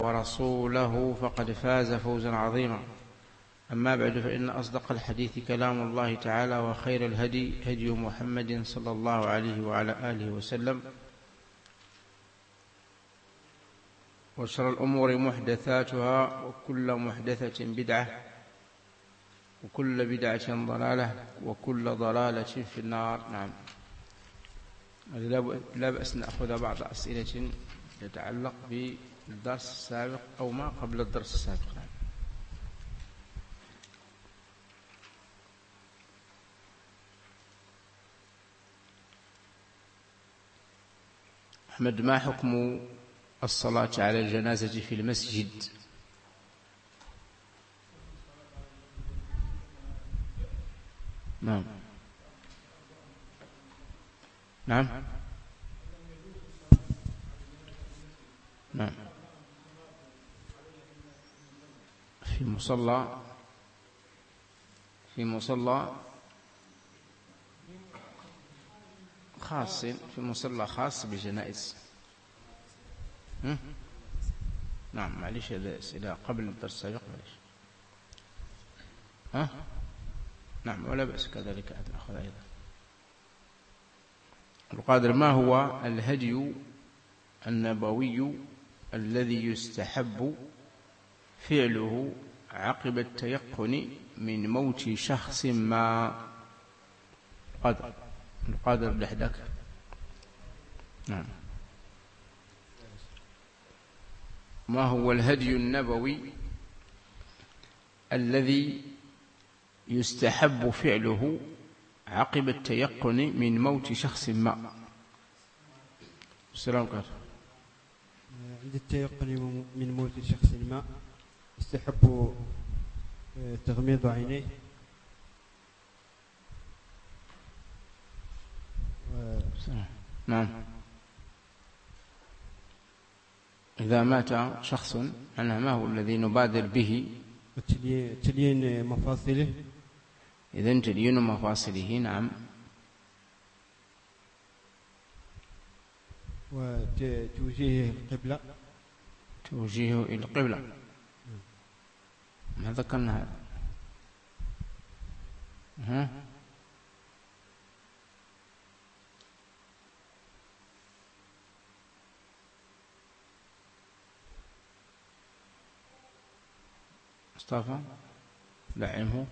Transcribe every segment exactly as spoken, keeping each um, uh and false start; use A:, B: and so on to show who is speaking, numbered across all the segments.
A: ورسوله فقد فاز فوزا عظيما. أما بعد، فإن أصدق الحديث كلام الله تعالى، وخير الهدي هدي محمد صلى الله عليه وعلى آله وسلم، وشر الأمور محدثاتها، وكل محدثة بدعة، وكل بدعة ضلالة، وكل ضلالة في النار. نعم، لا بأس نأخذ بعض أسئلة تتعلق بالدرس السابق أو ما قبل الدرس السابق. نعم. أحمد، ما حكم الصلاة على الجنازة في المسجد؟ نعم نعم نعم في مصلى في مصلى خاص في مصلى خاص بالجنائز. نعم، معليش، هذا أسئلة قبل الدرس السابق. معليش. ها نعم، ولا بأس كذلك نأخذ أيضا. القادر، ما هو الهدي النبوي الذي يستحب فعله عقب التيقن من موت شخص ما؟ القادر القادر لحدك. نعم. ما هو الهدي النبوي الذي يستحب فعله عقب التيقن من موت شخص ما؟ السلام عليكم.
B: عند التيقن من موت شخص ما يستحب تغميض عينيه
A: و... نعم. إذا مات شخص، أنا ما هو الذي نبادر به؟
B: تليين مفاصله.
A: إذن تليين مفاصله. نعم.
B: وتوجيهه القبلة.
A: توجيهه إلى القبلة. ما ذكرنا هذا. ها مصطفى لعمه.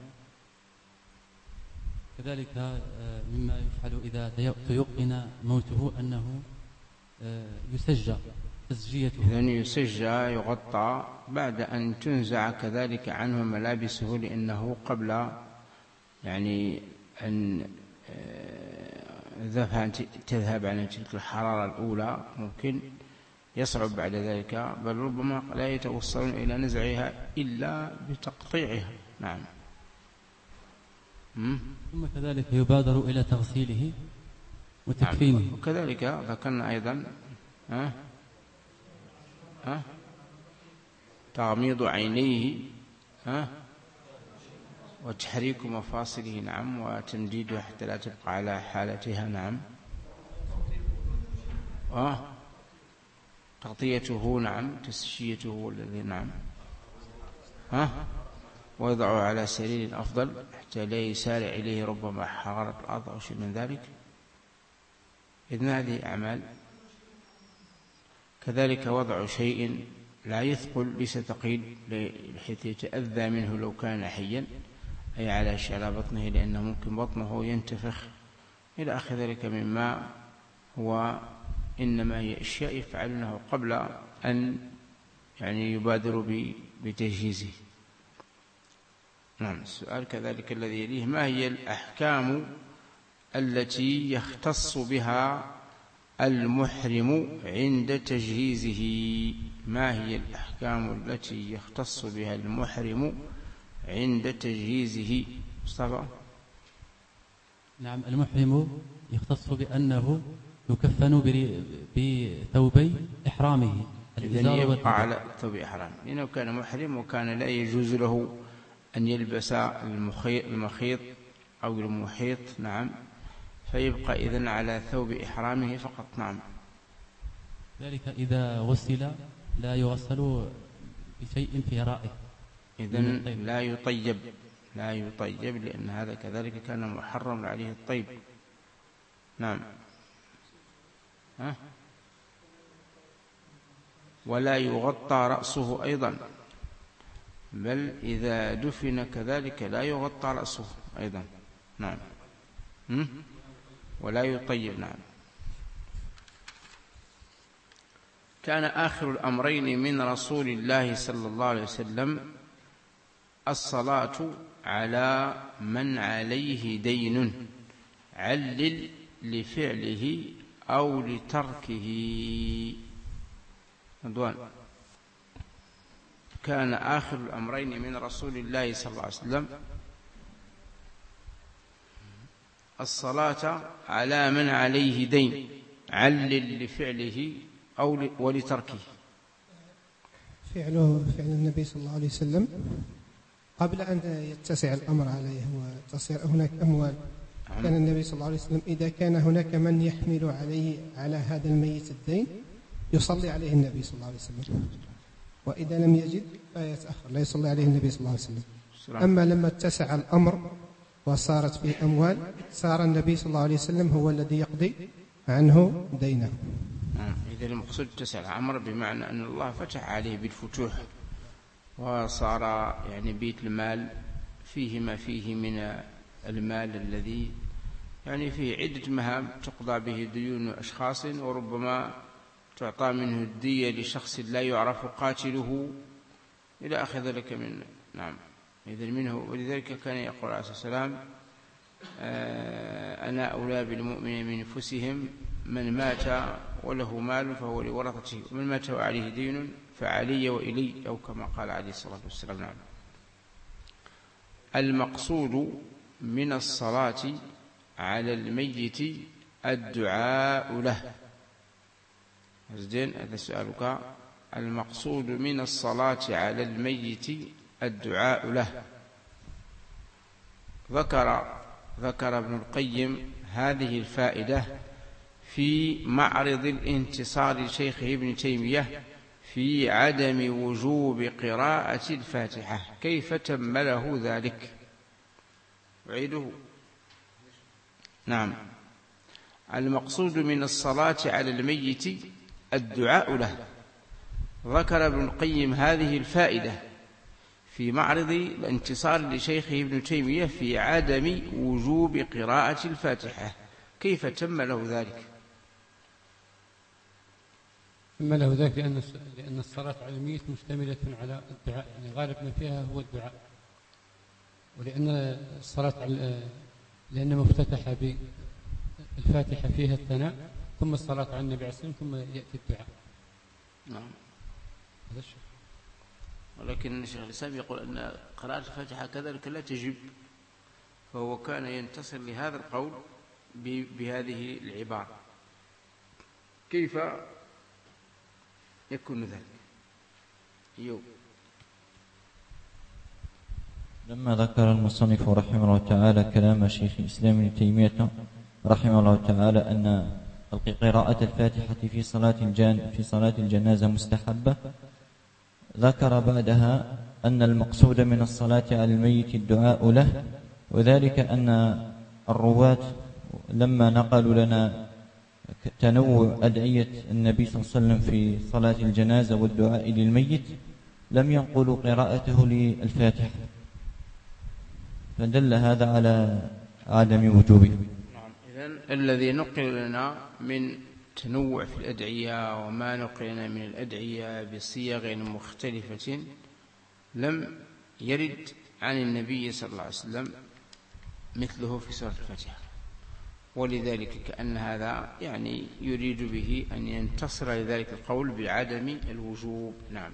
C: كذلك مما يفعل إذا تيقن موته أنه يسجى تسجيته.
A: إذن يسجى، يغطى بعد أن تنزع كذلك عنه ملابسه، لأنه قبل يعني أن تذهب عن تلك الحرارة الأولى ممكن يصعب بعد ذلك، بل ربما لا يتوصلون إلى نزعها إلا بتقطيعها. نعم.
C: ثم كذلك يبادر إلى تغسيله وتكفينه.
A: نعم. وكذلك ذكرنا أيضا ها ها تغميض عينيه، ها وتحريك مفاصله. نعم. وتمديدها حتى لا تبقى على حالتها. نعم. آه تغطيته. نعم. تسشيته الذي. نعم. ها ويضعه على سرير أفضل حتى لا يسارع إليه ربما حرارة الأرض أو شيء من ذلك. إذن هذه أعمال. كذلك وضع شيء لا يثقل، ليس ثقيل بحيث يتأذى منه لو كان حيا، أي على على بطنه، لأنه ممكن بطنه ينتفخ إلى آخر ذلك، مما هو إنما هي أشياء يفعلونه قبل أن يعني يبادر بتجهيزه. نعم. السؤال كذلك الذي يليه: ما هي الأحكام التي يختص بها المحرم عند تجهيزه؟ ما هي الأحكام التي يختص بها المحرم عند تجهيزه؟ مصطفى.
C: نعم، المحرم يختص بأنه يكفن بثوبي إحرامه،
A: إذن يبقى على ثوب إحرام، لأنه كان محرم وكان لا يجوز له أن يلبس المخيط أو المحيط. نعم. فيبقى إذن على ثوب إحرامه فقط. نعم.
C: ذلك إذا غسل لا يغسل بشيء في رائه.
A: إذن لا يطيب، لا يطيب لأن هذا كذلك كان محرم عليه الطيب. نعم. ها؟ ولا يغطى رأسه أيضا، بل إذا دفن كذلك لا يغطى رأسه أيضا. نعم. ولا يطيب. نعم. كان آخر الأمرين من رسول الله صلى الله عليه وسلم الصلاة على من عليه دين علل لفعله أو لتركه. رضوان. كان آخر الأمرين من رسول الله صلى الله عليه وسلم الصلاة على من عليه دين علل لفعله أو ولتركه.
D: فعله فعل النبي صلى الله عليه وسلم قبل أن يتسع الأمر عليه وتصير هناك أموال. كان النبي صلى الله عليه وسلم إذا كان هناك من يحمل عليه على هذا الميت الدين يصلي عليه النبي صلى الله عليه وسلم، وإذا لم يجد فيتأخر لا يصلي عليه النبي صلى الله عليه وسلم. أما لما اتسع الأمر وصارت فيه أموال صار النبي صلى الله عليه وسلم هو الذي يقضي عنه دينه.
A: إذا المقصود اتسع الأمر بمعنى أن الله فتح عليه بالفتوح وصار يعني بيت المال فيه ما فيه من المال الذي يعني فيه عدة مهام تقضى به ديون أشخاص، وربما تعطى منه الدية لشخص لا يعرف قاتله إلى آخر ذلك من. نعم. إذن منه. ولذلك كان يقول عليه الصلاة والسلام أنا أولى بالمؤمنين من أنفسهم، من مات وله مال فهو لورثته، ومن مات وعليه دين فعلي وإلي، أو كما قال عليه الصلاة والسلام. نعم. المقصود من الصلاة على الميت الدعاء له. زين، هذا سؤالك. المقصود من الصلاة على الميت الدعاء له. ذكر ذكر ابن القيم هذه الفائدة في معرض الانتصار لشيخه ابن تيمية في عدم وجوب قراءة الفاتحة. كيف تمله ذلك؟ أعيده. نعم. المقصود من الصلاة على الميت الدعاء له. ذكر ابن القيم هذه الفائدة في معرض الانتصار لشيخه ابن تيمية في عدم وجوب قراءة الفاتحة. كيف تم له ذلك؟
E: تم له ذلك لأن لأن الصلاة على الميت مشتملة على الدعاء، يعني غالب ما فيها هو الدعاء، ولأن الصلاة على لأن مفتتحة بالفاتحة فيها الثناء، ثم الصلاة على النبي عليه الصلاة والسلام، ثم يأتي الدعاء.
A: نعم.
E: هذا الشيء.
A: ولكن الشيخ الإسلام يقول أن قراءة الفاتحة كذلك لا تجب، فهو كان ينتصر لهذا القول بهذه العبارة. كيف يكون ذلك؟ يوم
F: لما ذكر المصنف رحمه الله تعالى كلام شيخ الإسلام ابن تيمية رحمه الله تعالى أن قراءة الفاتحة في صلاة الجان في صلاة الجنازة مستحبة، ذكر بعدها أن المقصود من الصلاة على الميت الدعاء له، وذلك أن الرواة لما نقلوا لنا تنوع أدعية النبي صلى الله عليه وسلم في صلاة الجنازة والدعاء للميت لم ينقلوا قراءته للفاتحة، فدل هذا على عدم وجوبه.
A: نعم. إذن الذي نقل لنا من تنوع في الأدعية وما نقل لنا من الأدعية بصيغ مختلفة لم يرد عن النبي صلى الله عليه وسلم مثله في سورة الفاتحة، ولذلك كأن هذا يعني يريد به أن ينتصر لذلك القول بعدم الوجوب. نعم.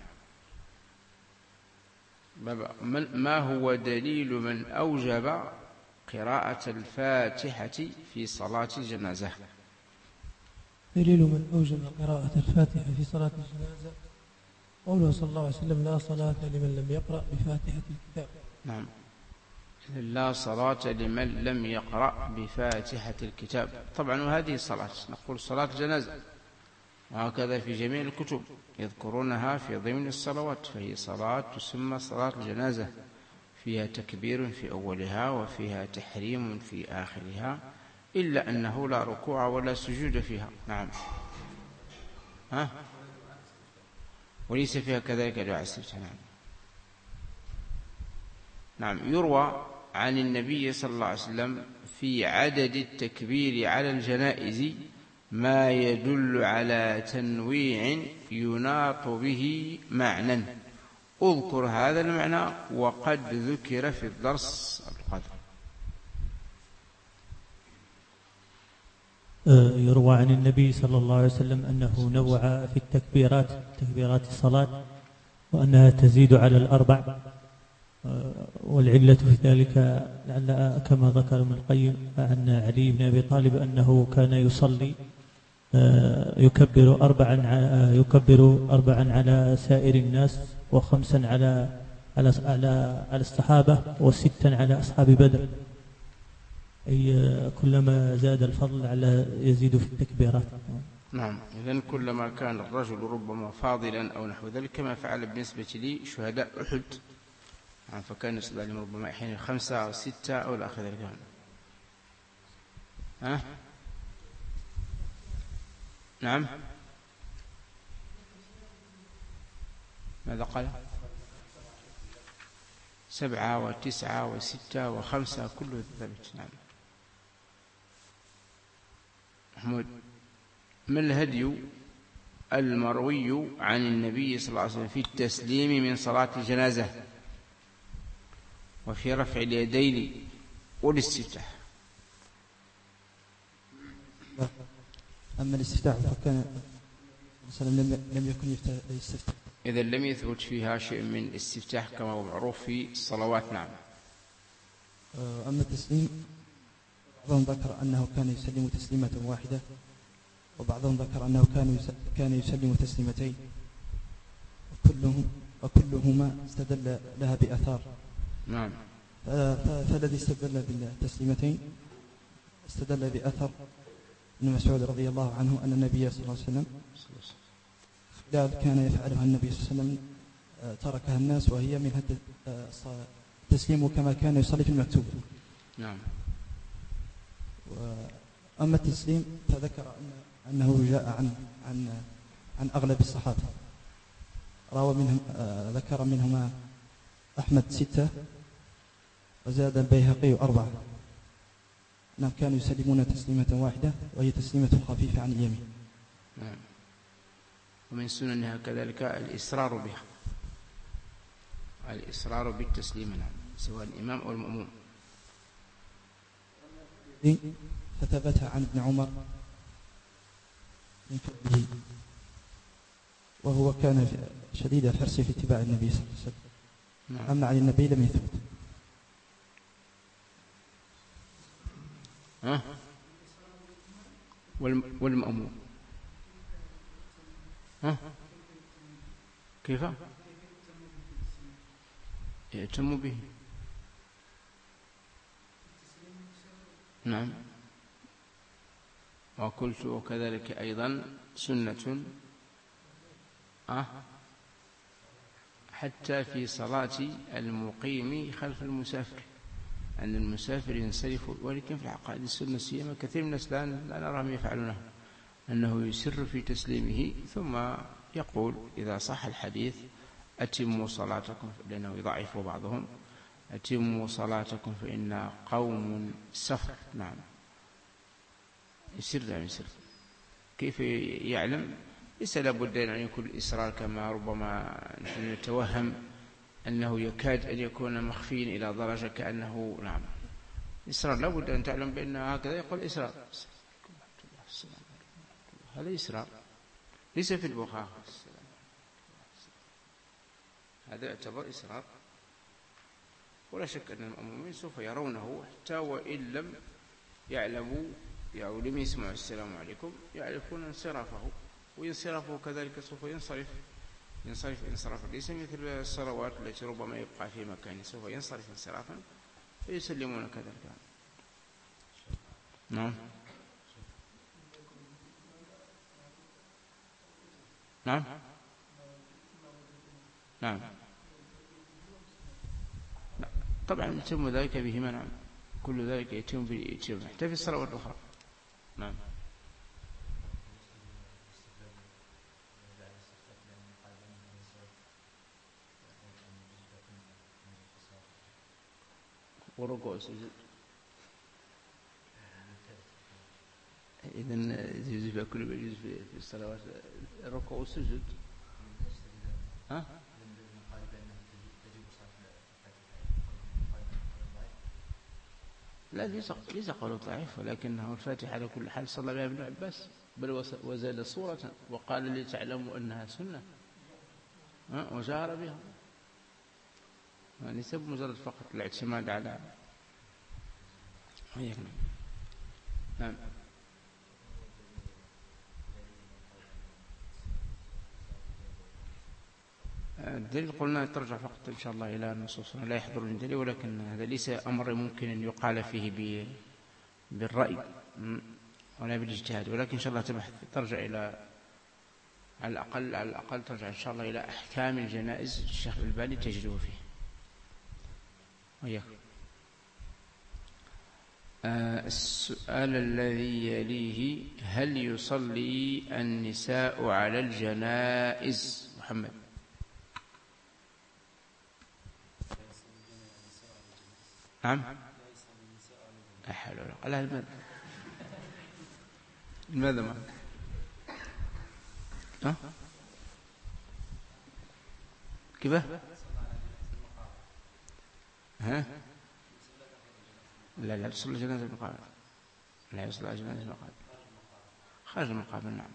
A: ما هو دليل من أوجب قراءة الفاتحة في صلاة الجنازة؟
G: دليل من أوجب قراءة الفاتحة في صلاة الجنازة قوله صلى الله عليه وسلم لا صلاة لمن لم يقرأ بفاتحة الكتاب.
A: نعم. لا صلاة لمن لم يقرأ بفاتحة الكتاب. طبعا وهذه الصلاة نقول صلاة الجنازة، وهكذا في جميع الكتب يذكرونها في ضمن الصلوات، فهي صلاة تسمى صلاة الجنازة، فيها تكبير في أولها وفيها تحريم في آخرها، إلا أنه لا ركوع ولا سجود فيها. نعم. ها؟ وليس فيها كذلك دعاء الاستفتاح. نعم. نعم. يروى عن النبي صلى الله عليه وسلم في عدد التكبير على الجنائز ما يدل على تنويع يناط به معنى، اذكر هذا المعنى وقد ذكر في الدرس القادم.
H: يروى عن النبي صلى الله عليه وسلم أنه نوع في التكبيرات تكبيرات الصلاة وأنها تزيد على الأربع، والعلة في ذلك لعل كما ذكر ابن القيم عن علي بن أبي طالب أنه كان يصلي يكبر أربعا يكبر أربعا على سائر الناس، وخمسا على على على على الصحابة، وستا على أصحاب بدر، أي كلما زاد الفضل على يزيد في التكبيرات.
A: نعم. إذن كلما كان الرجل ربما فاضلا أو نحو ذلك، كما فعل بالنسبة لي شهداء أحد، فكان يصلي عليهم ربما أحيانا خمسة أو ستة أو إلى آخر ذلك. ها؟ نعم. ماذا قال؟ سبعة وتسعة وستة وخمسة كل ثابت. نعم. محمود، ما الهدي المروي عن النبي صلى الله عليه وسلم في التسليم من صلاة الجنازة وفي رفع اليدين والاستفتاح؟
I: أما الاستفتاح فكان لم لم يكن يستفتح،
A: إذا لم يثبت فيها شيء من الاستفتاح كما هو معروف في الصلوات. نعم.
I: أما التسليم بعضهم ذكر أنه كان يسلم تسليمة واحدة، وبعضهم ذكر أنه كان كان يسلم تسليمتين، وكلهم وكلهما استدل لها بأثار.
A: نعم.
I: فالذي استدل بالتسليمتين استدل بأثر ابن مسعود رضي الله عنه أن النبي صلى الله عليه وسلم خلال كان يفعلها النبي صلى الله عليه وسلم تركها الناس، وهي من التسليم كما كان يصلي في المكتوب.
A: نعم.
I: وأما التسليم فذكر أنه جاء عن عن عن أغلب الصحابة، روى منهم ذكر منهما أحمد ستة، وزاد البيهقي أربعة، أنهم كانوا يسلمون تسليمة واحدة وهي تسليمة خفيفة عن اليمين.
A: نعم. ومن سننها كذلك الإصرار بها، الإصرار بالتسليم، نعم، سواء الإمام أو المأموم.
I: فثبت عن ابن عمر من فضله، وهو كان شديد الحرص في اتباع النبي صلى الله عليه وسلم. نعم. أما عن النبي لم يثبت.
A: ها؟ والمأموم ها؟ كيف يهتم به؟ نعم. وقلت وكذلك أيضا سنة أه حتى في صلاة المقيم خلف المسافر، أن المسافر ينصرف، ولكن في العقائد السنة سيما كثير من الناس لا نراهم يفعلونه، أنه يسر في تسليمه ثم يقول إذا صح الحديث أتموا صلاتكم، لأنه يضعف بعضهم، أتموا صلاتكم فإن قوم سفر. نعم. يسر لا يسر. كيف يعلم؟ ليس لابد أن يكون الإصرار كما ربما نحن نتوهم أنه يكاد أن يكون مخفيا إلى درجة كأنه نعم إصرار، لابد أن تعلم بأن هكذا يقول إصرار، هذا إصرار ليس في البخاري، هذا يعتبر إصرار، ولا شك أن المؤمنين سوف يرونه حتى وإن لم يعلموا أو لم يسمعوا السلام عليكم يعرفون انصرافه، وينصرفه كذلك سوف ينصرف ينصرف انصرافا ليس مثل الصلوات التي ربما يبقى في مكانه، سوف ينصرف انصرافا فيسلمون كذلك. نعم. نعم نعم طبعا يتم ذلك بهما. نعم كل ذلك يتم بيتم حتى في الصلوات الأخرى. نعم وركوع والسجود إذن يجوز في كل ما يجوز في الصلوات الركوع والسجود. ها لا ليس ليس قول ضعيف، ولكنه الفاتحة على كل حال صلى بها ابن عباس، بل وزاد صورة وقال لتعلموا أنها سنة وجهر بها، ليس بمجرد فقط الاعتماد على. نعم الدليل قلنا ترجع فقط إن شاء الله إلى النصوص، لا يحضر من دليل، ولكن هذا ليس أمر ممكن أن يقال فيه بالرأي ولا بالاجتهاد، ولكن إن شاء الله تبحث ترجع إلى على الأقل على الأقل ترجع إن شاء الله إلى أحكام الجنائز الشيخ الألباني تجده فيه. وياك. آه السؤال الذي يليه: هل يصلي النساء على الجنائز؟ محمد. نعم لا حول ولا قوة. لماذا لماذا ما ها كيف ها لا لا تصلي جنازة المقابر، لا يصلي جنازة المقابر خارج المقابر. نعم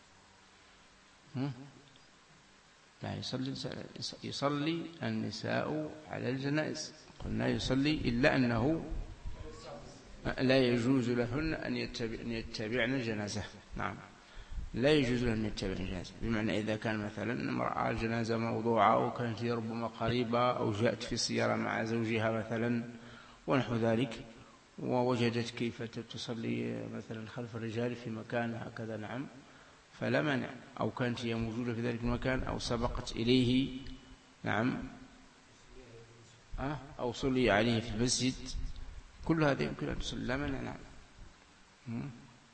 A: لا يصلي يصلي النساء على الجنائز، قلنا يصلي إلا أنه لا يجوز لهن أن يتبعن الجنازة. نعم لا يجوز لهن أن يتبعن الجنازة، بمعنى إذا كان مثلا امرأة الجنازة موضوعة وكانت ربما قريبة أو جاءت في سيارة مع زوجها مثلا ونحو ذلك، ووجدت كيف تصلي مثلا خلف الرجال في مكان هكذا، نعم فلا مانع، أو كانت هي موجودة في ذلك المكان أو سبقت إليه، نعم أو صلي عليه في المسجد، كل هذا يمكن أن تصلي لا مانع. نعم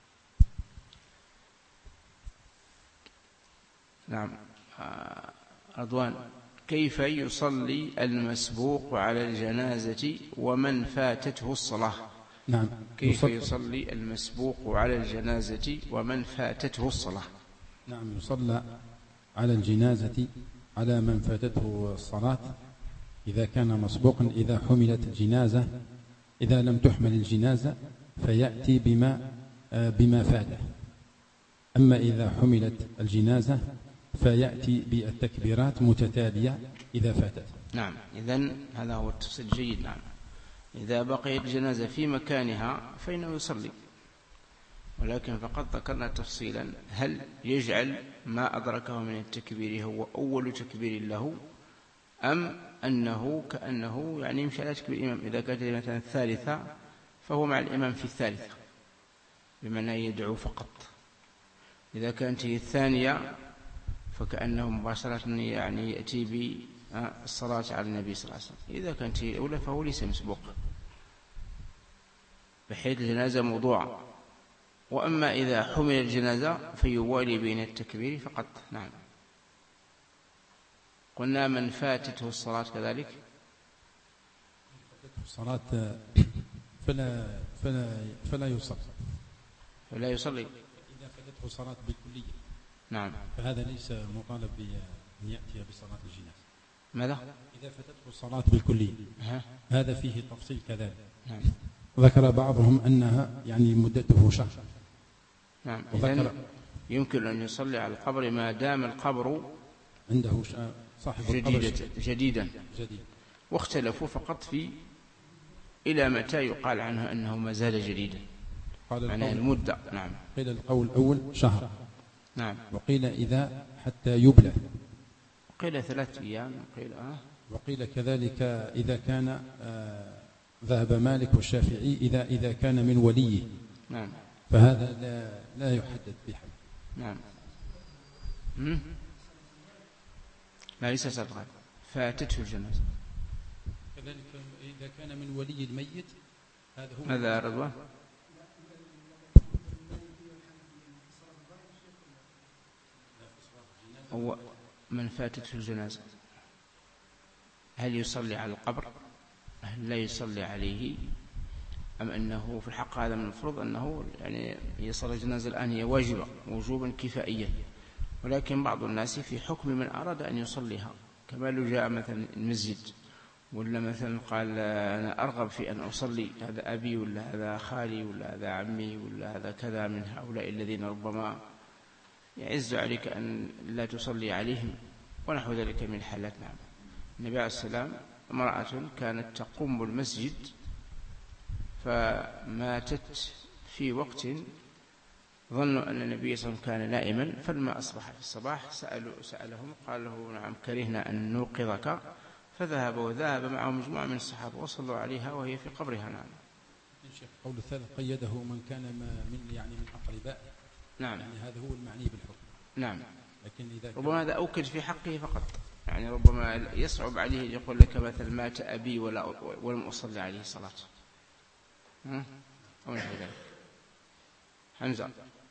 A: نعم رضوان: كيف يصلي المسبوق على الجنازة ومن فاتته الصلاة؟
J: نعم
A: كيف يصلي المسبوق على الجنازة ومن فاتته الصلاة؟
J: نعم يصلى على الجنازة على من فاتته الصلاة إذا كان مسبوقا، إذا حملت الجنازة، إذا لم تحمل الجنازة فيأتي بما بما فاته، أما إذا حملت الجنازة فيأتي بالتكبيرات متتالية إذا فاتت.
A: نعم إذن هذا هو التفصيل الجيد. نعم إذا بقيت الجنازة في مكانها فإنه يصلي، ولكن فقط ذكرنا تفصيلا: هل يجعل ما أدركه من التكبير هو أول تكبير له، أم أنه كأنه يعني يمشي على تكبير الإمام؟ إذا كانت مثلا الثالثة فهو مع الإمام في الثالثة بمعنى يدعو فقط، إذا كانت هي الثانية فكأنه مباشرة يعني يأتي بالصلاة على النبي صلى الله عليه وسلم، إذا كانت هي الأولى فهو ليس مسبوق بحيث الجنازة موضوعة، وأما إذا حمل الجنازة فيوالي بين التكبير فقط. نعم قلنا من فاتته الصلاة كذلك
J: الصلاة فلا فلا فلا يصلي
A: فلا يصلي
J: إذا فاتته الصلاة بالكلية.
A: نعم
J: فهذا ليس مطالب بأن يأتي بصلاة الجنازة.
A: ماذا؟
J: إذا فاتته الصلاة بالكلية
A: ها؟
J: هذا فيه تفصيل كذلك.
A: نعم.
J: ذكر بعضهم أنها يعني مدته شهر.
A: نعم إذن يمكن أن يصلي على القبر ما دام القبر
J: عنده صاحب
A: جديدة جديدا
J: جديد.
A: واختلفوا فقط في إلى متى يقال عنه أنه ما زال جديدا، معنى المدة. نعم
J: قيل القول الأول شهر،
A: نعم
J: وقيل إذا حتى يبلى،
A: وقيل ثلاثة أيام، وقيل آه
J: وقيل كذلك إذا كان آه ذهب مالك والشافعي إذا إذا كان من وليه.
A: نعم
J: فهذا لا لا يحدد بحد.
A: نعم لا ليست الغالب، فاتته الجنازة.
J: كذلك إذا كان من ولي الميت هذا هو.
A: ماذا رضوان؟ هو من فاتته الجنازة هل يصلي على القبر؟ هل لا يصلي عليه؟ أم أنه في الحق هذا من المفروض أنه يعني يصلي الجنازة الآن هي واجبة وجوبا كفائيا، ولكن بعض الناس في حكم من أراد أن يصليها، كما لو جاء مثلا المسجد ولا مثلا قال أنا أرغب في أن أصلي، هذا أبي ولا هذا خالي ولا هذا عمي ولا هذا كذا من هؤلاء الذين ربما يعز عليك أن لا تصلي عليهم ونحو ذلك من الحالات. نعم. النبي عليه السلام امرأة كانت تقوم بالمسجد فماتت في وقت ظنوا أن النبي صلى الله عليه وسلم كان نائما، فلما أصبح في الصباح سألوا سألهم قال له نعم كرهنا أن نوقظك، فذهب وذهب معه مجموعة من الصحابة وصلوا عليها وهي في قبرها. نعم.
J: قول الثالث قيده من كان من يعني من أقربائه.
A: نعم.
J: يعني هذا هو المعني بالحكم.
A: نعم.
J: لكن إذا
A: ربما هذا أوكد في حقه فقط، يعني ربما يصعب عليه أن يقول لك مثل مات أبي ولا ولم أصلي عليه صلاة أو نحو ذلك. حمزة: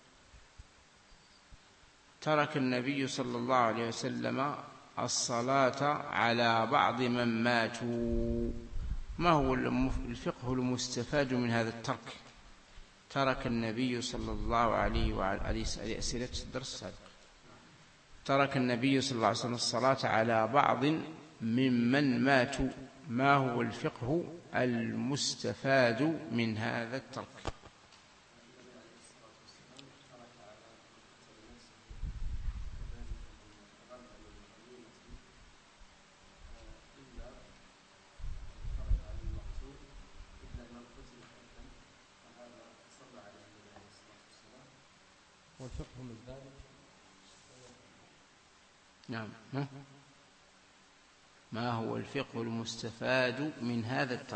A: ترك النبي صلى الله عليه وسلم الصلاة على بعض من ماتوا. ما هو الفقه المستفاد من هذا الترك؟ ترك النبي صلى الله عليه وعلى أسئلة الدرس السابق. ترك النبي صلى الله عليه وسلم الصلاة على بعض ممن ماتوا. ما هو الفقه المستفاد من هذا الترك؟
E: والفقه من ذلك.
A: نعم. ما هو الفقه المستفاد من هذا الترك؟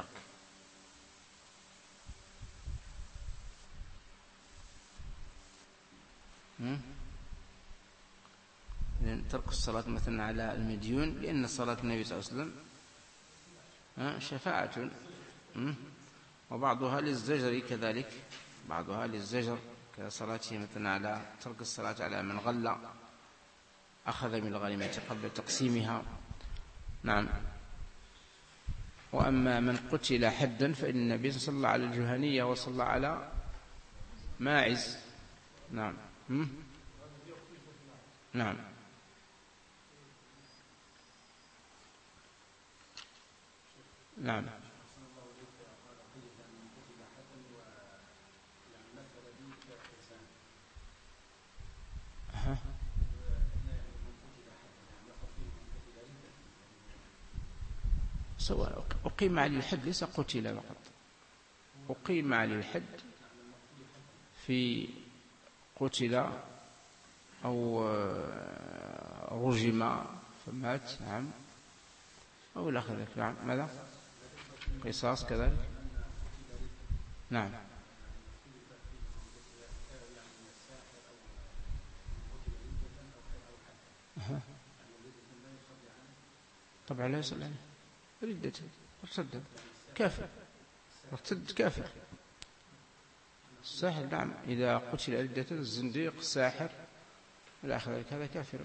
A: ترك الصلاة مثلا على المديون، لأن صلاة النبي صلى الله عليه وسلم شفاعة، وبعضها للزجر كذلك، بعضها للزجر كصلاته مثلا على ترك الصلاة على من غل أخذ من الغنيمة قبل تقسيمها. نعم. وأما من قتل حدا فإن النبي صلى الله على الجهنية وصلى على ماعز. نعم. نعم. نعم. سواء أقيم عليه الحد ليس قتل فقط، أقيم عليه الحد في قتل أو رجم فمات. نعم. أو لا خذك. نعم. ماذا؟ قصاص كذلك. نعم. طبعا لا يصلي عليه ردته ارتد كافر، ارتد كافر. الساحر نعم إذا قتل ردته الزنديق الساحر إلى آخر ذلك هذا كافر،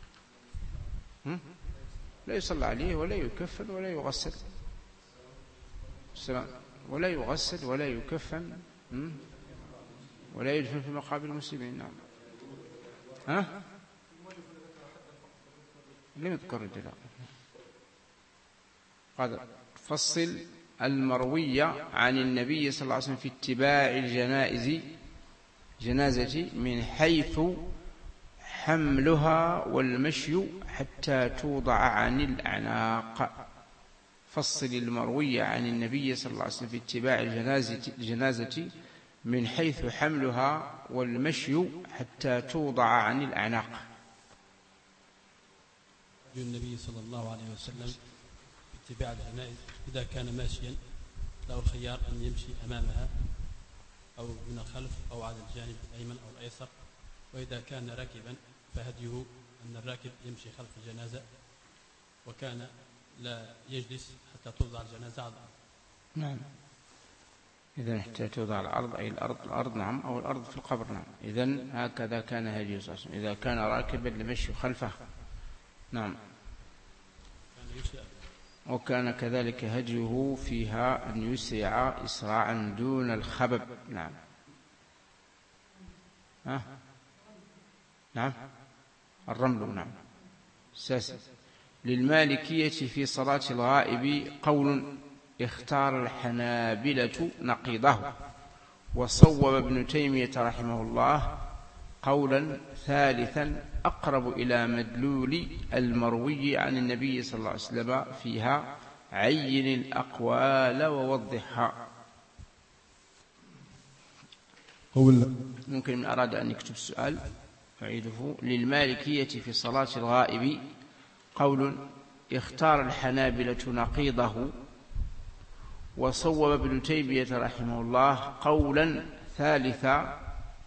A: لا يصلى عليه ولا يكفن ولا يغسل السلام، ولا يغسل ولا يكفن ولا يدفن في مقابر المسلمين. نعم. ها؟ لم يذكر الدلاء. قد فصل المروية عن النبي صلى الله عليه وسلم في اتباع الجنائز جنازة من حيث حملها والمشي حتى توضع عن الأعناق. فصل المروية عن النبي صلى الله عليه وسلم في اتباع الجنازة, الجنازة من حيث حملها والمشي حتى توضع عن الأعناق.
E: النبي صلى الله عليه وسلم في اتباع الجنائز إذا كان ماشيا له الخيار أن يمشي أمامها أو من الخلف أو على الجانب الأيمن أو الأيسر، وإذا كان راكبا فهديه أن الراكب يمشي خلف الجنازة وكان لا يجلس حتى توضع الجنازة على الأرض.
A: نعم، إذن حتى توضع على الأرض أي الأرض الأرض نعم، أو الأرض في القبر نعم. إذن هكذا كان هديه صلى الله عليه وسلم. إذا كان راكبا لمشي خلفه نعم. وكان كذلك هديه فيها أن يسرع إسراعا دون الخبب. نعم. ها؟ نعم الرمل. نعم. ساسي. للمالكية في صلاة الغائب قول اختار الحنابلة نقيضه، وصوب ابن تيمية رحمه الله قولا ثالثا أقرب إلى مدلول المروي عن النبي صلى الله عليه وسلم فيها عين الأقوال ووضحها.
K: قول
A: ممكن من أراد أن يكتب السؤال أعيده. للمالكية في صلاة الغائب قول اختار الحنابلة نقيضه، وصوب ابن تيمية رحمه الله قولا ثالثا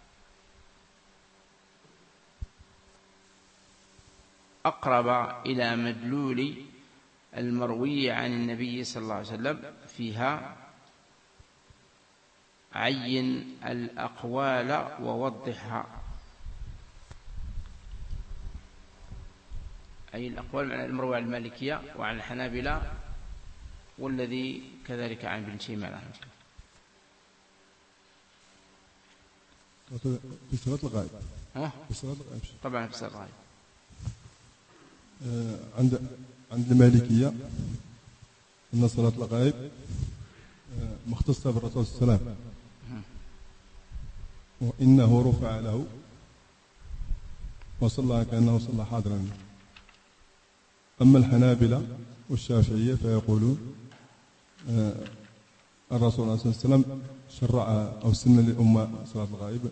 A: أقرب إلى مدلول المروي عن النبي صلى الله عليه وسلم فيها عين الأقوال ووضحها. أي الأقوال معنى المروي عن المالكية وعن الحنابلة، والذي كذلك عن ابن تيمية رحمه
K: الله. في صلاة الغائب.
A: ها؟
K: في صلاة الغائب.
A: طبعا في صلاة الغائب.
K: آه عند عند المالكية أن صلاة الغائب آه مختصة بالرسول صلى الله عليه وسلم، وإنه رفع له وصلى كأنه صلى حاضرا. أما الحنابلة والشافعية فيقولون آه الرسول صلى الله عليه وسلم شرع أو سن للأمة صلاة الغائب.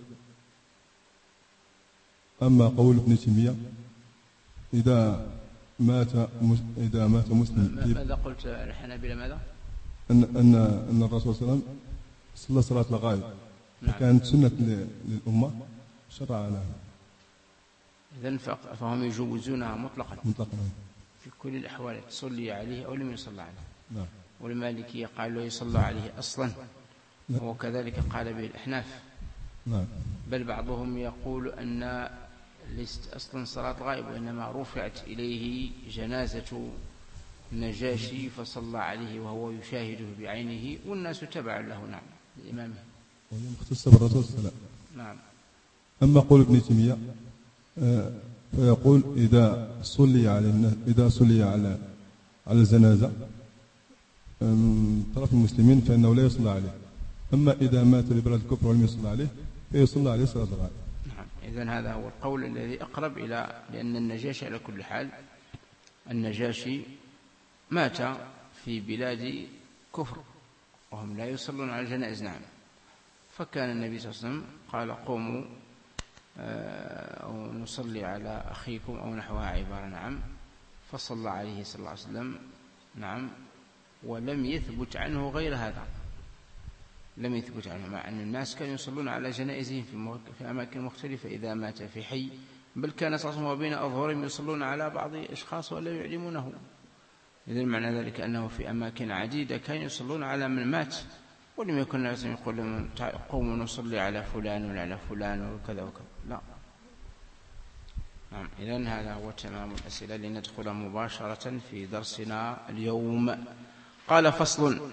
K: أما قول ابن تيمية إذا مات إذا مات مسلم.
A: ماذا قلت الحنابلة ماذا؟
K: أن أن أن الرسول صلى الله عليه وسلم صلى صلاة الغائب، فكانت سنة للأمة شرع لها.
A: إذن فهم يجوزونها مطلقا.
K: مطلقا.
A: في كل الأحوال تصلي عليه أو لم يصلى عليه.
K: نعم.
A: والمالكية قالوا يصلى عليه أصلا، نعم. وكذلك قال به الأحناف.
K: نعم.
A: بل بعضهم يقول أن ليست أصلا صلاة غائب، وإنما رفعت إليه جنازة النجاشي فصلى عليه وهو يشاهده بعينه والناس تبع له. نعم. لإمامه.
K: وهي مختصة بالرسول صلى الله عليه وسلم.
A: نعم.
K: أما قول ابن تيمية آه فيقول إذا صلي على إذا صلي على على الجنازة من طرف المسلمين فإنه لا يصلى عليه. أما إذا مات لبلد الكفر ولم يصلى عليه فيصلى عليه صلاة الغائب.
A: نعم. إذن هذا هو القول الذي أقرب إلى، لأن النجاشي على كل حال النجاشي مات في بلاد كفر وهم لا يصلون على الجنائز. نعم. فكان النبي صلى الله عليه وسلم قال قوموا أو نصلي على أخيكم أو نحوها عبارة. نعم. فصلى عليه صلى الله عليه وسلم. نعم. ولم يثبت عنه غير هذا، لم يثبت عنه، مع أن الناس كانوا يصلون على جنائزهم في أماكن مختلفة إذا مات في حي، بل كان صلى الله عليه وسلم وبين أظهرهم يصلون على بعض أشخاص ولا يعلمونه. إذن معنى ذلك أنه في أماكن عديدة كانوا يصلون على من مات، ولم يكن الناس يقول لهم قوموا نصلي على فلان ولا على فلان وكذا وكذا. لا. نعم. إذن هذا هو تمام الأسئلة لندخل مباشرة في درسنا اليوم. قال فصل.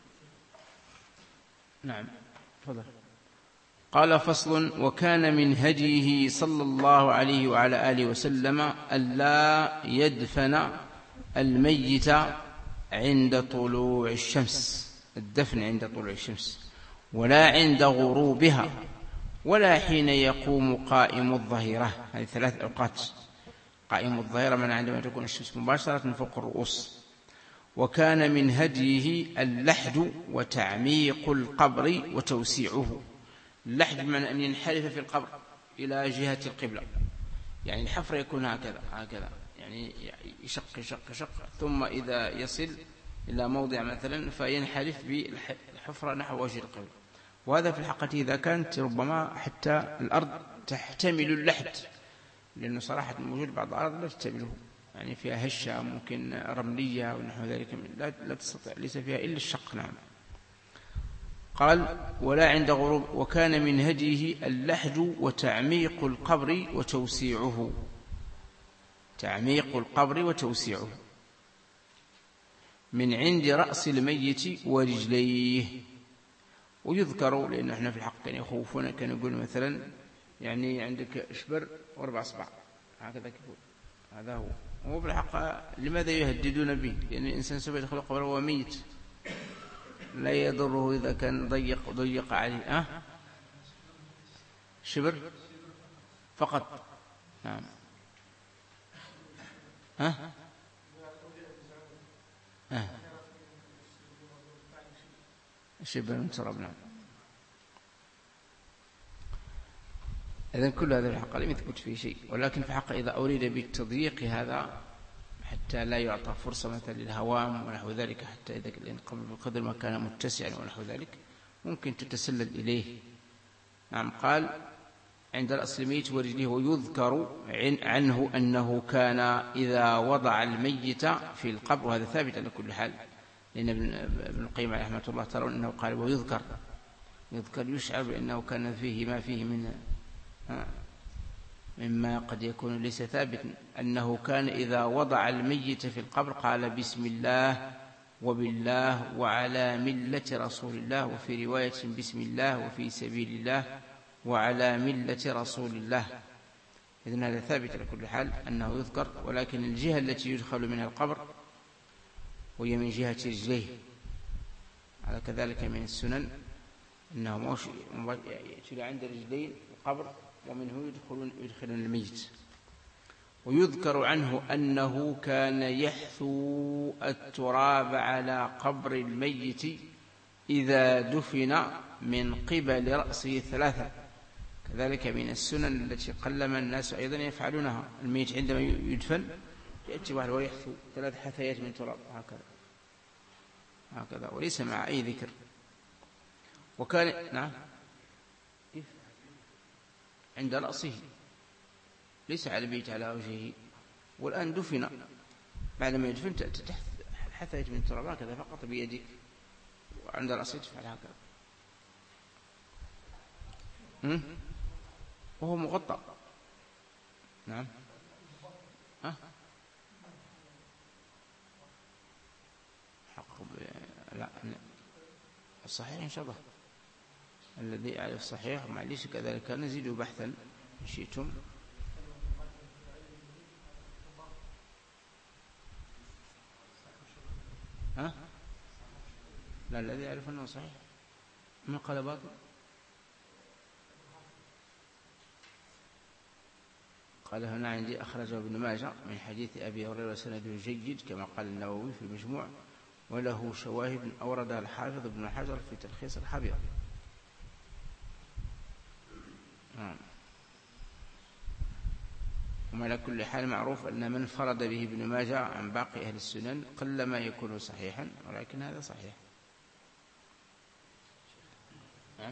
A: نعم. تفضل. قال فصل. وكان من هديه صلى الله عليه وعلى آله وسلم ألا يدفن الميت عند طلوع الشمس، الدفن عند طلوع الشمس، ولا عند غروبها، ولا حين يقوم قائم الظهيرة. هذه ثلاث أوقات. قائم الظهيرة من عندما تكون الشمس مباشرة من فوق الرؤوس. وكان من هديه اللحد وتعميق القبر وتوسيعه. اللحد بمعنى أن ينحرف في القبر إلى جهة القبلة، يعني الحفر يكون هكذا هكذا، يعني يشق يشق يشق، ثم إذا يصل إلى موضع مثلا فينحرف بالحفرة نحو وجه القبلة. وهذا في الحقيقة إذا كانت ربما حتى الأرض تحتمل اللحد، لأنه صراحة موجود بعض الأرض لا تحتمله، يعني فيها هشة ممكن رملية ونحو ذلك لا, لا تستطيع، ليس فيها إلا الشق. نعم. قال ولا عند غروب. وكان من هديه اللحد وتعميق القبر وتوسيعه. تعميق القبر وتوسيعه من عند رأس الميت ورجليه. ويذكر لأن احنا في الحق كان يخوفون، كان يقول مثلا يعني عندك شبر واربع اصبع هكذا يقول، هذا هو. هو في الحق لماذا يهددون به؟ لأن الإنسان سوف يدخل قبره وهو ميت، لا يضره إذا كان ضيق ضيق عليه. أه؟ شبر فقط. نعم. أه؟ أه؟ شبر من تراب. نعم. إذن كل هذا الحق لم يثبت فيه شيء، ولكن في حق إذا أريد بالتضييق هذا حتى لا يعطى فرصة مثلا للهوام ونحو ذلك، حتى إذا قبل بقدر ما كان متسعا ونحو ذلك ممكن تتسلل إليه. نعم. قال عند رأس الميت ورجله. ويذكر عنه أنه كان إذا وضع الميت في القبر، وهذا ثابت على كل حال، لأن ابن القيم عليه رحمة الله ترون أنه قال ويذكر، يذكر يشعر بأنه كان فيه ما فيه من مما قد يكون ليس ثابت، أنه كان إذا وضع الميت في القبر قال بسم الله وبالله وعلى ملة رسول الله، وفي رواية بسم الله وفي سبيل الله وعلى ملة رسول الله. إذن هذا ثابت على كل حال أنه يذكر، ولكن الجهة التي يدخل منها القبر وهي من جهة رجليه. على كذلك من السنن أنه يأتي عند رجلين القبر ومنه يدخلون يدخلون الميت. ويذكر عنه أنه كان يحثو التراب على قبر الميت إذا دفن من قبل رأسه ثلاثة. كذلك من السنن التي قلما الناس أيضا يفعلونها. الميت عندما يدفن يأتي واحد ويحثو ثلاث حثيات من تراب هكذا هكذا، وليس مع أي ذكر. وكان نعم كيف عند رأسه، ليس على البيت على وجهه. والآن دفن، بعدما يدفن تحت حثيت من تراب هكذا فقط بيدك، وعند رأسه تفعل هكذا وهو مغطى. نعم. ها حق ب... لا الصحيح إن شاء الله الذي يعرف الصحيح معليش كذلك نزيد بحثا إن شئتم. ها لا الذي يعرف أنه صحيح من قال باطل. قال هنا عندي أخرجه ابن ماجه من حديث أبي هريرة سنده جيد كما قال النووي في المجموع، وله شواهد أوردها الحافظ ابن حجر في تلخيص الحبير. نعم. وما على كل حال معروف أن من فرد به ابن ماجه عن باقي أهل السنن قلما يكون صحيحا، ولكن هذا صحيح. نعم.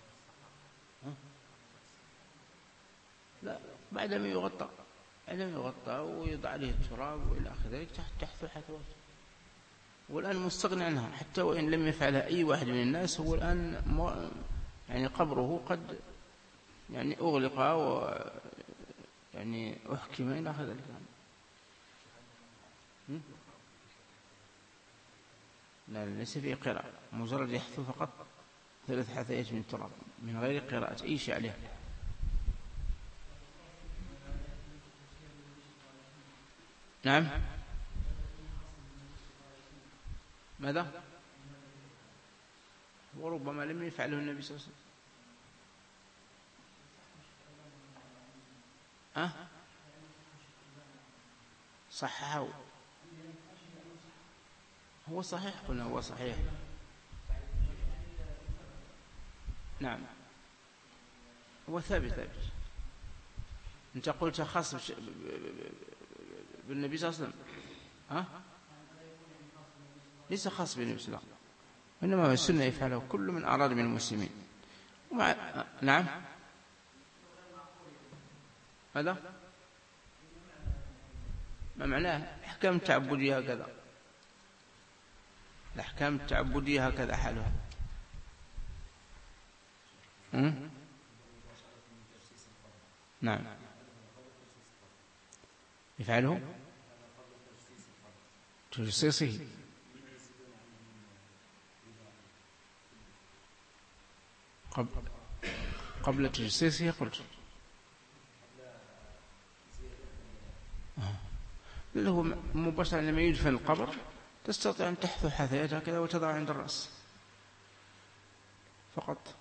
A: لا بعدما يغطى بعدما يغطى ويضع عليه التراب وإلى آخر ذلك تحت تحت حثوات. والآن مستغني عنها، حتى وإن لم يفعلها أي واحد من الناس. هو الآن يعني قبره قد يعني أغلق و يعني أحكم إلى آخر ذلك. لا ليس فيه قراءة، مجرد يحثو فقط ثلاث حثيات من تراب من غير قراءة أي شيء عليه. نعم. ماذا؟ وربما لم يفعله النبي صلى الله عليه وسلم. أه؟ صححه. هو صحيح، قلنا هو صحيح. نعم هو ثابت ثابت. أنت قلت خاص بالنبي صلى الله عليه وسلم. ها؟ ليس خاص بالنبي صلى الله عليه وسلم، وإنما هو السنة يفعله كل من أراد من المسلمين. ومع... نعم. ماذا؟ ما معناه الأحكام التعبدية هكذا، الأحكام التعبدية هكذا حالها. م? نعم يفعله تجسيسه قبل قبل تجسيسه قلت اللي هو مباشرة لما يدفن القبر تستطيع أن تحثو حثياتها كذا وتضع عند الرأس فقط.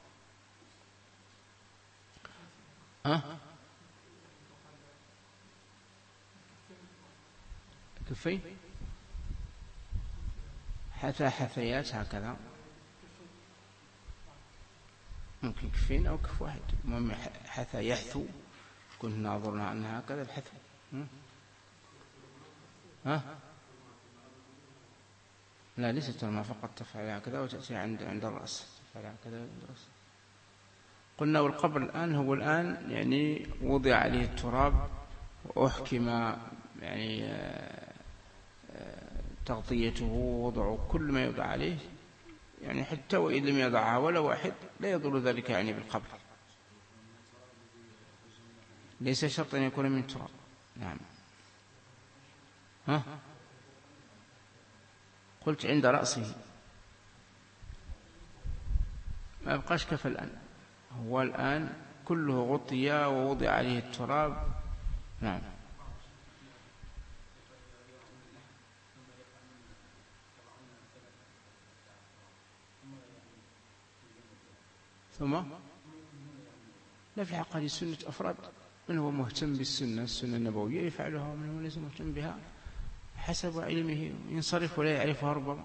A: ها كفين حتى حثيات هكذا، ممكن كفين أو كف واحد، المهم حتى يحثو. كنت ناظرنا أنها هكذا الحثو. ها لا ليست الماء فقط، تفعل هكذا وتأتي عند عند الرأس، تفعل هكذا عند الرأس. قلنا والقبر الآن هو الآن يعني وضع عليه التراب وأحكم يعني تغطيته ووضع كل ما يوضع عليه، يعني حتى وإن لم يضعها ولا واحد لا يضر ذلك يعني بالقبر، ليس شرط أن يكون من تراب. نعم. ها قلت عند رأسه ما يبقاش كف الآن، هو الآن كله غطي ووضع عليه التراب. نعم. ثم لا في حق هذه سنة أفراد، من هو مهتم بالسنة السنة النبوية يفعلها ومن هو ليس مهتم بها حسب علمه ينصرف ولا يعرفها ربما.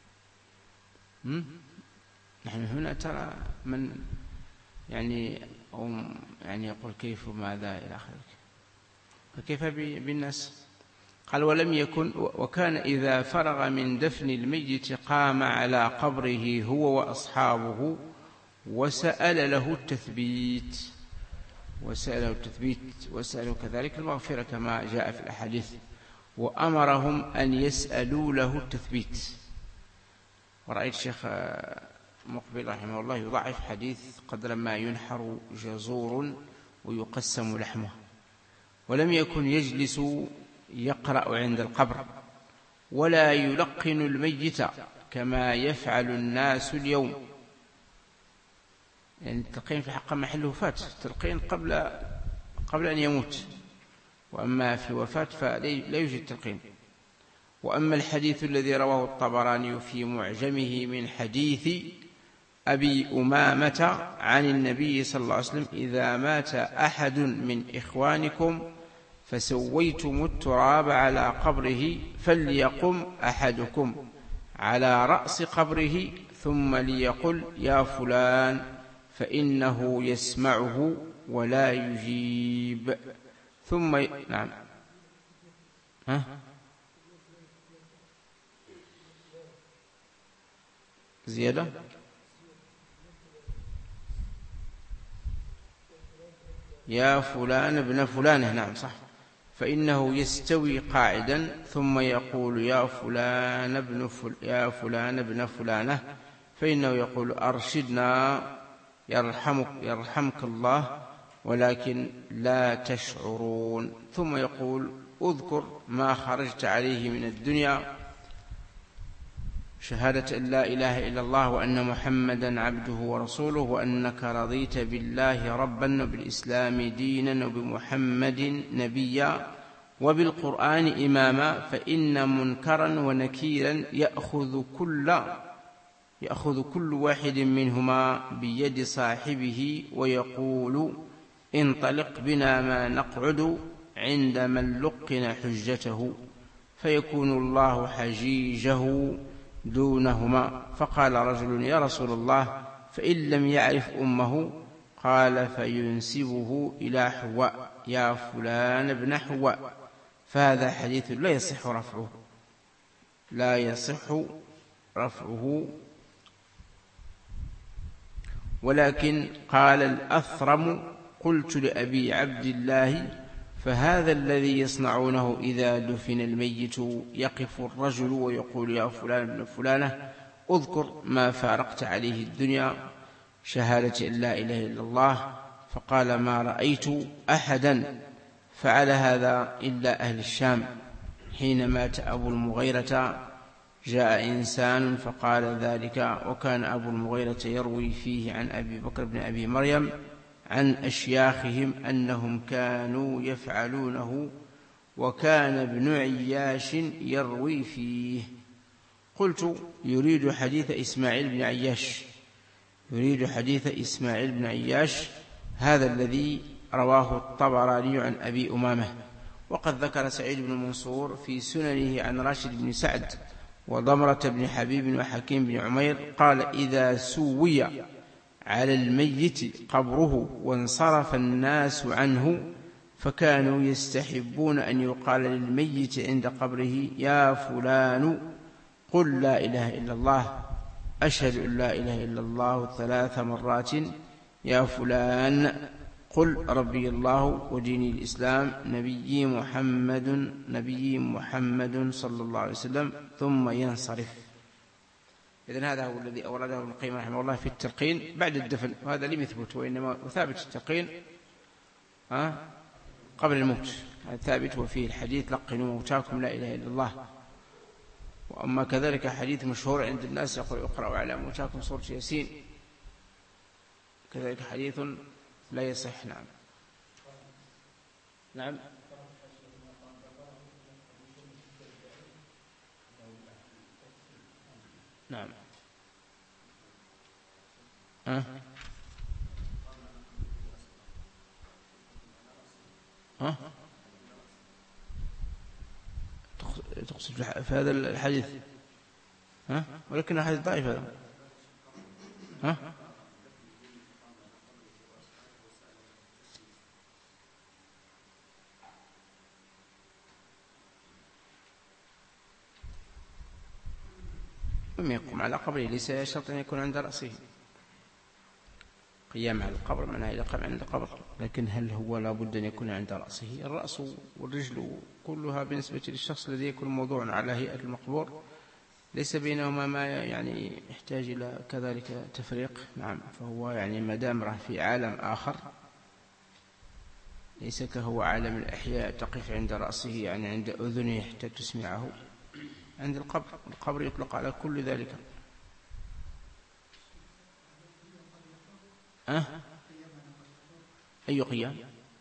A: نحن هنا ترى من يعني يعني يقول كيف وماذا إلى آخره، فكيف بالناس؟ قال ولم يكن وكان إذا فرغ من دفن الميت قام على قبره هو وأصحابه وسأل له التثبيت وسأله التثبيت وسأله كذلك المغفرة كما جاء في الأحاديث، وأمرهم أن يسألوا له التثبيت. ورأيت الشيخ مقبل رحمه الله يضعف حديث قدر ما ينحر جزور ويقسم لحمه، ولم يكن يجلس يقرأ عند القبر ولا يلقن الميت كما يفعل الناس اليوم. يعني التلقين في حق محله فات، التلقين قبل قبل أن يموت، وأما في وفاة فلا يوجد تلقين. وأما الحديث الذي رواه الطبراني في معجمه من حديث أبي أمامة عن النبي صلى الله عليه وسلم إذا مات أحد من إخوانكم فسويتم التراب على قبره فليقم أحدكم على رأس قبره ثم ليقل يا فلان فإنه يسمعه ولا يجيب. ثم ي... نعم. ها؟ زيادة يا فلان ابن فلانة. نعم صح. فإنه يستوي قاعدا ثم يقول يا فلان ابن فل... يا فلان ابن فلانة، فإنه يقول أرشدنا يرحمك يرحمك الله ولكن لا تشعرون. ثم يقول اذكر ما خرجت عليه من الدنيا شهادة أن لا إله إلا الله وأن محمدا عبده ورسوله وأنك رضيت بالله ربا وبالإسلام دينا وبمحمد نبيا وبالقرآن إماما، فإن منكرا ونكيرا يأخذ كل يأخذ كل واحد منهما بيد صاحبه ويقول انطلق بنا ما نقعد عند من لقن حجته، فيكون الله حجيجه دونهما. فقال رجل يا رسول الله فإن لم يعرف أمه؟ قال فينسبه إلى حواء يا فلان ابن حواء. فهذا حديث لا يصح رفعه لا يصح رفعه ولكن قال الأثرم قلت لأبي عبد الله فهذا الذي يصنعونه إذا دفن الميت، يقف الرجل ويقول يا فلان ابن فلانة اذكر ما فارقت عليه الدنيا، شهادة أن لا إله إلا الله. فقال ما رأيت أحدا فعل هذا إلا أهل الشام. حين مات أبو المغيرة جاء إنسان فقال ذلك، وكان أبو المغيرة يروي فيه عن أبي بكر بن أبي مريم عن أشياخهم أنهم كانوا يفعلونه، وكان ابن عياش يروي فيه. قلت يريد حديث إسماعيل بن عياش، يريد حديث إسماعيل بن عياش هذا الذي رواه الطبراني عن أبي أمامة. وقد ذكر سعيد بن منصور في سننه عن راشد بن سعد وضمرة بن حبيب وحكيم بن عمير قال إذا سوي على الميت قبره وانصرف الناس عنه فكانوا يستحبون أن يقال للميت عند قبره يا فلان قل لا إله إلا الله، أشهد أن لا إله إلا الله ثلاث مرات، يا فلان قل ربي الله وديني الإسلام نبي محمد نبي محمد صلى الله عليه وسلم، ثم ينصرف. إذن هذا هو الذي أورده ابن القيم رحمه الله في التلقين بعد الدفن، وهذا لم يثبت، وإنما ثابت التلقين قبل الموت، هذا ثابت وفيه الحديث لقنوا موتاكم لا إله إلا الله. وأما كذلك حديث مشهور عند الناس يقول اقرأوا على موتاكم سورة ياسين، كذلك حديث لا يصح. نعم نعم نعم ها ها تقصد في هذا الحديث ها، ولكن الحديث ضعيف هذا ها. من يقوم على قبره ليس شرط أن يكون عند رأسه، قيام على القبر معناه يقام عند القبر، لكن هل هو لابد أن يكون عند رأسه؟ الرأس والرجل كلها بالنسبة للشخص الذي يكون موضوع على هيئة المقبور ليس بينهما ما يعني يحتاج إلى كذلك تفريق. نعم، فهو يعني مدام في عالم آخر ليس كهو عالم الأحياء تقف عند رأسه يعني عند أذنه حتى تسمعه. عند القبر، القبر يطلق على كل ذلك. أه؟ أي قيام؟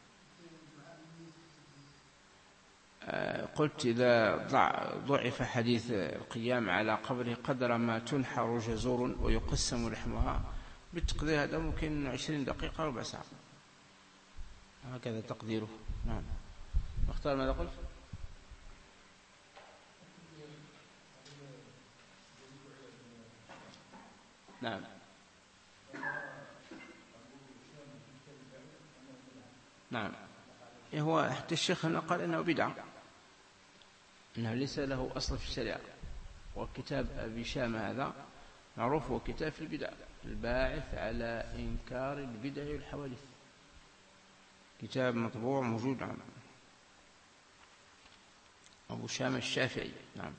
A: أه قلت إذا ضعف حديث القيام على قبره قدر ما تنحر جزور ويقسم لحمها، بالتقدير هذا ممكن عشرين دقيقة ربع ساعة، هكذا تقديره. نعم. واختار ماذا قلت؟ نعم. نعم. هو حتى الشيخ هنا قال إنه بدعة، إنه ليس له أصل في الشريعة. وكتاب أبي شام هذا معروف، هو كتاب في البدع، الباعث على إنكار البدع والحوادث، كتاب مطبوع موجود عن أبو شام الشافعي. نعم.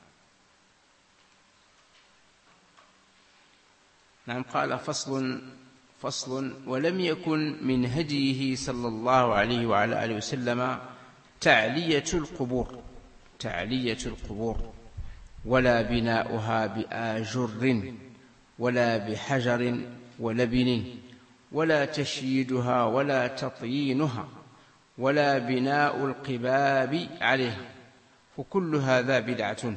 A: نعم. قال فصل فصل ولم يكن من هديه صلى الله عليه وعلى آله وسلم تعلية القبور تعلية القبور ولا بناؤها بآجر ولا بحجر ولبن ولا تشييدها ولا تطيينها ولا بناء القباب عليها، فكل هذا بدعة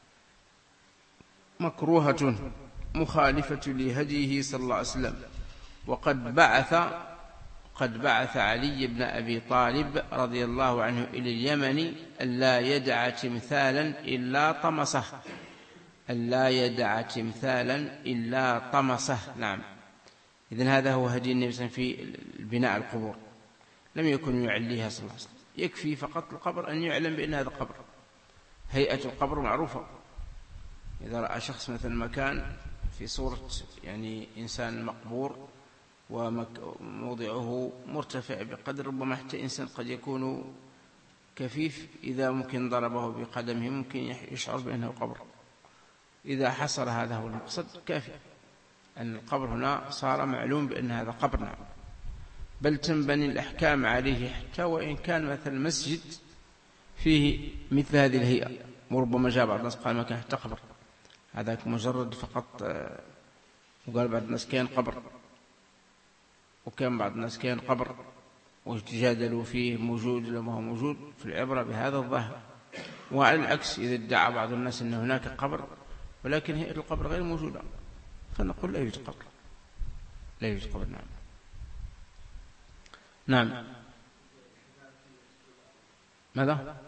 A: مكروهة مخالفة لهديه صلى الله عليه وسلم. وقد بعث قد بعث علي بن أبي طالب رضي الله عنه إلى اليمن ألا يدع تمثالا إلا طمسه ألا يدع تمثالا إلا طمسه. نعم. إذن هذا هو هدي النبي صلى الله عليه وسلم في بناء القبور، لم يكن يعليها صلى الله عليه وسلم. يكفي فقط القبر أن يعلم بأن هذا قبر، هيئة القبر معروفة. إذا رأى شخص مثلا مكان في صورة يعني إنسان مقبور وموضعه مرتفع بقدر ربما حتى إنسان قد يكون كفيف إذا ممكن ضربه بقدمه ممكن يشعر بأنه قبر. إذا حصل هذا هو المقصد كافي، أن القبر هنا صار معلوم بأن هذا قبر. نعم. بل تنبني الأحكام عليه حتى وإن كان مثل المسجد فيه مثل هذه الهيئة، وربما جاء بعض الناس قال ما كان حتى قبر، هذا مجرد فقط. وقال بعض الناس كان قبر، وكان بعض الناس كان قبر، وتجادلوا فيه موجود لما هو موجود. في العبرة بهذا الظاهر. وعلى العكس إذا ادعى بعض الناس أن هناك قبر ولكن هيئة القبر غير موجودة، فنقول لا يوجد قبر، لا يوجد قبر. نعم. نعم. ماذا؟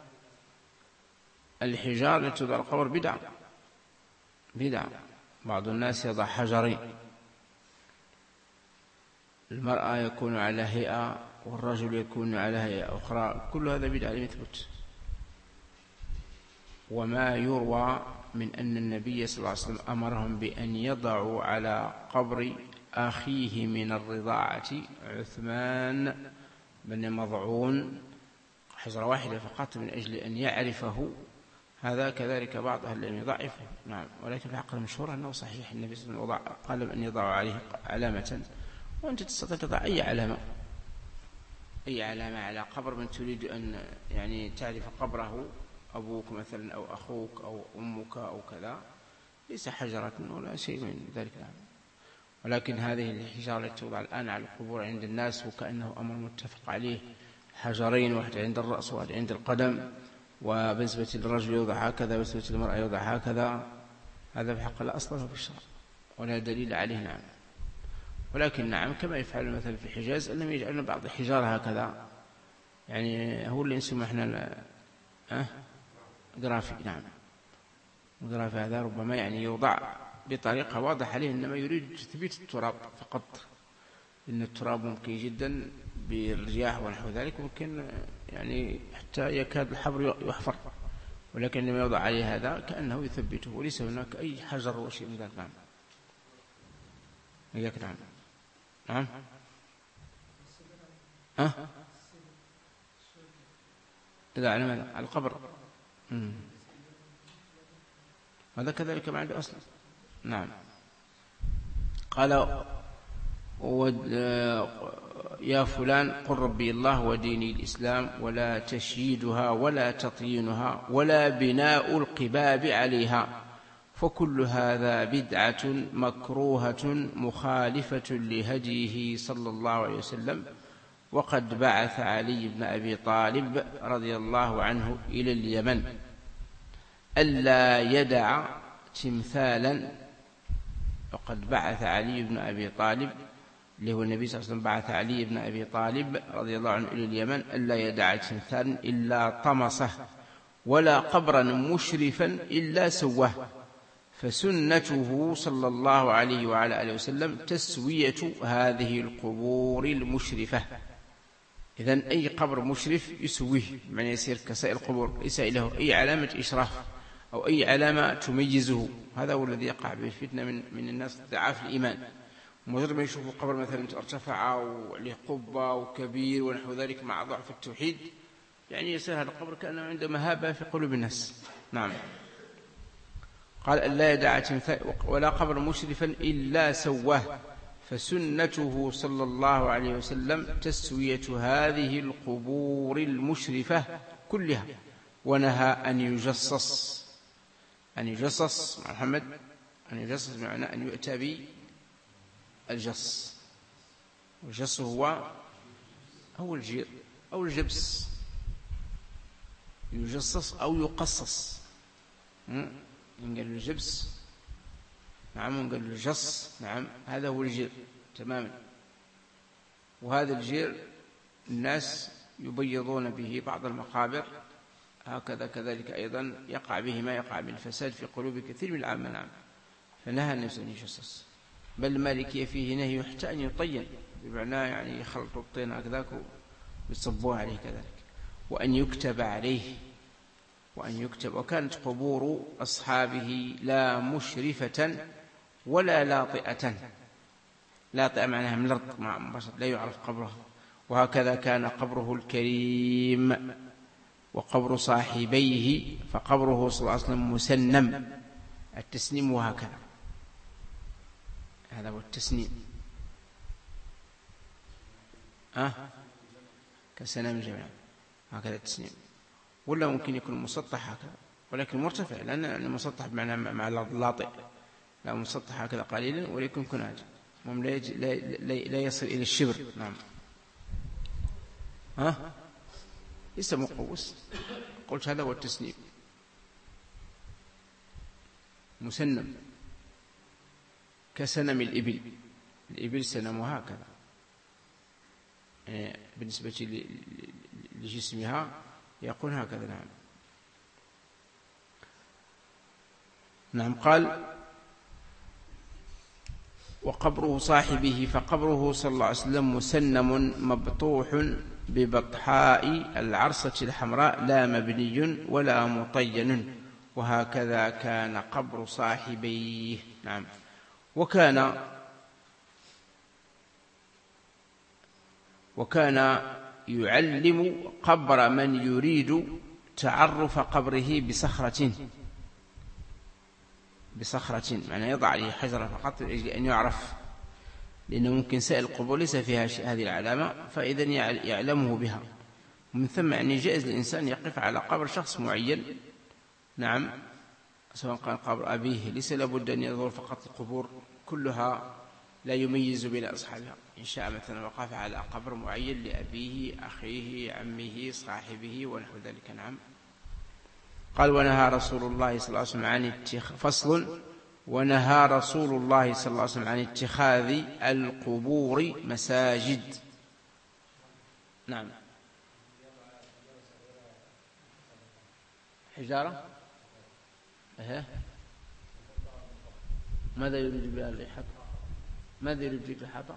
A: الحجار التي توضع القبر بدعة، بدعة. بعض الناس يضع حجرين، المرأة يكون على هيئة والرجل يكون على هيئة أخرى، كل هذا بدعة لم يثبت. وما يروى من أن النبي صلى الله عليه وسلم أمرهم بأن يضعوا على قبر أخيه من الرضاعة عثمان بن مضعون حجرة واحدة فقط من أجل أن يعرفه، هذا كذلك بعض أهل العلم يضعفه. نعم. ولكن الحق المشهور أنه صحيح، النبي صلى الله عليه وسلم قال أن يضعوا عليه علامة، وأنت تستطيع تضع أي علامة، أي علامة على قبر من تريد أن يعني تعرف قبره، أبوك مثلا أو أخوك أو أمك أو كذا، ليس حجرة ولا شيء من ذلك. نعم. ولكن هذه الحجارة التي توضع الآن على القبور عند الناس وكأنه أمر متفق عليه، حجرين، واحد عند الرأس وواحد عند القدم، وبنسبة للرجل يوضع هكذا وبنسبة للمرأة يوضع هكذا، هذا بحق لا أصل له في الشرع ولا دليل عليه. نعم. ولكن نعم كما يفعل مثلا في الحجاز أنهم يجعلون بعض الحجارة هكذا، يعني هو اللي نسمى احنا أه؟ جرافي. نعم. الجرافي هذا ربما يعني يوضع بطريقة واضحة عليه، إنما يريد تثبيت التراب فقط، إن التراب ممكن جدا بالرياح ونحو ذلك ممكن يعني حتى يكاد الحبر يحفر، ولكن لما يوضع عليه هذا كأنه يثبته، وليس هناك أي حجر وشيء من ذلك. نعم. إياك. نعم. نعم. أه؟ إذا على ماذا؟ على القبر. مم. هذا كذلك ما عنده أصلا. نعم. قال يا فلان قل ربي الله وديني الإسلام ولا تشييدها ولا تطيينها ولا بناء القباب عليها، فكل هذا بدعة مكروهة مخالفة لهديه صلى الله عليه وسلم. وقد بعث علي بن أبي طالب رضي الله عنه إلى اليمن ألا يدع تمثالا. وقد بعث علي بن أبي طالب اللي هو النبي صلى الله عليه وسلم بعث علي بن أبي طالب رضي الله عنه إلى اليمن ألا يدع تمثالا إلا طمسه ولا قبرا مشرفا إلا سواه، فسنته صلى الله عليه وعلى آله وسلم تسوية هذه القبور المشرفة. إذن أي قبر مشرف يسويه، يعني يصير كسائر القبور، ليس له أي علامة إشراف أو أي علامة تميزه. هذا هو الذي يقع به فتنة من, من الناس ضعاف الإيمان. مجرد ما يشوفوا قبر مثلا ارتفع وله قبة وكبير ونحو ذلك مع ضعف التوحيد، يعني يصير هذا القبر كأنه عنده مهابة في قلوب الناس. نعم. قال ألا يدع تمثال ولا قبر مشرفا إلا سواه، فسنته صلى الله عليه وسلم تسوية هذه القبور المشرفة كلها، ونهى أن يجصص. أن يجصص مع محمد، أن يجصص معنى أن يؤتى بالجص. والجص هو أو الجير أو الجبس، يجصص أو يقصص. قال الجبس نعم، قال الجص نعم، هذا هو الجير تماما. وهذا الجير الناس يبيضون به بعض المقابر هكذا، كذلك أيضا يقع به ما يقع بالفساد في قلوب كثير من العامة. نعم. فنهى الناس أن يجصص، بل المالكية فيه نهي حتى أن يطين، بمعنى يعني يخلطوا الطين هكذاك ويصبوه عليه كذلك، وأن يكتب عليه وأن يكتب. وكانت قبور أصحابه لا مشرفة ولا لاطئة. لاطئة معناها من الأرض لا يعرف قبره. وهكذا كان قبره الكريم وقبر صاحبيه فقبره صلى الله عليه وسلم مسنم. التسنيم وهكذا، هذا هو التسنيم. أه؟ كسنام جميعا هكذا التسنيم. ولا ممكن يكون مسطح هكذا ولكن مرتفع، لأن المسطح بمعنى مع اللاطئ، لا مسطح هكذا قليلا ولكن كناج مم لا, لا, لا يصل إلى الشبر. نعم. ها أه؟ ليس مقوس، قلت هذا هو التسنيم. مسنم كسنم الإبل، الإبل سنمها هكذا يعني بالنسبة لجسمها يكون هكذا. نعم. نعم. قال وقبره صاحبه فقبره صلى الله عليه وسلم مسنم مبطوح ببطحاء العرصة الحمراء لا مبني ولا مطين، وهكذا كان قبر صاحبيه. نعم. وكان وكان يعلم قبر من يريد تعرف قبره بصخرة بصخرة معنى يضع عليه حجرة فقط لأن يعرف، لأنه ممكن سائل القبور ليس فيها هذه العلامة، فإذا يعلمه بها. ومن ثم يعني جائز للإنسان يقف على قبر شخص معين. نعم. سواء كان قبر أبيه، ليس لابد أن ينظر فقط القبور كلها لا يميز بين أصحابها. إن شاء مثلا وقف على قبر معين لأبيه أخيه عمه صاحبه ونحو ذلك. نعم. قال ونهى رسول الله صلى الله عليه وسلم عن اتخاذ فصل ونهى رسول الله صلى الله عليه وسلم عن اتخاذ القبور مساجد. نعم. حجارة. أه. ماذا يريد بها الإحاطة؟ ماذا يريد الإحاطة؟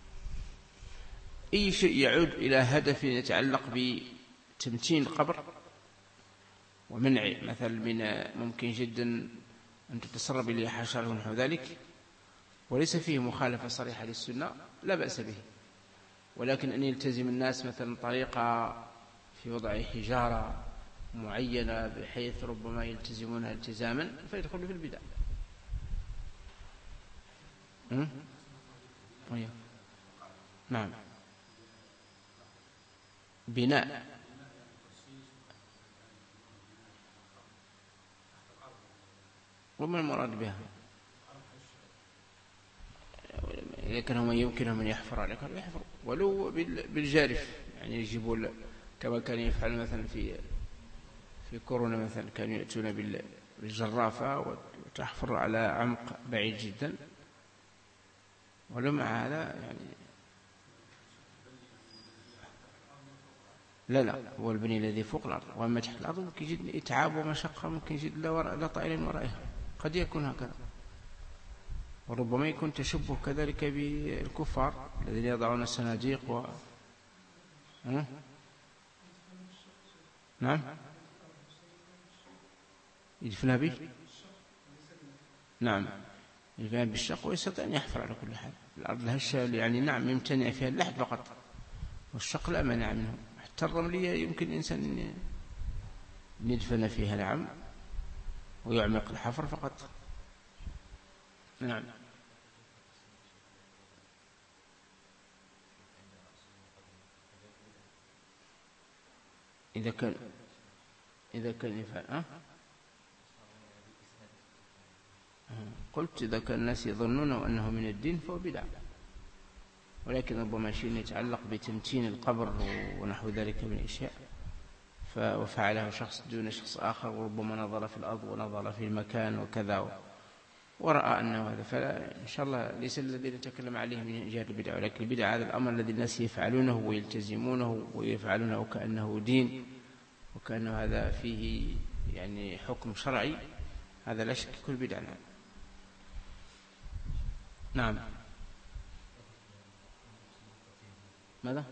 A: أي شيء يعود إلى هدف يتعلق بتمتين القبر ومنع مثل من ممكن جدا أن تتسرب إليه حشرة ونحو ذلك، وليس فيه مخالفة صريحة للسنة لا بأس به، ولكن أن يلتزم الناس مثلا طريقة في وضع حجارة معينة بحيث ربما يلتزمونها التزاما فيدخلوا في البدع. نعم. بناء وما المراد بها؟ إذا كان هم يمكنهم أن يحفر عليك يحفر ولو بالجارف، يعني يجيبوا كما كان يفعل مثلا في في كورونا مثلا كانوا يأتون بالجرافة وتحفر على عمق بعيد جدا، ولو مع هذا يعني لا لا هو البني الذي فوق الأرض، وأما تحت الأرض ممكن يجد إتعاب ومشقة، ممكن يجد لا طائل ورائها، قد يكون هكذا. وربما يكون تشبه كذلك بالكفار الذين يضعون الصناديق و... ها؟ نعم يدفنها به. نعم يدفنها بالشق ويستطيع أن يحفر على كل حال. الأرض الهشة يعني نعم يمتنع فيها اللحد فقط، والشق لا مانع منه. حتى الرملية يمكن الإنسان أن يدفن فيها نعم ويعمق الحفر فقط. نعم. إذا كان إذا كان يفعل أه؟ قلت إذا كان الناس يظنون أنه من الدين فهو بدعة، ولكن ربما شيء يتعلق بتمتين القبر ونحو ذلك من الأشياء وفعله شخص دون شخص آخر، وربما نظر في الأرض ونظر في المكان وكذا ورأى أنه هذا، فإن شاء الله ليس الذي نتكلم عليه من جهة البدع، ولكن البدع هذا الأمر الذي الناس يفعلونه ويلتزمونه ويفعلونه كأنه دين وكأنه هذا فيه يعني حكم شرعي، هذا لا شك كل بدعة. نعم. ماذا؟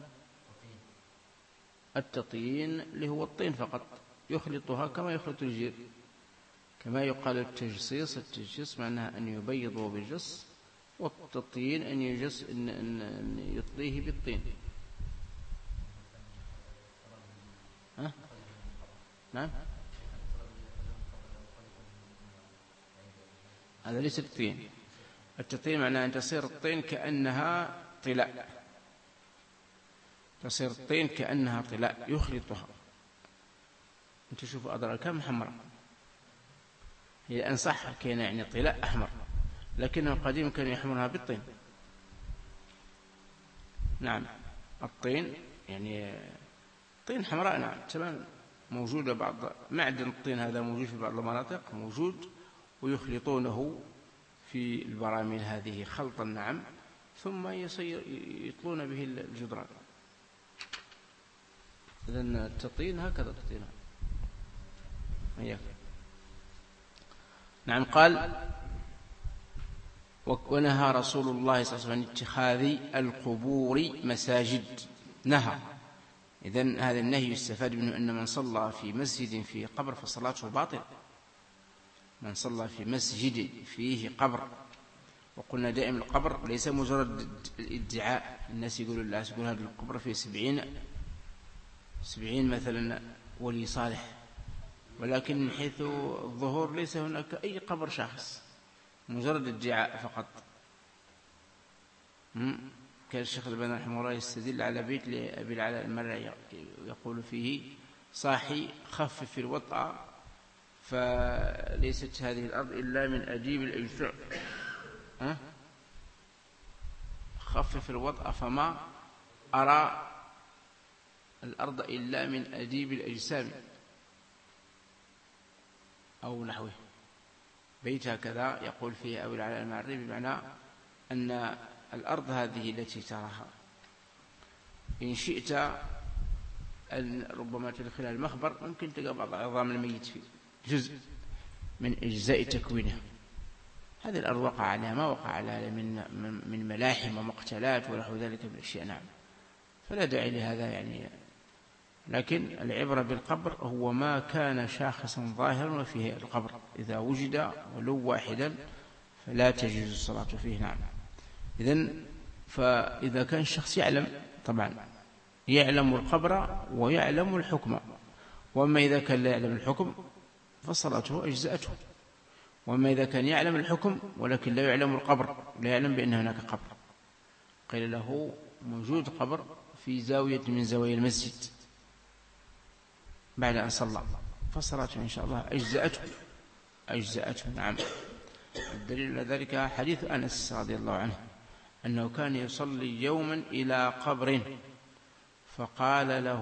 A: التطين اللي هو الطين فقط، يخلطها كما يخلط الجير، كما يقال التجصيص. التجصيص معناها أن يبيضه بالجص، والتطين أن يجص أن, أن, أن يطليه بالطين. ها؟ نعم هذا ليس التطين. التطين معناه أن تصير الطين كأنها طلاء، تصير الطين كأنها طلاء يخلطها. أنت شوفوا أضرار كم حمراء، هي أن صح كان يعني طلاء أحمر، لكنه القديم كان يحمرها بالطين. نعم الطين يعني طين حمراء، نعم تمام، موجودة بعض معدن الطين هذا موجود في بعض المناطق موجود، ويخلطونه في البراميل هذه خلطا، نعم، ثم يصير يطلون به الجدران. إذن التطين هكذا التطين. نعم. قال ونهى رسول الله صلى الله عليه وسلم عن اتخاذ القبور مساجد، نهى. إذن هذا النهي يستفاد منه أن من صلى في مسجد فيه قبر فصلاته باطل. من صلى في مسجد فيه قبر، وقلنا دائما القبر ليس مجرد الادعاء، الناس يقولوا لا يقول هذا القبر فيه سبعين سبعين مثلا ولي صالح، ولكن من حيث الظهور ليس هناك أي قبر شخص، مجرد ادعاء فقط. كان الشيخ الألباني رحمه الله يستدل على بيت لأبي العلاء المرعي يقول فيه صاحي خفف الوطأ فليست هذه الأرض إلا من أديب الأجسام، خفف الوطأ فما أرى الأرض إلا من أديب الأجسام أو نحوه. بيت هكذا يقول فيه أبو العلاء المرعي، بمعنى أن الأرض هذه التي تراها إن شئت أن ربما تدخلها المخبر ممكن تلقى بعض عظام الميت فيه، جزء من أجزاء تكوينها. هذه الأرض وقع عليها ما وقع عليها من من ملاحم ومقتلات ونحو ذلك من الأشياء، نعم، فلا داعي لهذا يعني. لكن العبرة بالقبر هو ما كان شاخصا ظاهرا وفيه القبر، إذا وجد ولو واحدا فلا تجوز الصلاة فيه، نعم. إذن فإذا كان الشخص يعلم، طبعا يعلم القبر ويعلم الحكم، وأما إذا كان لا يعلم الحكم فصلاته أجزأته، وأما إذا كان يعلم الحكم ولكن لا يعلم القبر، لا يعلم بأن هناك قبر، قيل له موجود قبر في زاوية من زوايا المسجد بعد أن صلى، فصلاته إن شاء الله أجزأته أجزأته نعم. الدليل على ذلك حديث أنس رضي الله عنه أنه كان يصلي يوما إلى قبر فقال له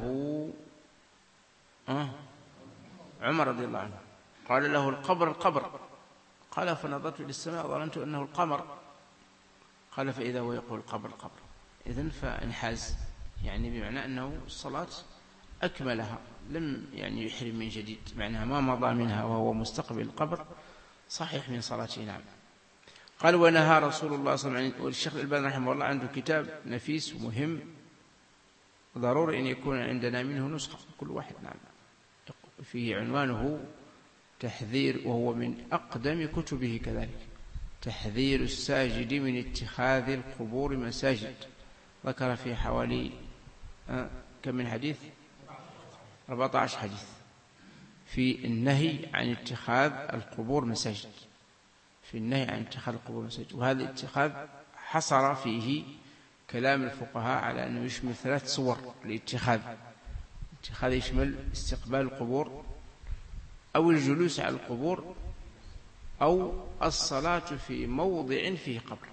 A: أه عمر رضي الله عنه، قال له القبر القبر، قال فنظرت إلى السماء ظننت أنه القمر، قال فإذا هو يقول القبر القبر. إذن فانحاز، يعني بمعنى أنه الصلاة أكملها، لم يعني يحرم من جديد، معناها ما مضى منها وهو مستقبل القبر صحيح من صلاته، نعم. قال ونهى رسول الله صلى الله عليه وسلم. والشيخ الألباني رحمه الله عنده كتاب نفيس ومهم، ضروري أن يكون عندنا منه نسخة كل واحد، نعم، فيه عنوانه تحذير، وهو من أقدم كتبه كذلك، تحذير الساجد من اتخاذ القبور مساجد. ذكر فيه حوالي آه كم من حديث؟ أربعة عشر حديث في النهي عن اتخاذ القبور مساجد، في النهي عن اتخاذ القبور مساجد. وهذا الاتخاذ حصر فيه كلام الفقهاء على أنه يشمل ثلاث صور للاتخاذ. الاتخاذ يشمل استقبال القبور أو الجلوس على القبور أو الصلاة في موضع فيه قبر،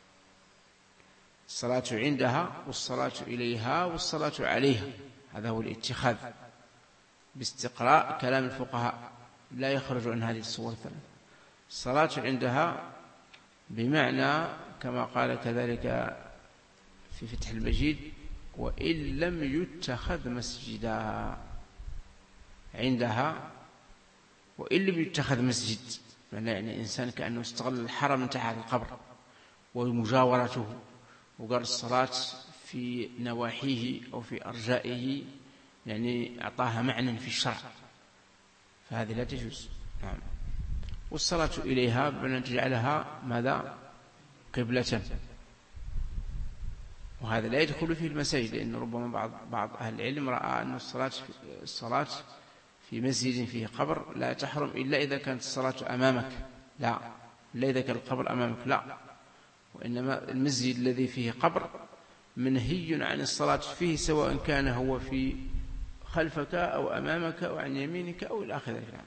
A: الصلاة عندها والصلاة إليها والصلاة عليها، هذا هو الاتخاذ باستقراء كلام الفقهاء، لا يخرج عن هذه الصور الثلاث. الصلاة عندها بمعنى كما قال كذلك في فتح المجيد وإن لم يتخذ مسجدا، عندها وإن لم يتخذ مسجد، يعني إنسان كأنه استغل الحرم تحت القبر ومجاورته وقال الصلاة في نواحيه أو في أرجائه، يعني أعطاها معنى في الشرع، فهذه لا تجوز، نعم. والصلاة إليها بأن تجعلها ماذا؟ قبلة، وهذا لا يدخل فيه المساجد، لأن ربما بعض بعض أهل العلم رأى أن الصلاة الصلاة في مسجد فيه قبر لا تحرم إلا إذا كانت الصلاة أمامك، لا إلا إذا كان القبر أمامك، لا، وإنما المسجد الذي فيه قبر منهي عن الصلاة فيه، سواء كان هو في خلفك أو أمامك أو عن يمينك أو إلى آخر ذلك.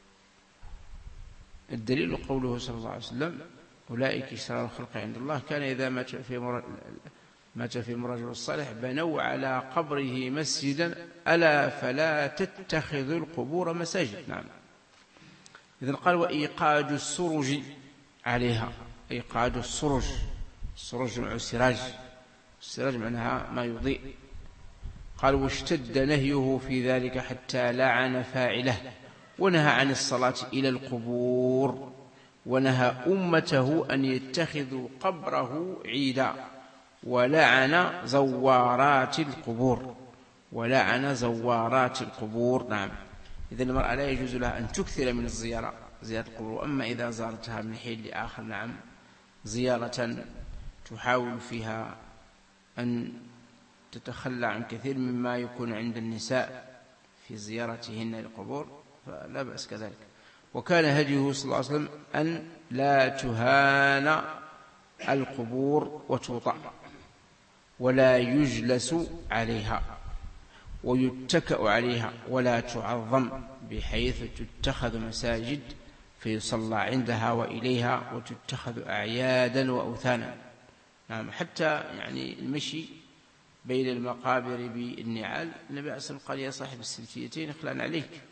A: الدليل قوله صلى الله عليه وسلم: أولئك شرار الخلق عند الله، كان إذا مات في مات فيهم الرجل الصالح بنوا على قبره مسجدا ألا فلا تتخذوا القبور مساجد. نعم. إذن قال: وإيقاد السرج عليها، إيقاد السرج، السرج جمع سراج، السراج معناها ما يضيء. قال: واشتد نهيه في ذلك حتى لعن فاعله، ونهى عن الصلاة إلى القبور، ونهى أمته أن يتخذوا قبره عيدا، ولعن زوارات القبور، ولعن زوارات القبور. نعم. إذن المرأة لا يجوز لها أن تكثر من الزيارة، زيارة القبور، أما إذا زارتها من حين لآخر، نعم، زيارة تحاول فيها أن تتخلى عن كثير مما يكون عند النساء في زيارتهن للقبور، فلا بأس كذلك. وكان هديه صلى الله عليه وسلم أن لا تهان القبور وتوطأ، ولا يجلس عليها ويتكأ عليها، ولا تعظم بحيث تتخذ مساجد فيصلى عندها وإليها، وتتخذ أعيادا وأوثانا. نعم. حتى يعني المشي بين المقابر بالنعال، النبي عليه الصلاة والسلام قال: يا صاحب السبتيتين اخلعن عليك.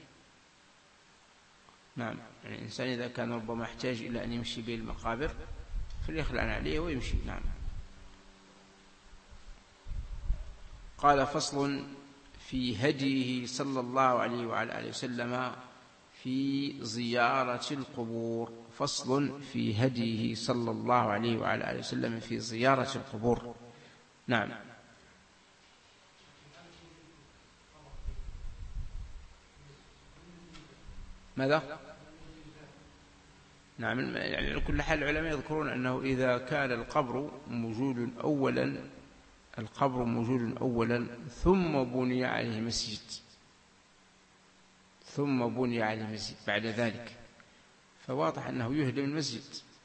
A: نعم. يعني الإنسان إذا كان ربما يحتاج إلى أن يمشي بين المقابر فليخلعن عليه ويمشي. نعم. قال: فصل في هديه صلى الله عليه وعلى آله وسلم في زيارة القبور. فصل في هديه صلى الله عليه وعلى آله وسلم في زيارة القبور. نعم. ماذا؟ نعم. يعني على كل حال العلماء يذكرون أنه إذا كان القبر موجود أولا القبر موجود أولا ثم بني عليه مسجد ثم بني عليه مسجد بعد ذلك، فواضح أنه يهدم المسجد.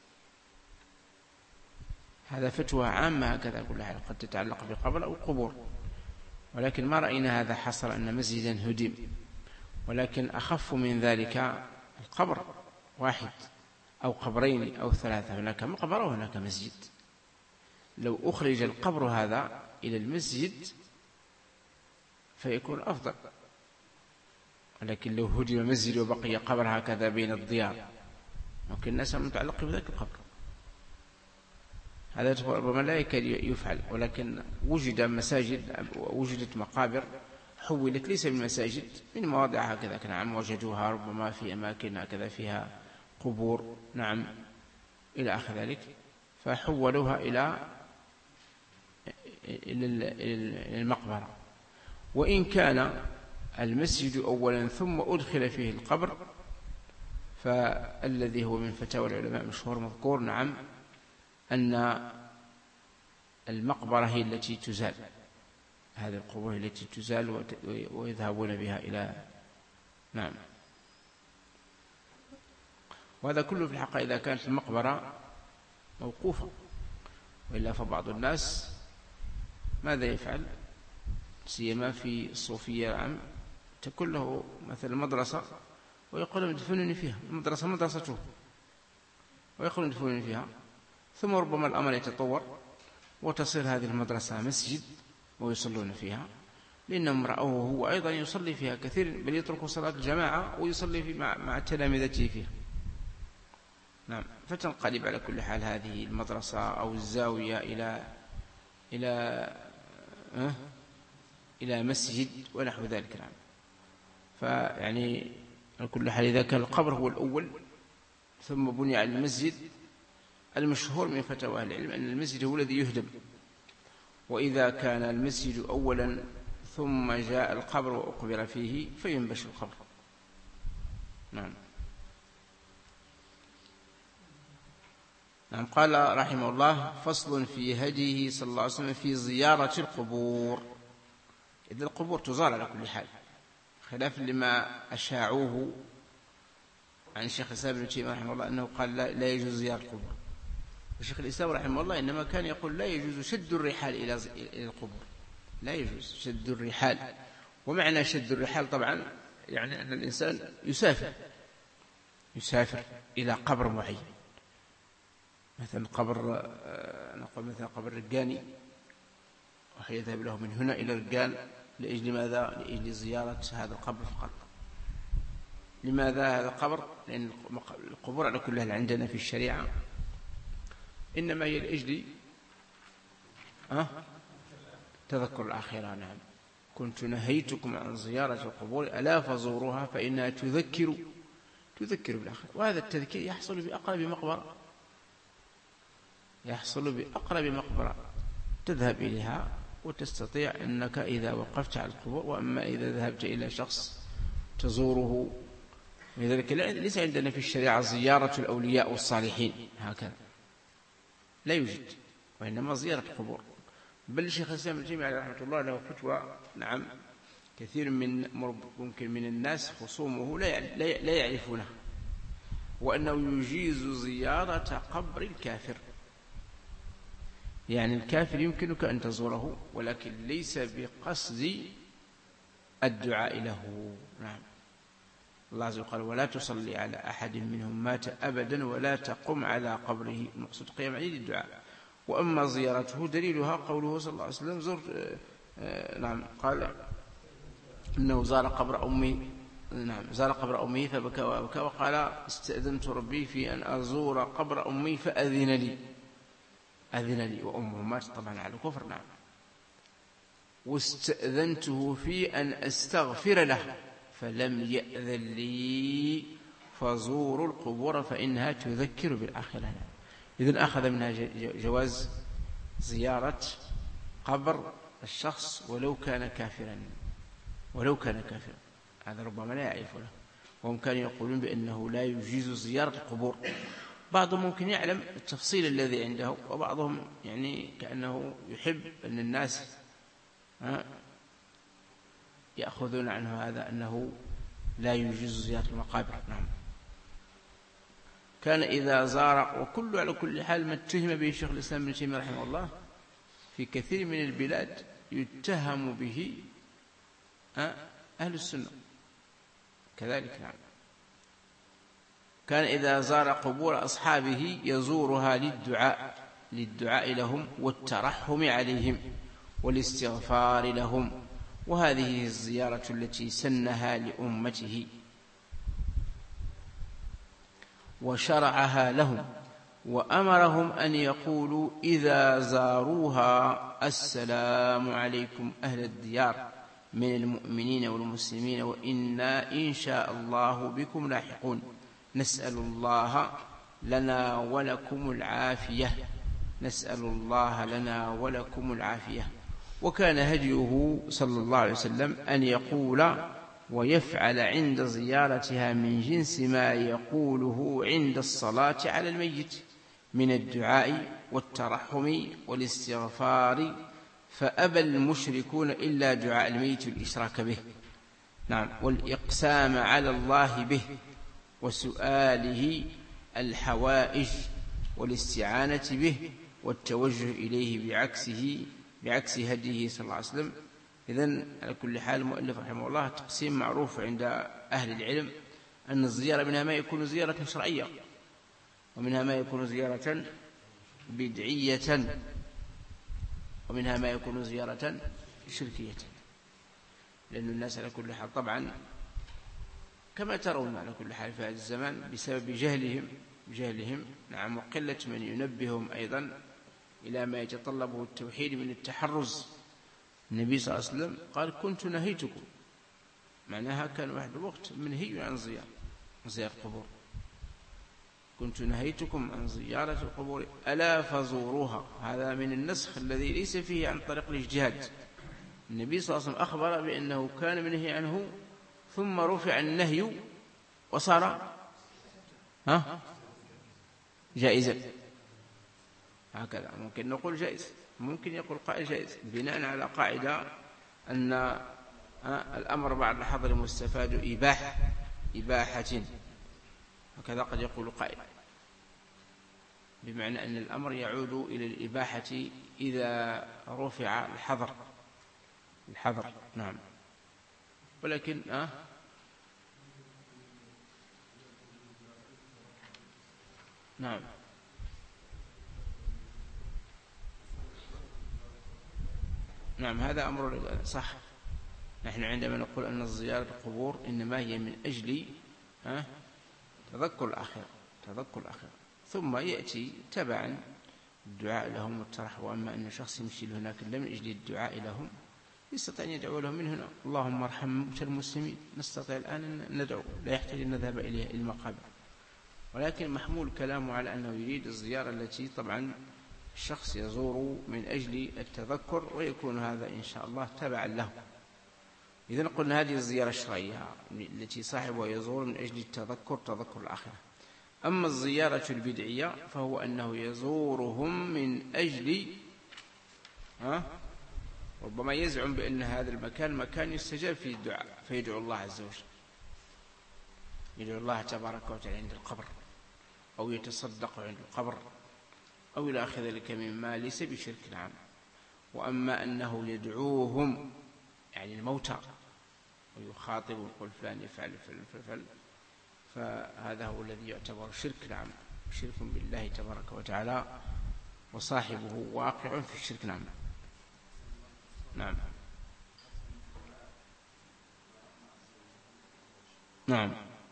A: هذا فتوى عامة هكذا كل حال، قد تتعلق بقبر أو قبور، ولكن ما رأينا هذا حصل أن مسجدا هدم. ولكن أخف من ذلك القبر واحد أو قبرين أو ثلاثة، هناك مقبرة وهناك مسجد. لو أخرج القبر هذا إلى المسجد فيكون أفضل، ولكن لو هدم مسجد وبقي قبر هكذا بين الديار ممكن الناس متعلق بذلك القبر، هذا ربما لا يكاد يفعل. ولكن وجد مساجد ووجدت مقابر حولت ليس من مساجد، من مواضع هكذا، نعم، وجدوها ربما في أماكن هكذا فيها قبور، نعم، إلى آخر ذلك، فحولوها إلى المقبرة. وإن كان المسجد أولا ثم أدخل فيه القبر، فالذي هو من فتاوى العلماء المشهور مذكور، نعم، أن المقبرة هي التي تزال، هذه القبور التي تزال ويذهبون بها إلى، نعم. وهذا كله في الحقيقة إذا كانت المقبرة موقوفة، وإلا فبعض الناس ماذا يفعل؟ سيما في الصوفية، نعم، تكون له مثلا مدرسة ويقول ادفنوني فيها، المدرسة مدرسته ويقول ادفنوني فيها، ثم ربما الأمر يتطور وتصير هذه المدرسة مسجد ويصلون فيها، لأنهم رأوه هو أيضا يصلي فيها كثير، بل يترك صلاة الجماعة ويصلي في مع, مع تلامذته فيها، نعم. فتنقلب على كل حال هذه المدرسة أو الزاوية إلى إلى أه إلى مسجد ونحو ذلك، نعم. فيعني على كل حال إذا كان القبر هو الأول ثم بني على المسجد، المشهور من فتاوى أهل العلم أن المسجد هو الذي يهدم. وإذا كان المسجد أولا ثم جاء القبر وأقبر فيه فينبش القبر، نعم. نعم. قال رحمه الله: فصل في هديه صلى الله عليه وسلم في زيارة القبور. إذا القبور تزار على كل حال، خلاف لما أشاعوه عن شيخ الإسلام ابن تيمية رحمه الله أنه قال لا, لا يجوز زيارة القبور. وشيخ الإسلام رحمه الله إنما كان يقول لا يجوز شد الرحال إلى إلى القبور، لا يجوز شد الرحال. ومعنى شد الرحال طبعا يعني أن الإنسان يسافر يسافر إلى قبر معين، مثلا قبر نقول مثلا قبر رقاني، ويذهب له من هنا إلى رقان لأجل ماذا؟ لأجل زيارة هذا القبر فقط. لماذا هذا القبر؟ لأن القبور على كلها عندنا في الشريعة إنما هي لأجل أه؟ تذكر الآخرة. نعم، كنت نهيتكم عن زيارة القبور ألا فزوروها فإنها تذكر تذكر بالآخرة. وهذا التذكير يحصل بأقرب مقبرة، يحصل بأقرب مقبرة تذهب إليها وتستطيع أنك إذا وقفت على القبور. وأما إذا ذهبت إلى شخص تزوره، لذلك ليس عندنا في الشريعة زيارة الأولياء والصالحين هكذا، لا يوجد، وإنما زيارة القبور. بل الشيخ الإسلام ابن تيمية رحمه الله له فتوى، نعم، كثير من ممكن من الناس خصومه لا يعرفونه، وأنه يجيز زيارة قبر الكافر. يعني الكافر يمكنك أن تزوره ولكن ليس بقصد الدعاء له. نعم، الله عز وجل قال ولا تصلي على أحد منهم مات أبدا ولا تقم على قبره، المقصود قيام عيد الدعاء. وأما زيارته دليلها قوله صلى الله عليه وسلم زر آه نعم قال إنه زار قبر أمي، نعم زار قبر أمي فبكى وبكى وقال استأذنت ربي في أن أزور قبر أمي فأذن لي، أذن لي وأمه مات طبعا على الكفر. نعم، واستأذنته في أن أستغفر له فلم يأذن لي فزوروا القبور فإنها تذكر بالآخرة. إذن أخذ منها جواز زيارة قبر الشخص ولو كان كافرا، ولو كان كافرا، هذا ربما لا يعرف له. وهم كانوا يقولون بأنه لا يجيز زيارة القبور. بعضهم ممكن يعلم التفصيل الذي عنده، وبعضهم يعني كأنه يحب أن الناس يأخذون عنه هذا أنه لا يجوز زيارة المقابر. نعم، كان إذا زار، وكل على كل حال ما اتهم به شيخ الإسلام ابن تيمية رحمه الله في كثير من البلاد يتهم به أهل السنة كذلك. نعم، كان إذا زار قبور أصحابه يزورها للدعاء للدعاء لهم والترحم عليهم والاستغفار لهم، وهذه الزيارة التي سنها لأمته وشرعها لهم، وأمرهم أن يقولوا إذا زاروها السلام عليكم أهل الديار من المؤمنين والمسلمين وإنا إن شاء الله بكم لاحقون، نسأل الله لنا ولكم العافية، نسأل الله لنا ولكم العافية. وكان هديه صلى الله عليه وسلم أن يقول ويفعل عند زيارتها من جنس ما يقوله عند الصلاة على الميت من الدعاء والترحم والاستغفار، فأبى المشركون إلا دعاء الميت والإشراك به. نعم، والإقسام على الله به وسؤاله الحوائج والاستعانة به والتوجه إليه بعكسه بعكس هديه صلى الله عليه وسلم. إذن على كل حال المؤلف رحمه الله تقسيم معروف عند أهل العلم أن الزيارة منها ما يكون زيارة شرعية ومنها ما يكون زيارة بدعية ومنها ما يكون زيارة شركية، لأن الناس على كل حال طبعا كما ترون على كل حال في هذا الزمان بسبب جهلهم جهلهم نعم وقلة من ينبههم أيضا إلى ما يتطلبه التوحيد من التحرز. النبي صلى الله عليه وسلم قال كنت نهيتكم، معناها كان واحد الوقت منهي عن زيارة زيارة القبور، كنت نهيتكم عن زيارة القبور ألا فزوروها. هذا من النسخ الذي ليس فيه عن طريق الاجتهاد. النبي صلى الله عليه وسلم أخبر بأنه كان منهي عنه ثم رفع النهي وصار ها جائزا. هكذا ممكن نقول جائز، ممكن يقول قائل جائز بناء على قاعدة أن الأمر بعد الحظر مستفاد إباحة إباحة، وكذا قد يقول قائل، بمعنى أن الأمر يعود إلى الإباحة إذا رفع الحظر الحظر نعم. ولكن أه نعم نعم هذا أمر صح. نحن عندما نقول أن زيارة القبور إنما هي من أجل أه تذكر الآخرة تذكر الآخرة، ثم يأتي تبعا الدعاء لهم والترح. وأما أن شخص يمشي هناك لا من أجل الدعاء لهم، يستطيع أن يدعو لهم من هنا، اللهم ارحم موتى المسلمين، نستطيع الآن أن ندعو، لا يحتاج أن نذهب إلى المقابر. ولكن محمول كلامه على أنه يريد الزيارة التي طبعا الشخص يزور من أجل التذكر، ويكون هذا إن شاء الله تبعا له. إذن قلنا هذه الزيارة الشرعية التي صاحبها يزور من أجل التذكر تذكر الآخرة. أما الزيارة البدعية فهو أنه يزورهم من أجل ها ربما يزعم بأن هذا المكان مكان يستجاب فيه الدعاء، فيدعو الله عز وجل، يدعو الله تبارك وتعالى عند القبر، أو يتصدق عند القبر، أو إلى آخر ذلك مما ليس بشرك نعم. وأما أنه يدعوهم يعني الموتى ويخاطب ويقول فلان يفعل فعل فعل، فهذا هو الذي يعتبر شرك نعم، شرك بالله تبارك وتعالى، وصاحبه واقع في الشرك نعم. نعم نعم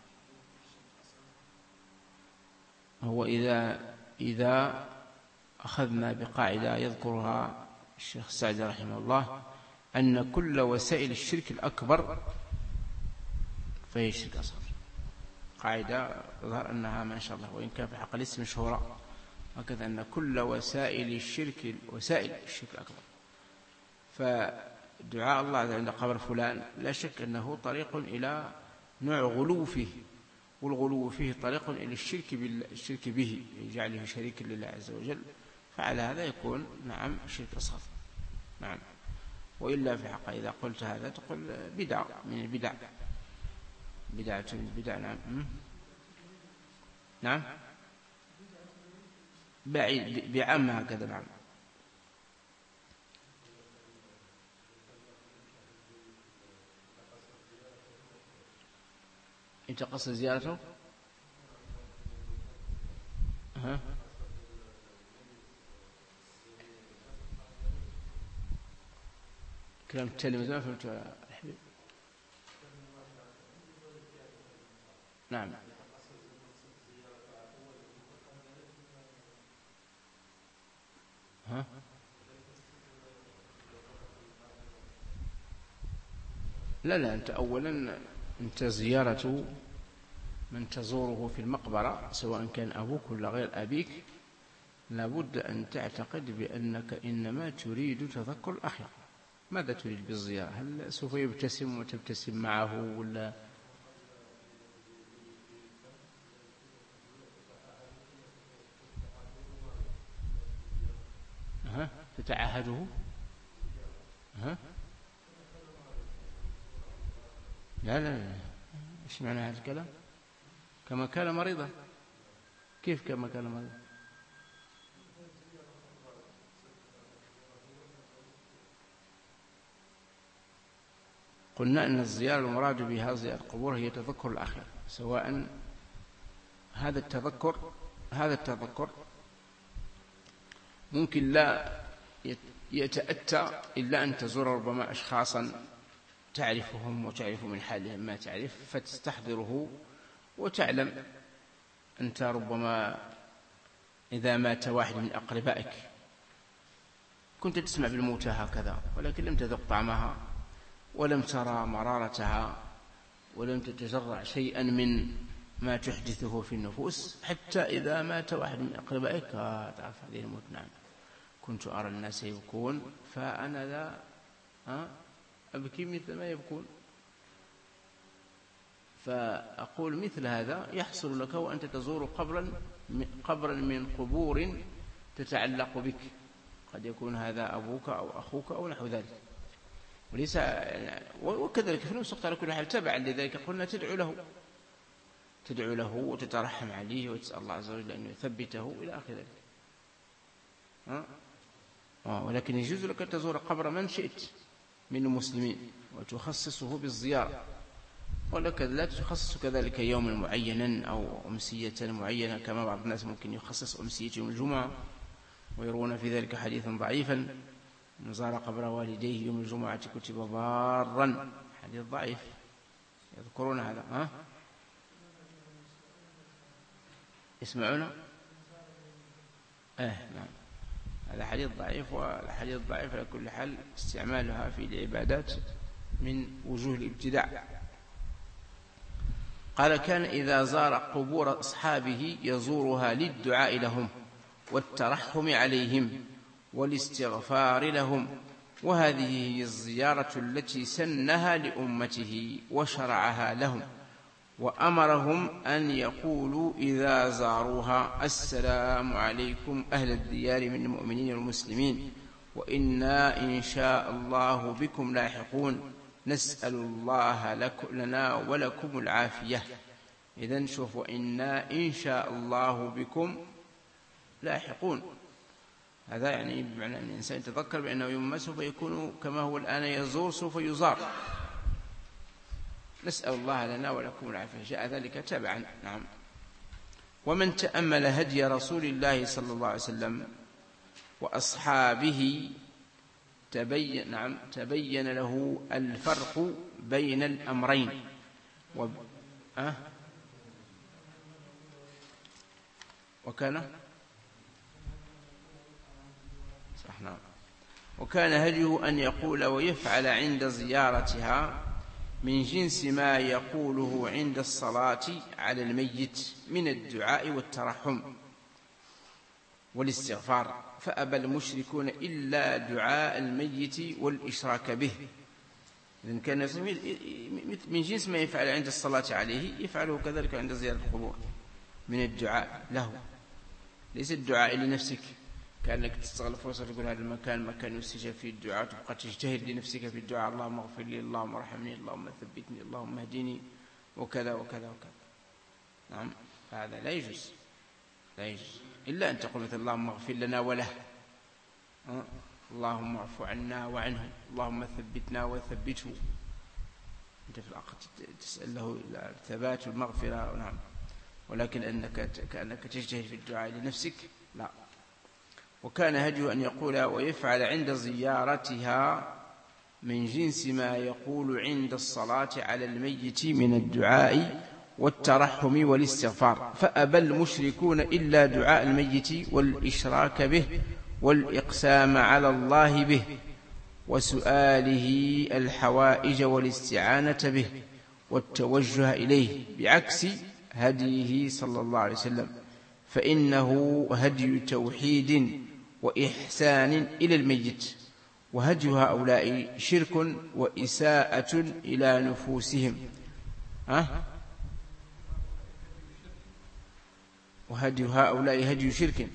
A: هو إذا إذا أخذنا بقاعدة يذكرها الشيخ سعدي رحمه الله، أن كل وسائل الشرك الأكبر فهي شرك أصغر. قاعدة ظهر أنها ما شاء الله وإن كان في حق الاسم مشهورة، وكذا أن كل وسائل الشرك وسائل الشرك الأكبر. فدعاء الله عند قبر فلان لا شك أنه طريق إلى نوع غلو فيه، والغلو فيه طريق إلى الشرك بالشرك به، يجعله شريكا لله عز وجل، فعلى هذا يكون نعم شرك أصغر نعم. وإلا في حق إذا قلت هذا تقول بدعة من البدع، بدعة من البدع نعم. نعم بعيد بعام هكذا نعم. أنت قصد زيارته؟ ها كلام التلميذ ما فهمت يا حبيب. نعم ها لا لا أنت أولا أنت زيارة من تزوره في المقبرة سواء كان أبوك ولا غير أبيك لابد أن تعتقد بأنك إنما تريد تذكر الآخرة. ماذا تريد بالزيارة؟ هل سوف يبتسم وتبتسم معه ولا ها تتعهده؟ ها لا لا لا إيش معنى هذا الكلام؟ كما كان مريضا. كيف كما كان مريضا؟ قلنا أن الزيارة المراد بها زيارة القبور هي تذكر الآخرة، سواء هذا التذكر هذا التذكر ممكن لا يتأتى إلا أن تزور ربما أشخاصا تعرفهم وتعرف من حالهم ما تعرف، فتستحضره وتعلم أنت ربما إذا مات واحد من أقربائك كنت تسمع بالموتى هكذا، ولكن لم تذق طعمها ولم ترى مرارتها ولم تتجرع شيئا من ما تحدثه في النفوس، حتى إذا مات واحد من أقربائك تعرف هذه الموت. نعم كنت أرى الناس يبكون فأنا لا أبكي مثل ما يبكون. فأقول مثل هذا يحصل لك وأنت تزور قبرا قبرا من قبور تتعلق بك، قد يكون هذا أبوك أو أخوك أو نحو ذلك. وليس وكذلك في نفس الوقت على كل حال تبعا لذلك قلنا تدعو له تدعو له وتترحم عليه وتسأل الله عز وجل أن يثبته إلى آخر ذلك. ها؟ آه ولكن يجوز لك أن تزور قبر من شئت من المسلمين وتخصصه بالزيارة، ولك لا تخصص كذلك يوما معينا أو أمسية معينة كما بعض الناس ممكن يخصص أمسية يوم الجمعة ويرون في ذلك حديثا ضعيفا: من زار قبر والديه يوم الجمعة كتب بارا. حديث ضعيف، يذكرون هذا. ها؟ يسمعون؟ اه نعم، هذا حديث ضعيف، والحديث ضعيف على كل حال استعمالها في العبادات من وجوه الابتداع. قال: كان إذا زار قبور أصحابه يزورها للدعاء لهم والترحم عليهم والاستغفار لهم، وهذه هي الزيارة التي سنها لأمته وشرعها لهم، وأمرهم أن يقولوا إذا زاروها: السلام عليكم أهل الديار من المؤمنين والمسلمين، وإنا إن شاء الله بكم لاحقون، نسأل الله لنا ولكم العافية. إذن شوف: وإنا إن شاء الله بكم لاحقون، هذا يعني بمعنى أن الإنسان يتذكر بأنه يوم سوف يكون كما هو الآن يزور سوف يزار. نسأل الله لنا ولكم العافية، جاء ذلك تبعا. نعم. ومن تأمل هدي رسول الله صلى الله عليه وسلم وأصحابه تبين, نعم تبين له الفرق بين الأمرين. و... أه؟ وكان صح نعم. وكان هديه أن يقول ويفعل عند زيارتها من جنس ما يقوله عند الصلاة على الميت من الدعاء والترحم والاستغفار، فأبى المشركون إلا دعاء الميت والإشراك به. إذن كان من جنس ما يفعل عند الصلاة عليه يفعله كذلك عند زيارة القبور من الدعاء له، ليس الدعاء لنفسك كأنك تستغل فرصة تقول هذا المكان مكان يستجاب فيه الدعاء، تبقى تجتهد لنفسك في الدعاء: اللهم اغفر لي، اللهم ارحمني، اللهم ثبتني، اللهم اهدني، وكذا وكذا وكذا. نعم، هذا لا يجوز، لا يجوز إلا أن تقول مثل اللهم اغفر لنا وله، أه؟ اللهم اعف عنا وعنه، اللهم ثبتنا وثبته. أنت في العقد تسأل له الثبات والمغفرة. نعم، ولكن أنك كأنك تجتهد في الدعاء لنفسك لا. وكان هديه أن يقول ويفعل عند زيارتها من جنس ما يقول عند الصلاة على الميت من الدعاء والترحم والاستغفار، فأبى المشركون إلا دعاء الميت والإشراك به والإقسام على الله به وسؤاله الحوائج والاستعانة به والتوجه إليه، بعكس هديه صلى الله عليه وسلم، فإنه هدي توحيد وإحسان إلى الميت، وهدي هؤلاء شرك وإساءة إلى نفوسهم. أه؟ وهدي هؤلاء هدي شرك.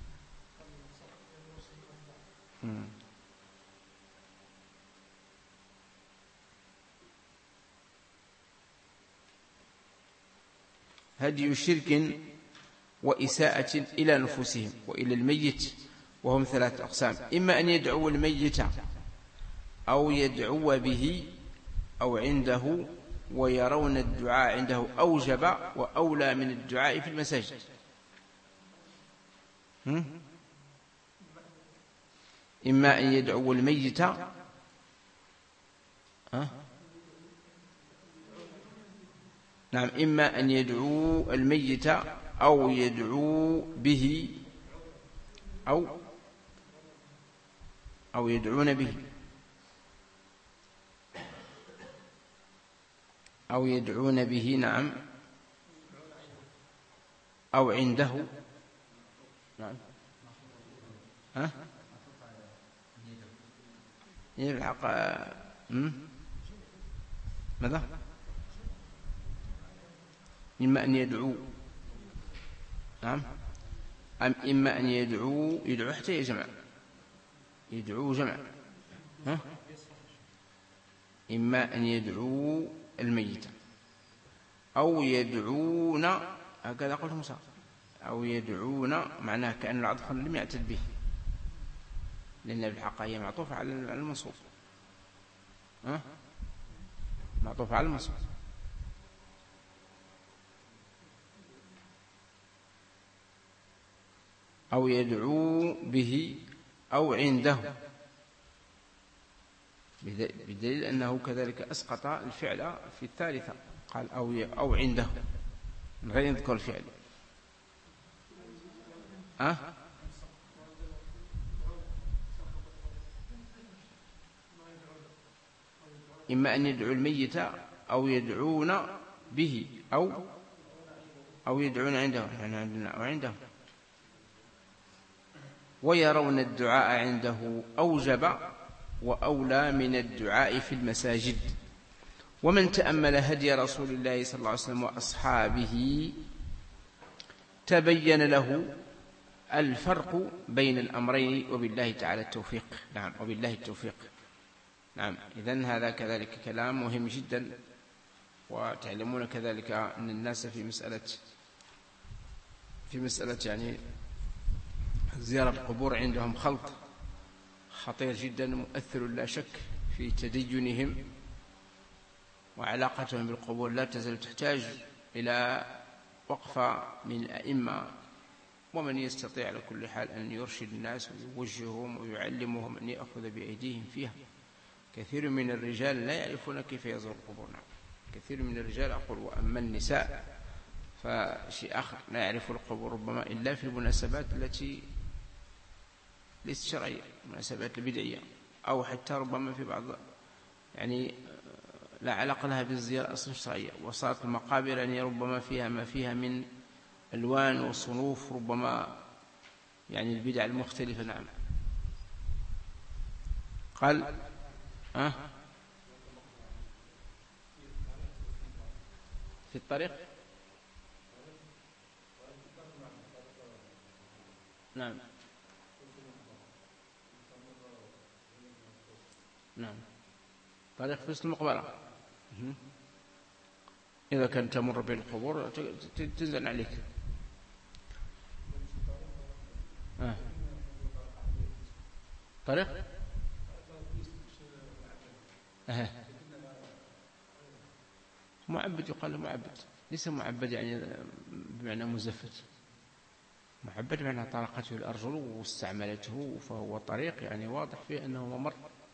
A: هدي شرك وإساءة إلى نفوسهم وإلى الميت، وهم ثلاثة أقسام: إما أن يدعو الميت أو يدعو به أو عنده، ويرون الدعاء عنده أوجب وأولى من الدعاء في المساجد. إما أن يدعو الميت أه؟ نعم، إما أن يدعو الميت أو يدعو به أو أو يدعون به أو يدعون به نعم، أو عنده. نعم. ها؟ يلحق ماذا؟ إما أن يدعو، نعم، أم إما أن يدعو يدعو حتى يجمع، يدعو جمع. ها؟ إما أن يدعو الميت أو يدعون، هكذا قلت موسى، أو يدعون معناه كأن العطف لم يعتد به، لأن بالحق هي معطوفة على المنصوب، أه؟ معطوفة على المنصوب. أو يدعو به أو عنده، بدليل أنه كذلك أسقط الفعل في الثالثة، قال أو أو عنده من غير يذكر الفعل. أه؟ إما أن يدعو الميت أو يدعون به أو أو يدعون عنده، يعني عندنا أو عنده. ويرون الدعاء عنده أوجب وأولى من الدعاء في المساجد. ومن تأمل هدي رسول الله صلى الله عليه وسلم وأصحابه تبين له الفرق بين الأمرين، وبالله تعالى التوفيق. نعم، وبالله التوفيق. نعم، إذن هذا كذلك كلام مهم جدا. وتعلمون كذلك أن الناس في مسألة في مسألة يعني زيارة القبور عندهم خلط خطير جدا مؤثر لا شك في تدينهم، وعلاقتهم بالقبور لا تزال تحتاج إلى وقفة من الأئمة ومن يستطيع على كل حال أن يرشد الناس ويوجههم ويعلمهم أن يأخذ بأيديهم فيها. كثير من الرجال لا يعرفون كيف يزور القبور. كثير من الرجال أقول، وأما النساء فشيء آخر، لا يعرف القبور ربما إلا في المناسبات التي ليست شرعية، المناسبات البدعية، أو حتى ربما في بعض يعني لا علاقة لها بالزيارة أصلا الشرعية. وصارت المقابر يعني ربما فيها ما فيها من ألوان وصنوف، ربما يعني البدع المختلفة. نعم. قال أه؟ في الطريق. نعم نعم طريق في وسط المقبرة، إذا كان تمر بين القبور تنزل عليك. آه. طريق آه. معبد، يقال معبد، ليس معبد يعني بمعنى مزفت. معبد بمعنى طرقته الأرجل واستعملته، فهو طريق يعني واضح فيه أنه ممر.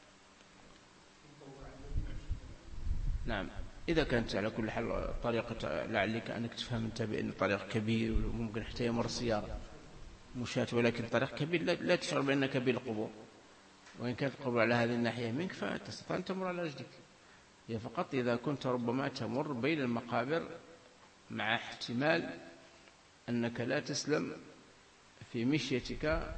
A: نعم، إذا كانت على كل حال طريقة لعلك أنك تفهم أنت بأن طريق كبير وممكن حتى يمر سيارة مشاة، ولكن طريق كبير لا تشعر بأنك بالقبور، وإن كانت القبور على هذه الناحية منك فتستطيع أن تمر على رجلك. هي فقط إذا كنت ربما تمر بين المقابر مع احتمال أنك لا تسلم في مشيتك،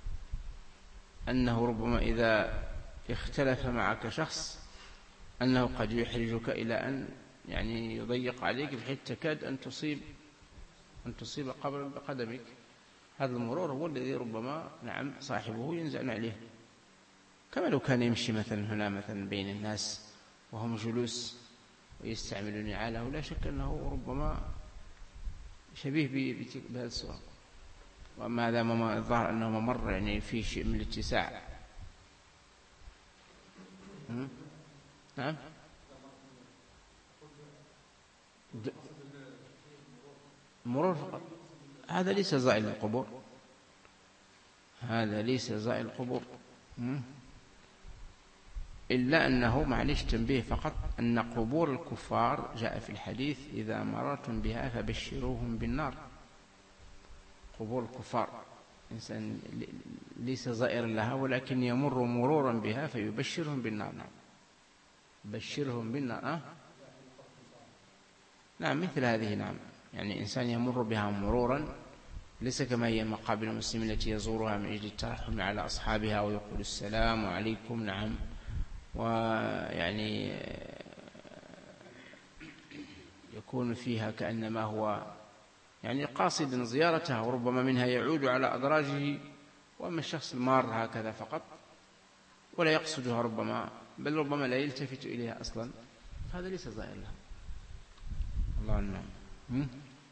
A: أنه ربما إذا اختلف معك شخص أنه قد يحرجك إلى أن يعني يضيق عليك بحيث تكاد أن تصيب أن تصيب قبر بقدمك. هذا المرور هو الذي ربما نعم صاحبه ينزع عليه، كما لو كان يمشي مثلا هنا مثلا بين الناس وهم جلوس ويستعملون نعاله، لا شك أنه ربما شبيه بهذا الصورة. وأما هذا ما الظاهر أنه ممر يعني فيه شيء من الاتساع. نعم مرور فقط، هذا ليس زائل القبور، هذا ليس زائل القبور، إلا أنه معلش تنبيه فقط أن قبور الكفار جاء في الحديث إذا مررتم بها فبشروهم بالنار. قبور الكفار إنسان ليس زائر لها ولكن يمر مرورا بها فيبشرهم بالنار. نعم، بشرهم بالنار. أه؟ نعم مثل هذه. نعم، يعني إنسان يمر بها مرورا، ليس كما هي مقابر المسلمين التي يزورها من أجل الترحم على أصحابها ويقول السلام عليكم. نعم، ويعني يكون فيها كأنما هو يعني قاصدا زيارتها، وربما منها يعود على أدراجه، وأما الشخص المار هكذا فقط ولا يقصدها ربما بل ربما لا يلتفت إليها أصلا، فهذا ليس ظاهر لها. الله أعلم.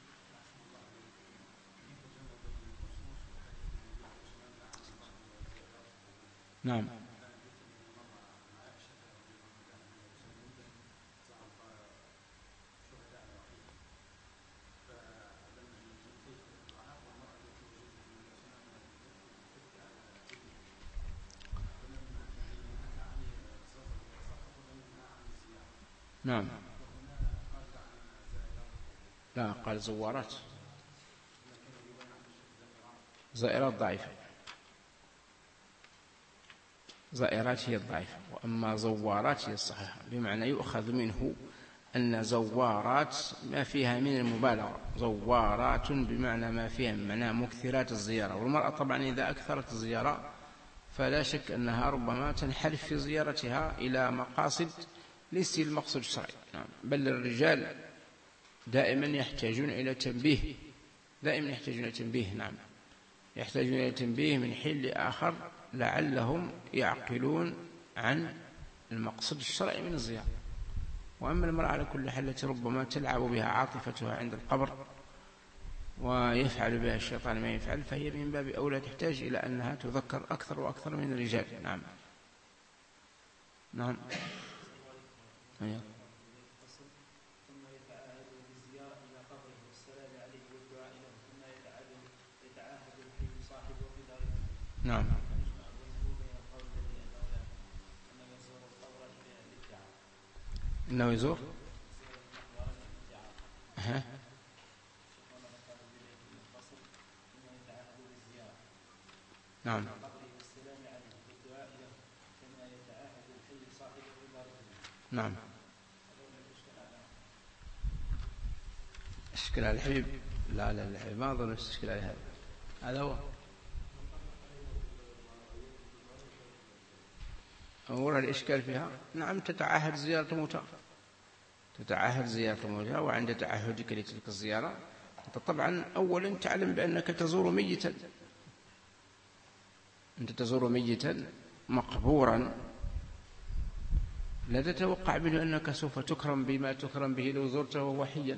A: نعم. نعم. لا، قال زوارات، زائرات ضعيفة، زائرات هي الضعيفة، وأما زوارات هي الصحيحة، بمعنى يؤخذ منه أن زوارات ما فيها من المبالغة، زوارات بمعنى ما فيها من معنى مكثرات الزيارة. والمرأة طبعا إذا أكثرت الزيارة فلا شك أنها ربما تنحرف في زيارتها إلى مقاصد ليس المقصود الشرعي. نعم. بل الرجال دائما يحتاجون إلى تنبيه، دائما يحتاجون إلى تنبيه. نعم، يحتاجون إلى تنبيه من حين لآخر لعلهم يعقلون عن المقصود الشرعي من الزيارة. وأما المرأة على كل حال التي ربما تلعب بها عاطفتها عند القبر ويفعل بها الشيطان ما يفعل، فهي من باب أولى تحتاج إلى أنها تذكر أكثر وأكثر من الرجال. نعم. نعم. أيوه. نعم. إنه يزور. ها. نعم. نعم. اشكال على الحبيب؟ لا لا الحبيب ما أظن اشكال على هذا، هذا هو. أمور الإشكال فيها. نعم، تتعاهد زيارة موتى، تتعاهد زيارة موتى، وعند تعهدك لتلك الزيارة أنت طبعا أولا تعلم بأنك تزور ميتا، أنت تزور ميتا مقبورا، لا تتوقع منه أنك سوف تكرم بما تكرم به لو زرته وهو حيا.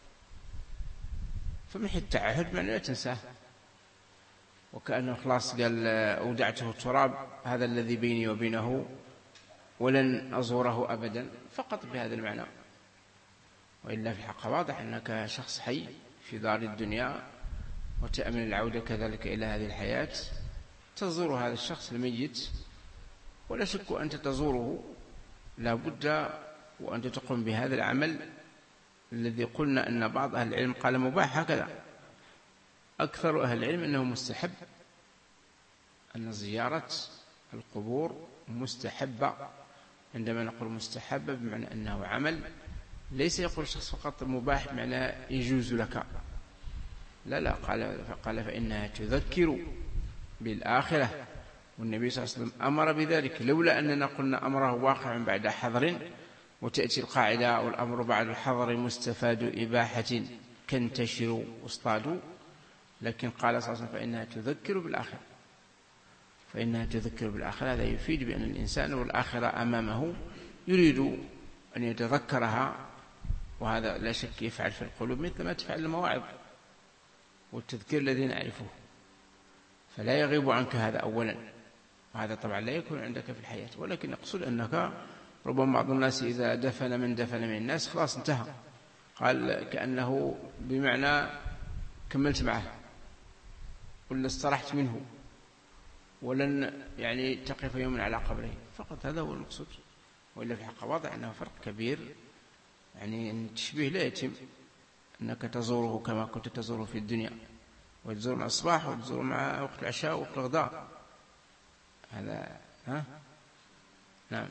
A: فمن التعهد معنى لا تنساه، وكأنه خلاص قال أودعته التراب، هذا الذي بيني وبينه ولن أزوره أبدا، فقط بهذا المعنى. وإلا في الحق واضح أنك شخص حي في دار الدنيا وتأمل العودة كذلك إلى هذه الحياة، تزور هذا الشخص الميت، ولا شك أنت تزوره لا بد وأنت تقوم بهذا العمل الذي قلنا أن بعض أهل العلم قال مباح، هكذا أكثر أهل العلم أنه مستحب، أن زيارة القبور مستحبة. عندما نقول مستحبة بمعنى أنه عمل، ليس يقول الشخص فقط مباح بمعنى يجوز لك، لا لا، قال فقال فإنها تذكر بالآخرة، والنبي صلى الله عليه وسلم أمر بذلك، لولا أننا قلنا أمره واقع بعد حظر، وتأتي القاعدة والأمر بعد الحظر مستفاد إباحة كانتشروا واصطادوا، لكن قال صلى الله عليه وسلم فإنها تذكر بالآخرة، فإنها تذكر بالآخرة. هذا يفيد بأن الإنسان والآخرة أمامه يريد أن يتذكرها، وهذا لا شك يفعل في القلوب مثل ما تفعل المواعظ والتذكير الذي نعرفه، فلا يغيب عنك هذا أولا، وهذا طبعا لا يكون عندك في الحياة. ولكن أقصد أنك ربما بعض الناس إذا دفن من دفن من الناس خلاص انتهى، قال كأنه بمعنى كملت معه ولا استرحت منه ولن يعني تقف يوما على قبره فقط، هذا هو المقصود. وإلا في الحق واضح أنه فرق كبير، يعني التشبيه لا يتم أنك تزوره كما كنت تزوره في الدنيا، وتزور مع الصباح وتزور مع وقت العشاء ووقت الغداء، هذا ها؟ نعم.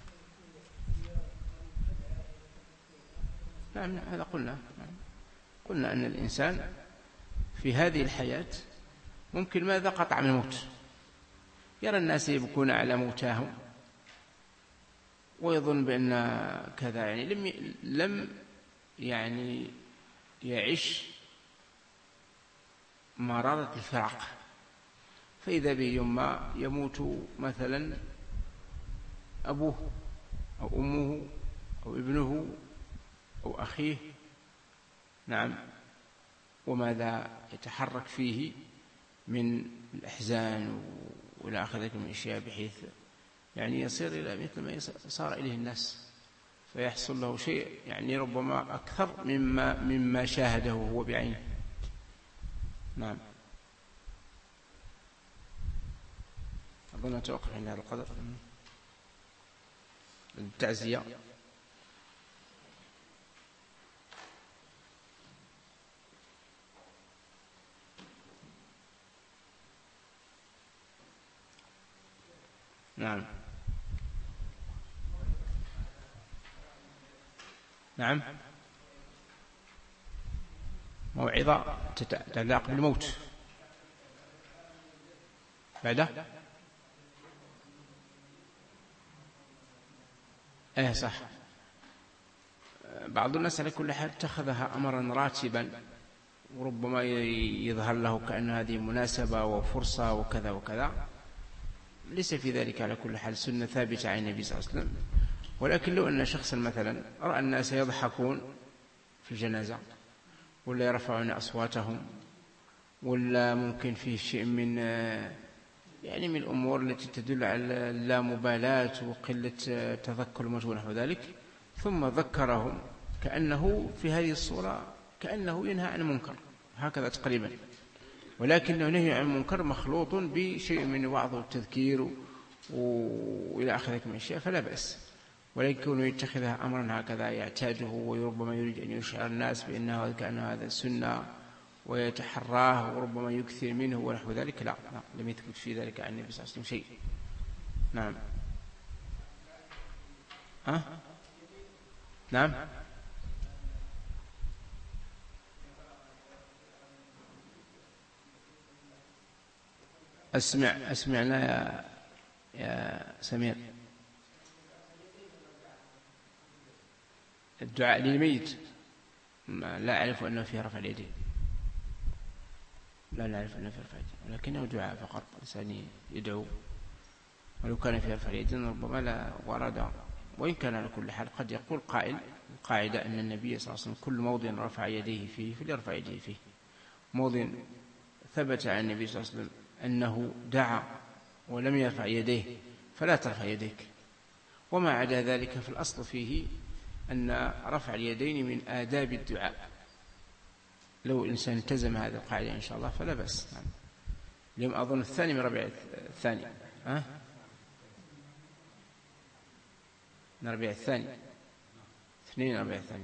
A: نعم هذا قلنا، نعم. قلنا أن الإنسان في هذه الحياة ممكن ماذا قطع من الموت، يرى الناس يبكون على موتاهم ويظن بأن كذا، يعني لم لم يعني يعيش مرارة الفراق، فإذا به يوم ما يموت مثلا أبوه أو أمه أو ابنه أو أخيه، نعم، وماذا يتحرك فيه من الأحزان وإلى آخر ذلك من الأشياء، بحيث يعني يصير إلى مثل ما صار إليه الناس، فيحصل له شيء يعني ربما أكثر مما مما شاهده هو بعينه. نعم. أظن أتوقف عند هذا القدر. التعزية. نعم نعم موعظة تتعلق بالموت بعده. ايه صح. بعض الناس على كل حال اتخذها أمرا راتبا، وربما يظهر له كأن هذه مناسبة وفرصة وكذا وكذا. ليس في ذلك على كل حال سنة ثابتة عن النبي صلى الله عليه وسلم. ولكن لو أن شخصا مثلا رأى الناس يضحكون في الجنازة، ولا يرفعون أصواتهم، ولا ممكن فيه شيء من يعني من الأمور التي تدل على اللامبالاة وقلة تذكر الموت ونحو ذلك، ثم ذكرهم كأنه في هذه الصورة كأنه ينهى عن منكر، هكذا تقريبا، ولكنه نهي عن منكر مخلوط بشيء من وعظ والتذكير وإلى آخر ذلك من الأشياء، فلا بأس. ولكن يتخذها أمرا هكذا يعتاده، وربما يريد أن يشعر الناس بأنه كأن هذا السنة ويتحراه وربما يكثر منه ونحو ذلك، لا, لا لم يثبت في ذلك عن النبي صلى الله عليه وسلم شيء. نعم. أه؟ نعم. أسمع أسمعنا يا يا سمير. الدعاء للميت لا أعرف أنه فيه رفع اليدين، لا نعرف أنه فيه رفع اليدين، ولكنه دعاء فقط، الإنسان يدعو، ولو كان فيه رفع اليدين ربما لا ورد. وإن كان على كل حال قد يقول قائل القاعدة أن النبي صلى الله عليه وسلم كل موضع رفع يديه فيه فليرفع يديه فيه. موضع ثبت عن النبي صلى الله عليه وسلم أنه دعا ولم يرفع يديه فلا ترفع يديك، وما عدا ذلك في الأصل فيه أن رفع اليدين من آداب الدعاء. لو الإنسان التزم هذه القاعدة إن شاء الله فلا بأس. نعم. اليوم أظن الثاني من ربيع الثاني، ها؟ من ربيع الثاني، اثنين ربيع الثاني.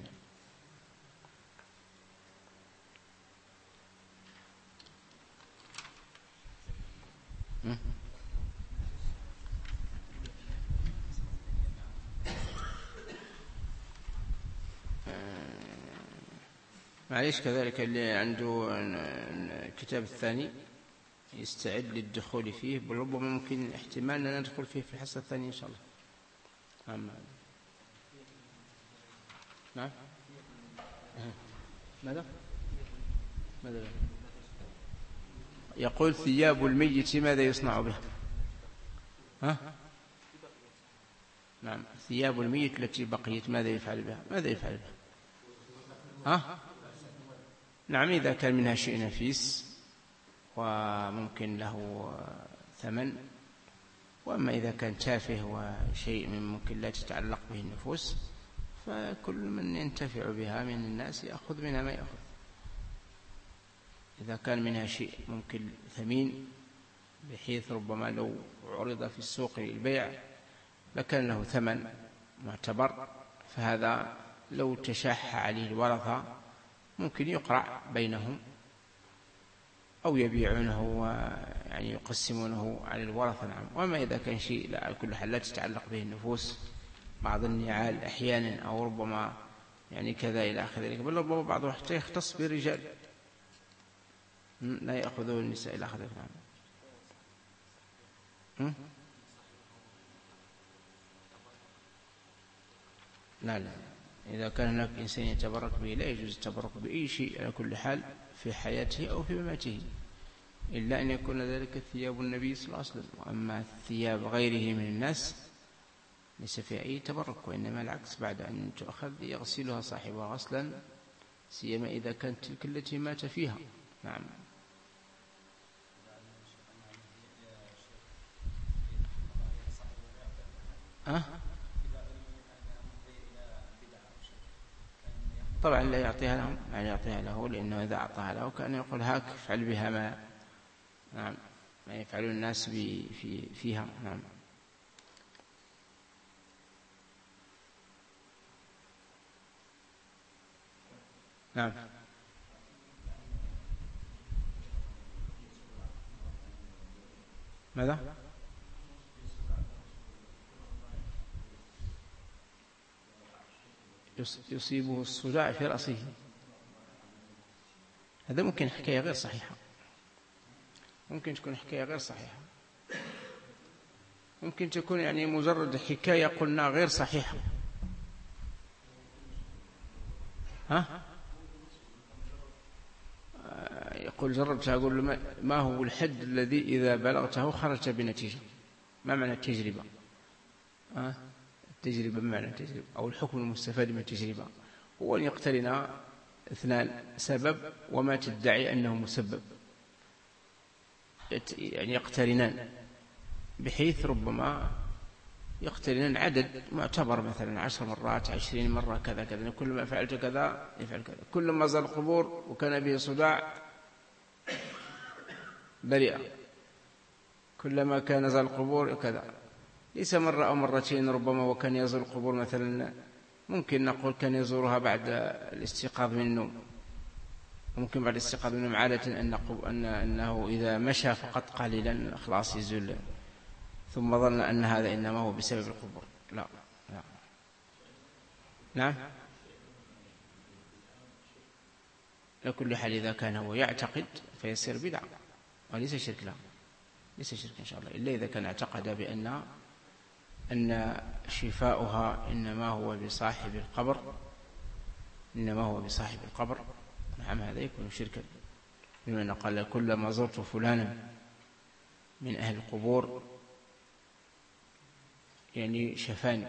A: معليش كذلك اللي عنده الكتاب الثاني يستعد للدخول فيه، بل ربما ممكن احتمال أن ندخل فيه في الحصة الثانية إن شاء الله. نعم. نعم. ماذا؟ ماذا؟ يقول ثياب الميت ماذا يصنع به؟ ها؟ نعم. ثياب الميت التي بقيت ماذا يفعل بها؟ ماذا يفعل بها؟ ها؟ نعم، إذا كان منها شيء نفيس وممكن له ثمن، وأما إذا كان تافه وشيء من ممكن لا تتعلق به النفوس فكل من ينتفع بها من الناس يأخذ منها ما يأخذ. إذا كان منها شيء ممكن ثمين بحيث ربما لو عرض في السوق للبيع لكان له ثمن معتبر، فهذا لو تشاح عليه الورثة ممكن يقرع بينهم أو يبيعونه ويعني يقسمونه على الورثة. نعم. وما إذا كان شيء لا على كل حال لا تتعلق به النفوس، بعض النعال أحيانا أو ربما يعني كذا إلى آخر ذلك، بل ربما بعضه حتى يختص بالرجال لا يأخذه النساء إلى آخر ذلك. نعم. لا لا، إذا كان هناك إنسان يتبرك به لا يجوز التبرك بأي شيء على كل حال في حياته أو في مماته، إلا أن يكون ذلك ثياب النبي صلى الله عليه وسلم. وأما ثياب غيره من الناس ليس فيها أي تبرك، وإنما العكس، بعد أن تؤخذ يغسلها صاحبها غسلا، سيما إذا كانت تلك التي مات فيها. نعم. أه؟ طبعا لا يعطيها لهم، لا يعطيها له، لأنه إذا أعطاها له كان يقول هاك افعل بها ما نعم ما يفعل الناس في فيها. نعم. نعم. ماذا؟ يصيبه الصداع في رأسه، هذا ممكن حكاية غير صحيحة، ممكن تكون حكاية غير صحيحة، ممكن تكون يعني مجرد حكاية قلنا غير صحيحة. ها؟ يقول جربت، أقول له ما هو الحد الذي إذا بلغته خرجت بنتيجة؟ ما معنى التجربة؟ ها؟ التجربة بمعنى التجربة أو الحكم المستفاد من التجربة هو أن يقترن اثنان، سبب وما تدعي أنه مسبب، يعني يقترنان، بحيث ربما يقترنان عدد معتبر، مثلا عشر مرات، عشرين مرة، كذا كذا، كل ما فعلت كذا يفعل كذا، كل ما زار القبور وكان به صداع بريئة، كلما كان زار القبور كذا، ليس مرة أو مرتين، ربما وكان يزور القبور مثلا ممكن نقول كان يزورها بعد الاستيقاظ من النوم، وممكن بعد الاستيقاظ من النوم عادة أن أن أنه إذا مشى فقط قليلا خلاص يزول، ثم ظن أن هذا إنما هو بسبب القبور. لا لا. نعم. لكل حال إذا كان هو يعتقد فيصير بدعة وليس شرك، لا ليس شرك إن شاء الله، إلا إذا كان اعتقد بأن أن شفاؤها إنما هو بصاحب القبر، إنما هو بصاحب القبر. نعم، هذا يكون شركا، بما أن قال كلما زرت فلانا من أهل القبور يعني شفاني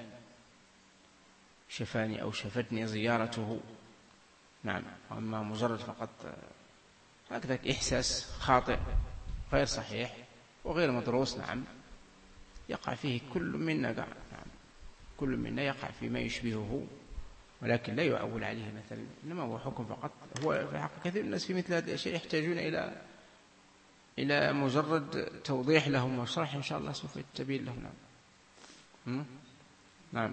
A: شفاني أو شفتني زيارته. نعم. أما مجرد فقط هكذا إحساس خاطئ غير صحيح وغير مدروس، نعم يقع فيه كل منا، نعم كل منا يقع فيما يشبهه، ولكن لا يعول عليه مثلا، إنما هو حكم فقط. هو في حق كثير من الناس في مثل هذه الأشياء يحتاجون إلى إلى مجرد توضيح لهم وشرح، إن شاء الله سوف يتبين لهم. نعم. نعم.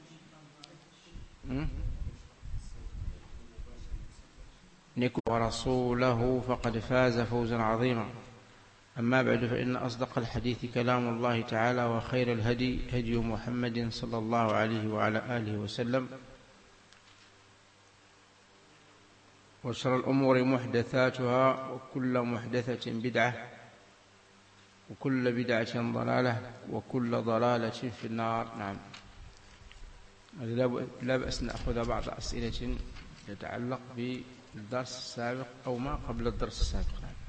A: نكون ورسوله فقد فاز فوزا عظيما. أما بعد، فإن أصدق الحديث كلام الله تعالى، وخير الهدي هدي محمد صلى الله عليه وعلى آله وسلم، وشر الأمور محدثاتها، وكل محدثة بدعة، وكل بدعة ضلالة، وكل ضلالة في النار. نعم. لا بأس نأخذ بعض أسئلة تتعلق بالدرس السابق أو ما قبل الدرس السابق. نعم.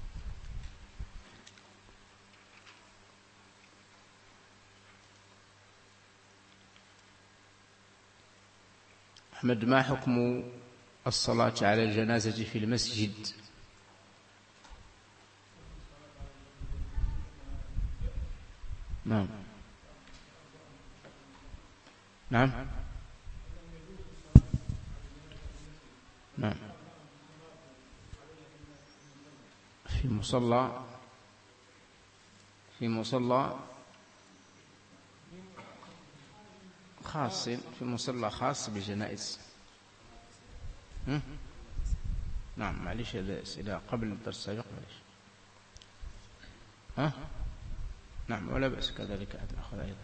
A: أحمد، ما حكم الصلاة على الجنازة في المسجد؟ نعم. نعم. نعم. في مصلى في مصلى خاص في مصلى خاص بالجنائز. نعم. معليش، هذا أسئلة قبل الدرس السابق، معليش. ها؟ نعم، ولا بأس كذلك أن نأخذ أيضا.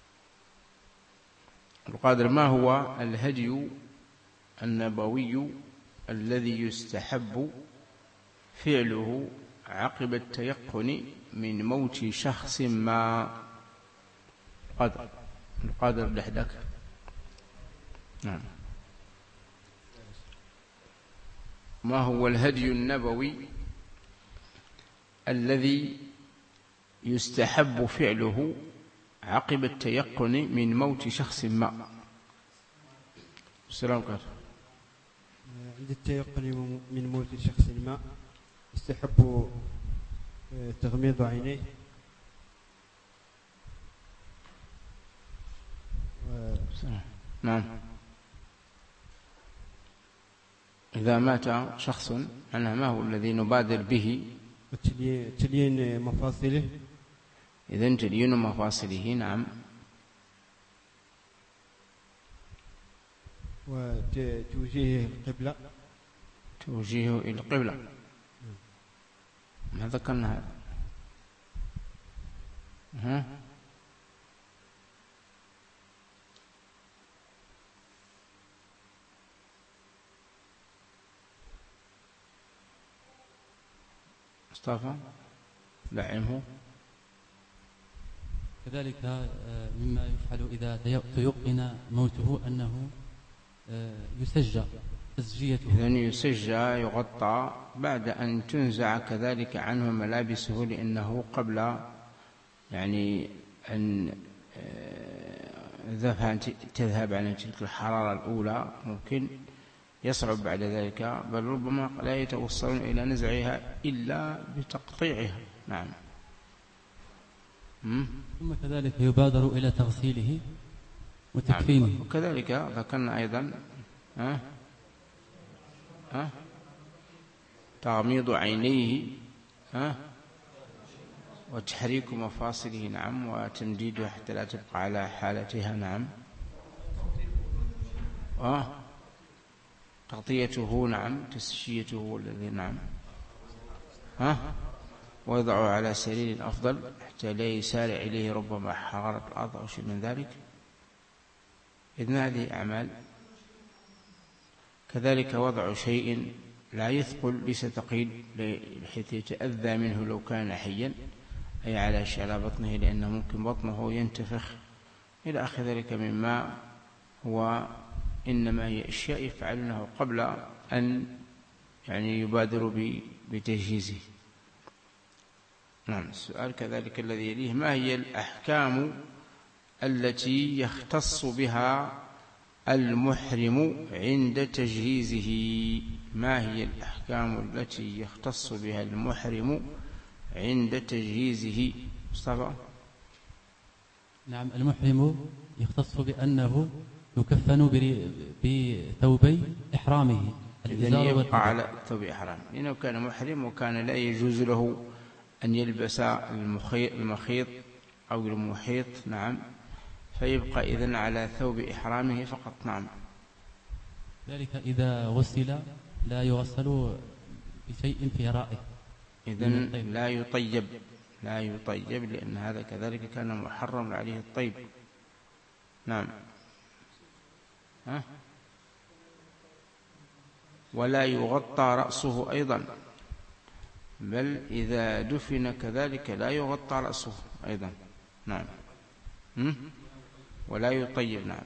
A: القادر، ما هو الهدي النبوي الذي يستحب فعله عقب التيقن من موت شخص ما؟ القادر القادر لحدك. نعم. ما هو الهدي النبوي الذي يستحب فعله عقب التيقن من موت شخص ما. السلام عليكم.
B: عند التيقن من موت شخص ما يستحب تغميض عينيه
A: نعم. إذا مات شخص أنا ما هو الذي نبادر به؟
B: تليين مفاصله.
A: إذن تليين مفاصله نعم.
B: وتوجيهه القبلة.
A: توجيهه إلى القبلة. ما ذكرنا هذا. ها مصطفى دعمه.
C: كذلك مما يفعل إذا تيقن موته أنه يسجى تسجيته.
A: إذن يسجى يغطى بعد أن تنزع كذلك عنه ملابسه، لأنه قبل يعني أن تذهب عن تلك الحرارة الأولى ممكن يصعب بعد ذلك، بل ربما لا يتوصلون إلى نزعها إلا بتقطيعها. نعم.
C: ثم كذلك يبادر إلى تغسيله وتكفينه.
A: نعم. وكذلك ذكرنا أيضا ها ها تغميض عينيه ها وتحريك مفاصله نعم، وتمديدها حتى لا تبقى على حالتها نعم، آه تغطيته نعم، تسشيته الذي نعم، ها ويضعه على سرير أفضل حتى لا يسارع إليه ربما حرارة الأرض أو شيء من ذلك. إذن هذه أعمال. كذلك وضع شيء لا يثقل ليس ثقيل بحيث يتأذى منه لو كان حيا، أي على على بطنه، لأنه ممكن بطنه ينتفخ إلى آخر ذلك مما هو إنما هي أشياء يفعلونه قبل أن يعني يبادر بتجهيزه. نعم. السؤال كذلك الذي يليه: ما هي الأحكام التي يختص بها المحرم عند تجهيزه؟ ما هي الأحكام التي يختص بها المحرم عند تجهيزه؟ مصطفى.
C: نعم. المحرم يختص بأنه يكفن بثوبي إحرامه،
A: إذن يبقى على ثوب إحرام، لأنه كان محرم وكان لا يجوز له أن يلبس المخيط أو المحيط نعم، فيبقى إذن على ثوب إحرامه فقط. نعم.
C: ذلك إذا غسل لا يغسل بشيء في رائه،
A: إذن لا يطيب لا يطيب لأن هذا كذلك كان محرم عليه الطيب. نعم. ها؟ ولا يغطى رأسه أيضا، بل إذا دفن كذلك لا يغطى رأسه أيضا. نعم. م? ولا يطيب. نعم.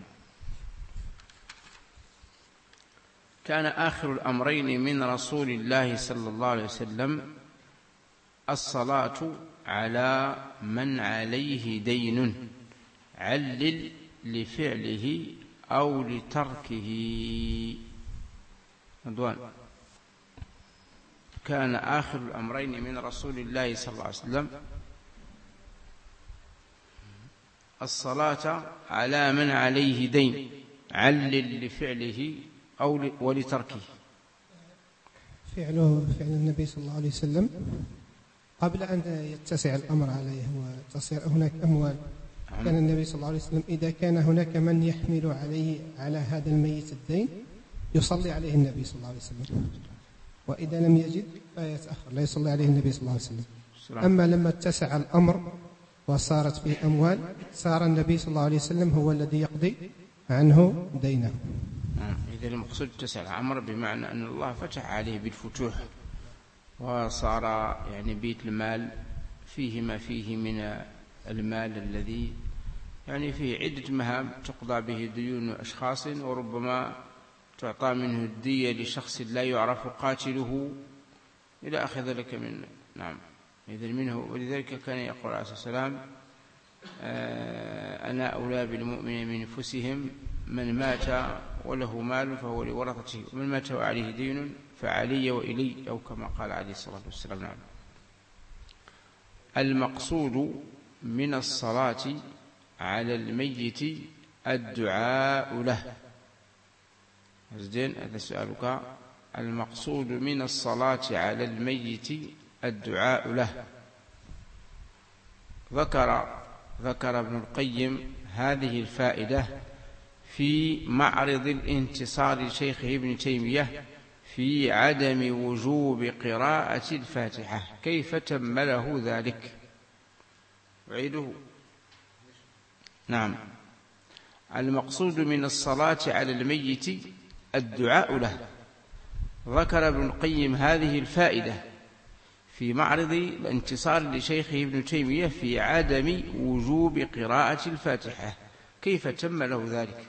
A: كان آخر الأمرين من رسول الله صلى الله عليه وسلم الصلاة على من عليه دين علل لفعله أو لتركه. رضوان. كان آخر الأمرين من رسول الله صلى الله عليه وسلم الصلاة على من عليه دين علل لفعله أو ولتركه.
D: فعله فعل النبي صلى الله عليه وسلم قبل أن يتسع الأمر عليه وتصير هناك أموال. كان النبي صلى الله عليه وسلم إذا كان هناك من يحمل عليه على هذا الميت الدين يصلي عليه النبي صلى الله عليه وسلم، وإذا لم يجد فيتأخر لا يصلي عليه النبي صلى الله عليه وسلم. أما لما اتسع الأمر وصارت فيه أموال صار النبي صلى الله عليه وسلم هو الذي يقضي عنه دينه.
A: إذا المقصود اتسع الأمر بمعنى أن الله فتح عليه بالفتوح وصار يعني بيت المال فيه ما فيه من المال الذي يعني فيه عدة مهام تقضى به ديون أشخاص، وربما تعطى منه الدية لشخص لا يعرف قاتله إلى آخر ذلك من. نعم. إذن منه. ولذلك كان يقول عليه الصلاة والسلام: أنا أولى بالمؤمن من أنفسهم، من مات وله مال فهو لورثته، ومن مات وعليه دين فعلي وإلي، أو كما قال عليه الصلاة والسلام. نعم. المقصود من الصلاة على الميت الدعاء له. زين، هذا سؤالك. المقصود من الصلاة على الميت الدعاء له. ذكر ذكر ابن القيم هذه الفائدة في معرض الانتصار لشيخه ابن تيمية في عدم وجوب قراءة الفاتحة، كيف تمله ذلك؟ أعيده. نعم. المقصود من الصلاة على الميت الدعاء له. ذكر ابن القيم هذه الفائدة في معرض الانتصار لشيخه ابن تيمية في عدم وجوب قراءة الفاتحة، كيف تم له ذلك؟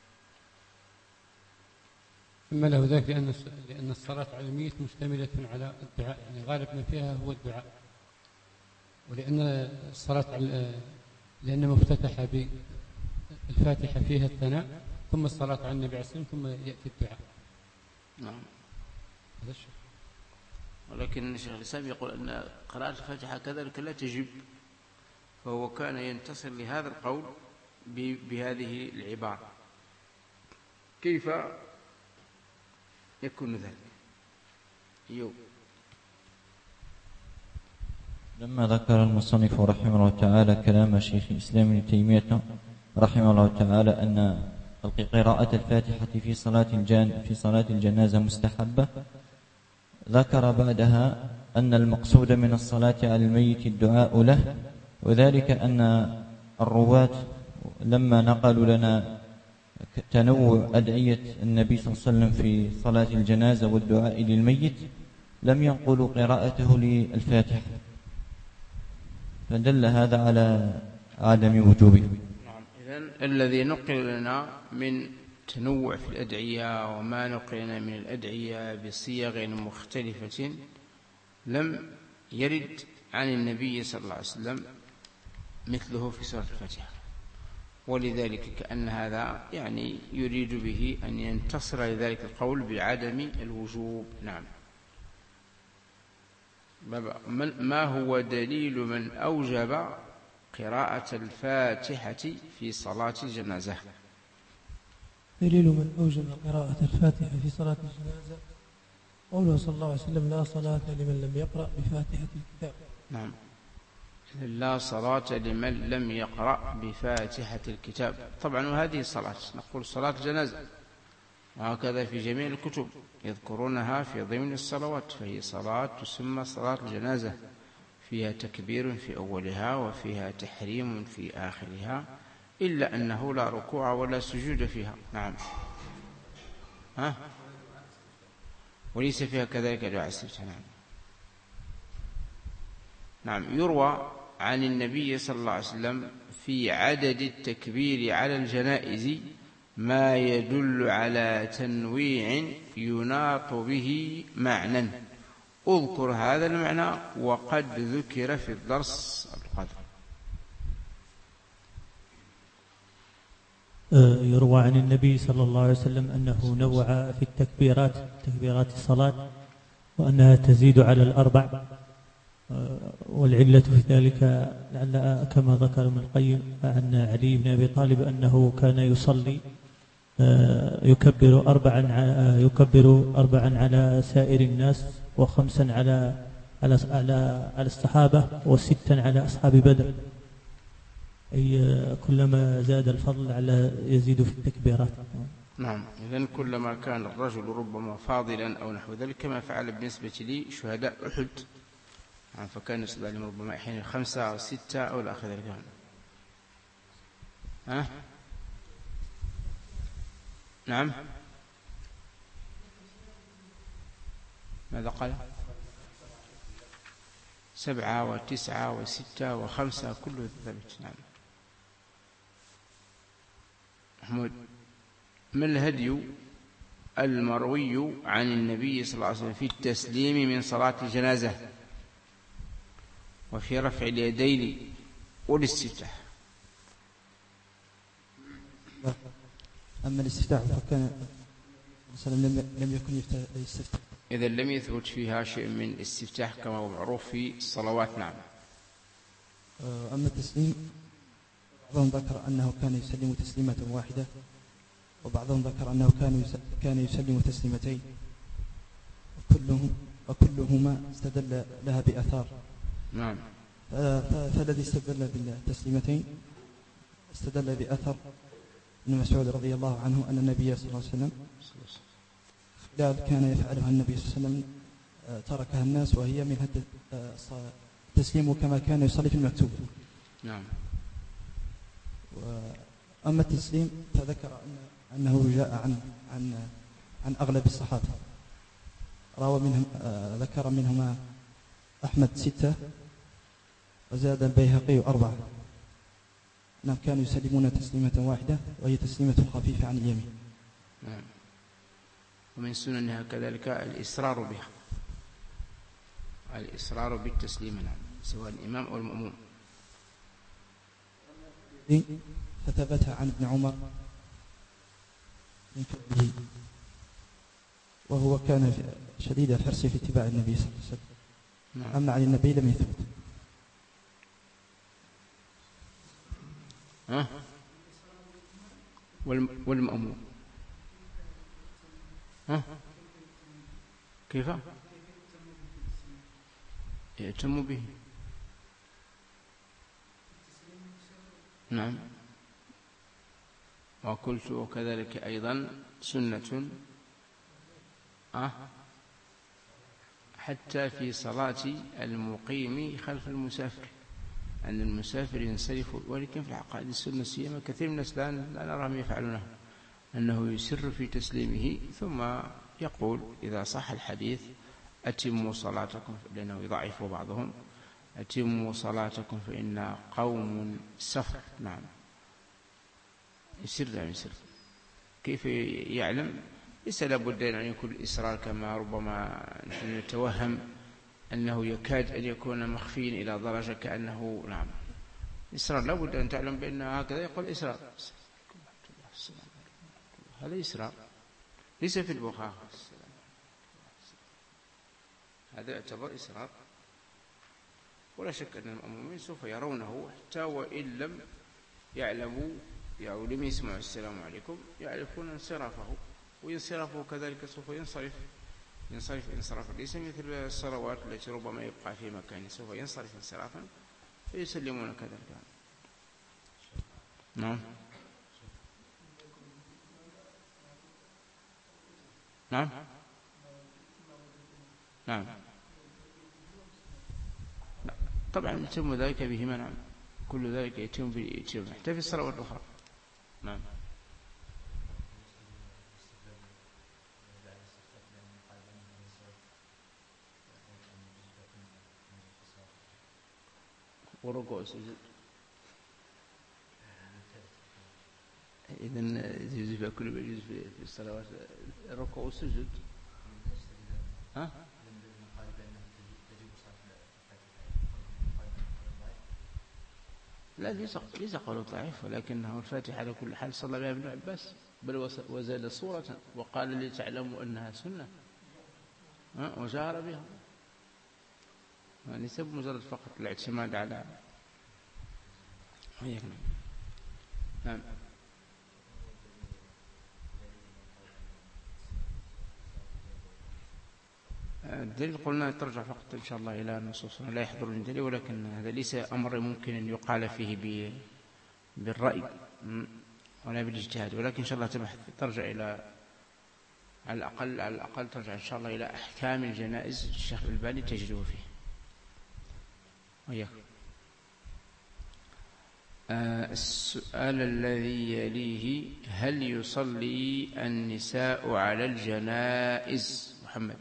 E: تم له ذلك لأن لأن الصلاة على الميت مشتملة على الدعاء، يعني غالب ما فيها هو الدعاء، ولأن الصلاة على لأن مفتتحة بالفاتحة فيها الثناء، ثم الصلاة على النبي عليه الصلاة والسلام، ثم يأتي الدعاء.
A: نعم.
E: هذا الشيء.
A: ولكن الشيخ الإسلام يقول أن قراءة الفاتحة كذلك لا تجب، فهو كان ينتصر لهذا القول بهذه العبارة. كيف يكون ذلك؟ يوم
F: لما ذكر المصنف رحمه الله تعالى كلام شيخ الإسلام ابن تيمية رحمه الله تعالى أن قراءة الفاتحة في صلاة الجان في صلاة الجنازة مستحبة، ذكر بعدها أن المقصود من الصلاة على الميت الدعاء له، وذلك أن الرواة لما نقلوا لنا تنوع أدعية النبي صلى الله عليه وسلم في صلاة الجنازة والدعاء للميت لم ينقلوا قراءته للفاتحة، فدل هذا على عدم وجوبه.
A: نعم. إذن الذي نقل لنا من تنوع في الأدعية وما نقلنا من الأدعية بصيغ مختلفة لم يرد عن النبي صلى الله عليه وسلم مثله في سورة الفاتحة، ولذلك كأن هذا يعني يريد به أن ينتصر لذلك القول بعدم الوجوب. نعم. ما هو دليل من أوجب قراءة الفاتحة في صلاة الجنازة؟
G: دليل من أوجب قراءة الفاتحة في صلاة الجنازة قوله صلى الله عليه وسلم: لا صلاة لمن لم يقرأ بفاتحة الكتاب.
A: نعم. لا صلاة لمن لم يقرأ بفاتحة الكتاب. طبعا وهذه الصلاة نقول صلاة الجنازة، وهكذا في جميع الكتب يذكرونها في ضمن الصلوات، فهي صلاة تسمى صلاة الجنازة، فيها تكبير في أولها وفيها تحريم في آخرها، إلا أنه لا ركوع ولا سجود فيها. نعم. ها؟ وليس فيها كذلك دعاء الاستفتاح. نعم. نعم. يروى عن النبي صلى الله عليه وسلم في عدد التكبير على الجنائز ما يدل على تنويع يناط به معنى. اذكر هذا المعنى وقد ذكر في الدرس القادم.
H: يروى عن النبي صلى الله عليه وسلم أنه نوع في التكبيرات تكبيرات الصلاة، وأنها تزيد على الأربع، والعلة في ذلك لعل كما ذكر ابن القيم عن علي بن أبي طالب أنه كان يصلي يكبر أربعا يكبر أربعا على سائر الناس، وخمسا على على على على الصحابة، وستا على أصحاب بدر، أي كلما زاد الفضل على يزيد في التكبيرات.
A: نعم. إذن كلما كان الرجل ربما فاضلا أو نحو ذلك، كما فعل بالنسبة لي شهداء أحد، فكان يصلي عليهم ربما أحيانا خمسة أو ستة أو إلى آخر ذلك. ها؟ نعم. ماذا قال؟ سبعة وتسعة وستة وخمسة كل ثابت. نعم. محمود، ما الهدي المروي عن النبي صلى الله عليه وسلم في التسليم من صلاة الجنازة وفي رفع اليدين والاستفتاح؟
I: أما الاستفتاح فكان مثلا لم لم يكن يستفتح.
A: إذا لم يثبت فيها شيء من الاستفتاح كما هو معروف في الصلوات نعم.
I: أما التسليم بعضهم ذكر أنه كان يسلم تسليمة واحدة، وبعضهم ذكر أنه كان كان يسلم تسليمتين، وكلهم وكلهما استدل لها بأثار.
A: نعم.
I: فالذي استدل بالتسليمتين استدل بأثر ابن مسعود رضي الله عنه أن النبي صلى الله عليه وسلم خلال كان يفعلها النبي صلى الله عليه وسلم تركها الناس، وهي من التسليم كما كان يصلي في المكتوب.
A: نعم.
I: وأما التسليم فذكر أن أنه جاء عن عن عن أغلب الصحابة، روى منهم ذكر منهما أحمد ستة، وزاد البيهقي أربعة، أنهم كانوا يسلمون تسليمة واحدة وهي تسليمة خفيفة عن اليمين.
A: نعم. ومن سننها كذلك الإصرار بها، الإصرار بالتسليم نعم، سواء الإمام أو المأموم.
I: فثبت عن ابن عمر من فعله، وهو كان شديد الحرص في اتباع النبي صلى الله عليه وسلم. نعم. أما عن النبي لم يثبت.
A: ها؟ والمأموم ها؟ كيف؟ يأتم به. نعم. وقلت وكذلك أيضا سنة أه حتى في صلاة المقيم خلف المسافر، أن المسافر ينصرف، ولكن في العقائد السنة سيما كثير من الناس لا نراهم يفعلونه، أنه يسر في تسليمه ثم يقول إذا صح الحديث أتموا صلاتكم، لأنه يضعف بعضهم، أتموا صلاتكم فإن قوم سفر. نعم. يسر لا يسر. كيف يعلم؟ ليس لابد أن يكون الإصرار كما ربما نحن نتوهم أنه يكاد أن يكون مخفيا إلى درجة كأنه نعم. إصرار لابد أن تعلم بأن هكذا يقول إصرار، هذا إصرار ليس في البخاري، هذا يعتبر إصرار. ولا شك أن المأمومين سوف يرونه حتى وإن لم يعلموا أو لم يسمعوا السلام عليكم يعرفون انصرافه، وينصرفه كذلك سوف ينصرف ينصرف انصرافا ليس مثل الصلوات التي ربما يبقى في مكانه، سوف ينصرف انصرافا فيسلمون كذلك. نعم. نعم. نعم. طبعا يتم ذلك بهما. نعم. كل ذلك يتم بالإتمام حتى في الصلوات الأخرى. نعم. وركوع وسجود، إذن يجوز في كل ما يجوز في الصلوات الركوع والسجود. ها؟ لا ليس ليس قول ضعيف، ولكنه الفاتحة على كل حال صلى بها ابن عباس، بل وزاد صورة وقال لتعلموا أنها سنة وجهر بها، ليس بمجرد فقط الاعتماد على. نعم. الدليل قلنا ترجع فقط إن شاء الله إلى النصوص، لا يحضرني الدليل، ولكن هذا ليس أمر ممكن أن يقال فيه بالرأي ولا بالاجتهاد، ولكن إن شاء الله تبحث ترجع إلى على الأقل على الأقل ترجع إن شاء الله إلى أحكام الجنائز الشيخ الألباني تجده فيه. وياك. آه السؤال الذي يليه: هل يصلي النساء على الجنائز؟ محمد.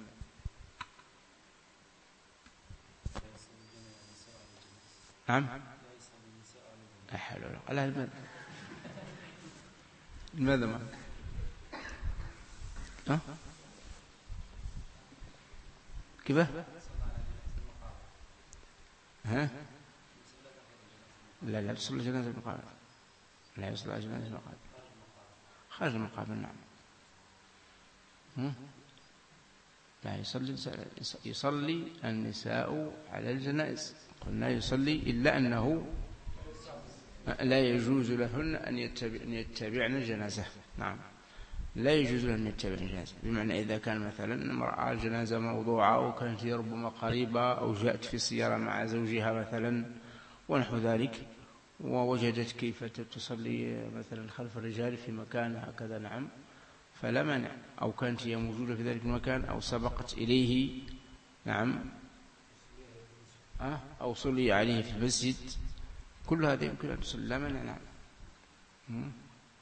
A: نعم. لا حول ولا قوة إلا بالله. لماذا ما ها كيف ها لا لا تصلي جنازة المقابر، لا يصلي جنازة المقابر. خارج المقابر. نعم. لا يصلي يصلي النساء على الجنائز، قلنا يصلي إلا أنه لا يجوز لهن أن يتبعن الجنازة. نعم، لا يجوز لهن أن يتبعن الجنازة، بمعنى إذا كان مثلا امرأة الجنازة موضوعة وكانت ربما قريبة أو جاءت في السيارة مع زوجها مثلا ونحو ذلك، ووجدت كيف تصلي مثلا خلف الرجال في مكان هكذا، نعم، فلا مانع، أو كانت هي موجودة في ذلك المكان أو سبقت إليه، نعم، أو صلي عليه في المسجد، كل هذا يمكن أن تصلي، لا مانع. نعم.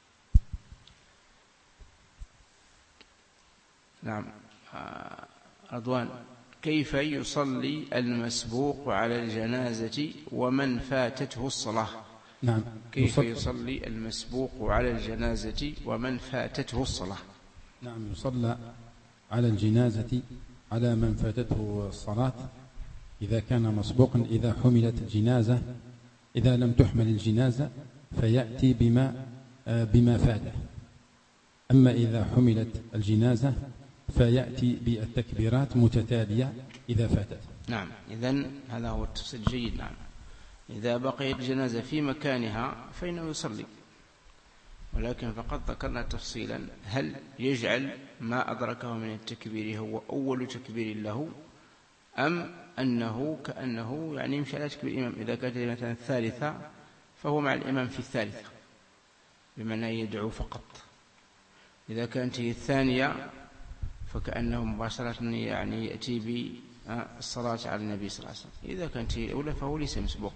A: نعم. رضوان، كيف يصلي المسبوق على الجنازة ومن فاتته الصلاة؟
J: نعم.
A: كيف يصلي المسبوق على الجنازة ومن فاتته الصلاة؟
J: نعم، يصلى على الجنازة على من فاتته الصلاة إذا كان مسبوقا، إذا حملت الجنازة، إذا لم تحمل الجنازة فيأتي بما بما فاته. أما إذا حملت الجنازة فيأتي بالتكبيرات متتالية إذا فاتت.
A: نعم، إذن هذا هو التفصيل الجيد. نعم، إذا بقيت الجنازة في مكانها فإنه يصلي، ولكن فقط ذكرنا تفصيلا، هل يجعل ما أدركه من التكبير هو أول تكبير له، أم أنه كأنه يعني يمشي على تكبير الإمام؟ إذا كانت مثلا الثالثة فهو مع الإمام في الثالثة بمعنى يدعو فقط. إذا كانت هي الثانية فكأنه مباشرة يعني يأتي بالصلاة على النبي صلى الله عليه وسلم. إذا كانت هي الأولى فهو ليس مسبوق،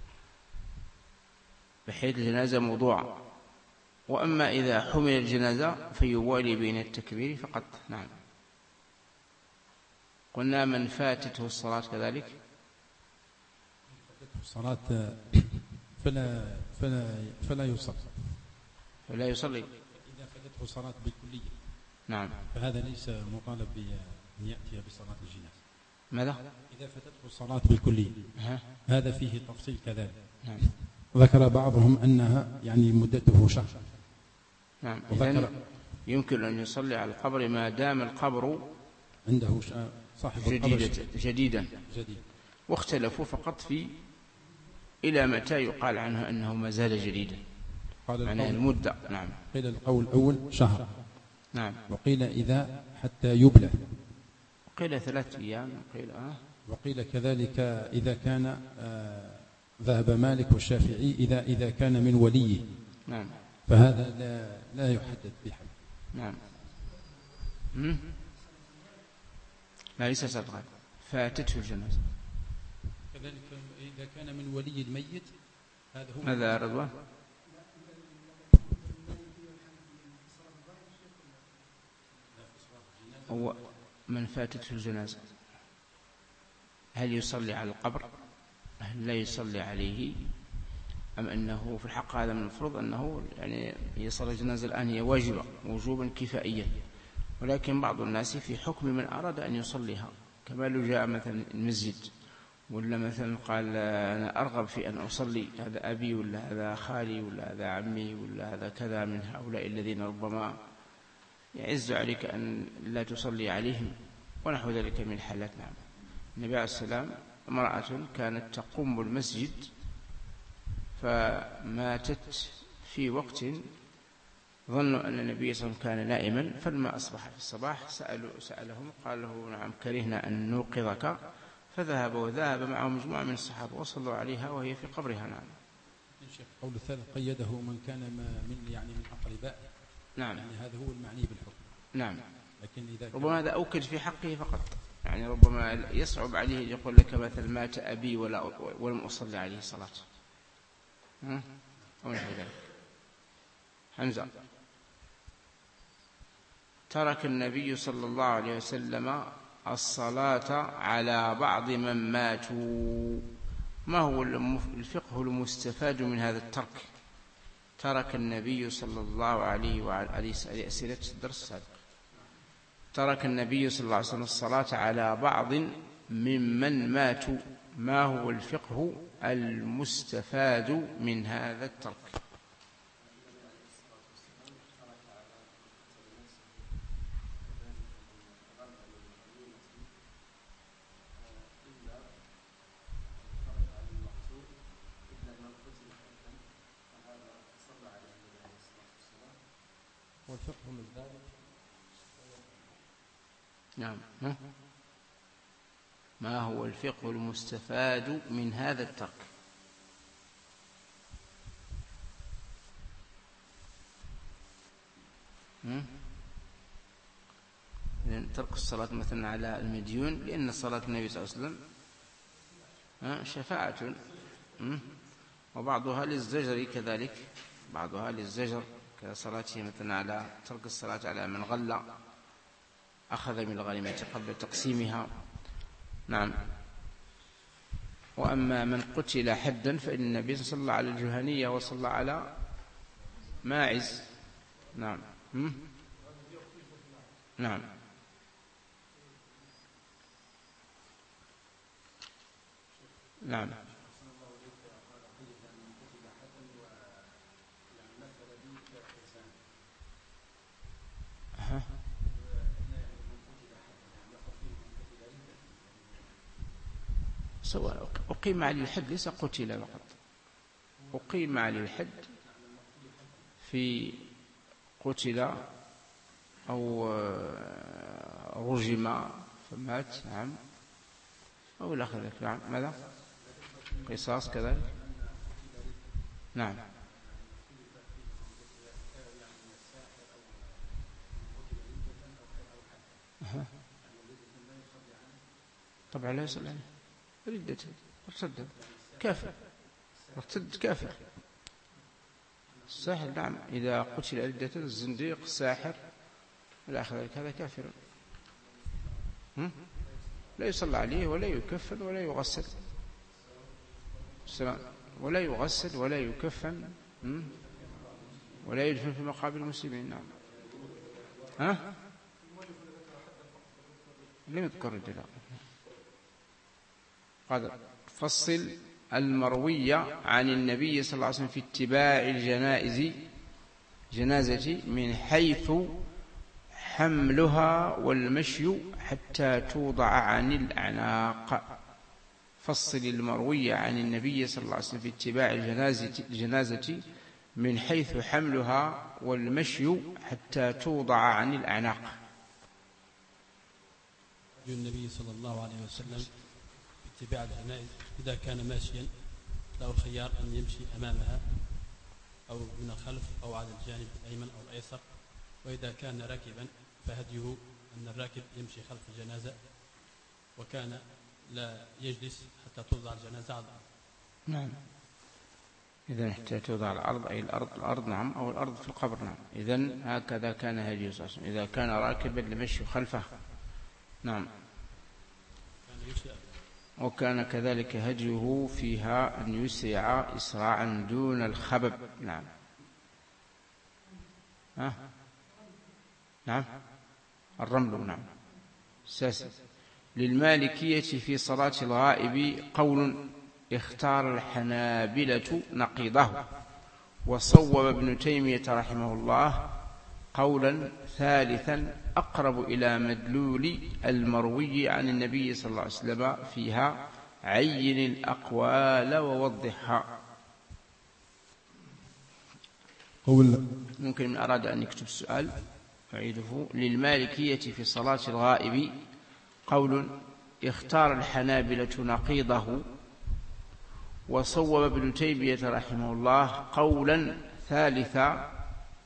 A: بحيث الجنازة موضوعة. وأما إذا حمل الجنازة فيوالي بين التكبير فقط. نعم. قلنا من فاتته الصلاة كذلك
J: الصلاة فلا فلا فلا يصلي
A: فلا يصلي
J: إذا فاتته الصلاة بالكلية.
A: نعم،
J: فهذا ليس مطالب بأن يأتي بصلاة الجنازة.
A: ماذا؟
J: إذا فاتته الصلاة بالكلية
A: ها؟
J: هذا فيه تفصيل كذلك.
A: نعم.
J: ذكر بعضهم أنها يعني مدته شهر.
A: نعم، إذن يمكن أن يصلي على القبر ما دام القبر
J: عنده صاحب
A: جديدة
J: القبر
A: جديدا
J: جديد.
A: واختلفوا فقط في إلى متى يقال عنه أنه ما زال جديدا، معنى المدة. نعم.
J: قيل القول الأول شهر.
A: نعم.
J: وقيل إذا حتى يبلى،
A: وقيل ثلاثة أيام، وقيل آه
J: وقيل كذلك إذا كان آه ذهب مالك والشافعي إذا إذا كان من وليه.
A: نعم.
J: فهذا لا لا يحدد بحد.
A: نعم. هم؟ لا ليس صدقا، فاتته الجنازة.
J: كذلك إذا كان من ولي الميت هذا هو.
A: ماذا رضوان؟ هو من فاتته الجنازة هل يصلي على القبر؟ هل لا يصلي عليه؟ أم أنه في الحق هذا من المفروض أنه يعني هي صلاة الجنازة الآن هي واجبة وجوبا كفائيا، ولكن بعض الناس في حكم من أراد أن يصليها، كما لو جاء مثلا المسجد ولا مثلا قال أنا أرغب في أن أصلي، هذا أبي ولا هذا خالي ولا هذا عمي ولا هذا كذا من هؤلاء الذين ربما يعز عليك أن لا تصلي عليهم ونحو ذلك من الحالات. نعم. النبي عليه السلام امرأة كانت تقوم بالمسجد فماتت في وقت ظنوا أن النبي صلى الله عليه وسلم كان نائما، فلما أصبح في الصباح سألوا سألهم قال له نعم كرهنا أن نوقظك، فذهب وذهب معه مجموعة من الصحابة وصلوا عليها وهي في قبرها. نعم.
J: قول الثالث قيده من كان من يعني من أقربائه.
A: نعم.
J: يعني هذا هو المعني بالحكم.
A: نعم.
J: لكن إذا
A: ربما هذا أوكد في حقه فقط، يعني ربما يصعب عليه يقول لك مثل مات أبي ولا ولم أصلي عليه صلاة، ها أو نحو ذلك. حمزة، ترك النبي صلى الله عليه وسلم الصلاة على بعض من ماتوا، ما هو الفقه المستفاد من هذا الترك؟ ترك النبي صلى الله عليه وعلى أسئلة الدرس السابق، ترك النبي صلى الله عليه وسلم الصلاة على بعض ممن ماتوا، ما هو الفقه المستفاد من هذا الترك؟
E: والفقه مصداق.
A: نعم. ها؟ ما هو الفقه المستفاد من هذا الترك؟ لأن ترك الصلاة مثلا على المديون، لأن صلاة النبي صلى الله عليه وسلم شفاعة، وبعضها للزجر كذلك، بعضها للزجر كصلاته مثلا على ترك الصلاة على من غل أخذ من الغنيمة قبل تقسيمها. نعم. وأما من قتل حدا فإن النبي صلى الله على الجهنية وصلى على ماعز. نعم. نعم. نعم. سواء أقيم عليه الحد ليس قتل فقط، أقيم عليه الحد في قتل أو رجم فمات. نعم. أو لا خذك. نعم. ماذا؟ قصاص كذلك. نعم. طبعا لا يصلي عليه ردة ارتد كافر، ارتد كافر. الساحر نعم إذا قتل ردة الزنديق الساحر لا أخذ هذا كافر، لا يصلى عليه ولا يكفن ولا يغسل ولا يغسل ولا يكفن ولا يدفن في مقابر المسلمين. نعم. ها؟ لم يذكر الرجل. قد فصل المروية عن النبي صلى الله عليه وسلم في اتباع الجنائز جنازة من حيث حملها والمشي حتى توضع عن الأعناق. فصل المروية عن النبي صلى الله عليه وسلم في اتباع الجنازة, الجنازة من حيث حملها والمشي حتى توضع عن الأعناق.
L: النبي صلى الله عليه وسلم في اتباع الجنائز إذا كان ماشيا له الخيار أن يمشي أمامها أو من الخلف أو على الجانب الأيمن أو الأيسر، وإذا كان راكبا فهديه أن الراكب يمشي خلف الجنازة، وكان لا يجلس حتى توضع الجنازة على الأرض.
A: نعم. إذن حتى توضع على الأرض أي الأرض الأرض نعم أو الأرض في القبر. نعم. إذن هكذا كان هديه صلى الله عليه وسلم إذا كان راكبا لمشي خلفه. نعم. وكان كذلك هديه فيها أن يسرع إسراعا دون الخبب. نعم. ها؟ نعم. الرمل. نعم. ساسي. للمالكية في صلاة الغائب قول اختار الحنابلة نقيضه، وصوب ابن تيمية رحمه الله قولا ثالثا أقرب إلى مدلول المروي عن النبي صلى الله عليه وسلم فيها عين الأقوال ووضحها.
K: قول
A: ممكن من أراد أن يكتب السؤال أعيده. للمالكية في صلاة الغائب قول اختار الحنابلة نقيضه، وصوب ابن تيمية رحمه الله قولا ثالثا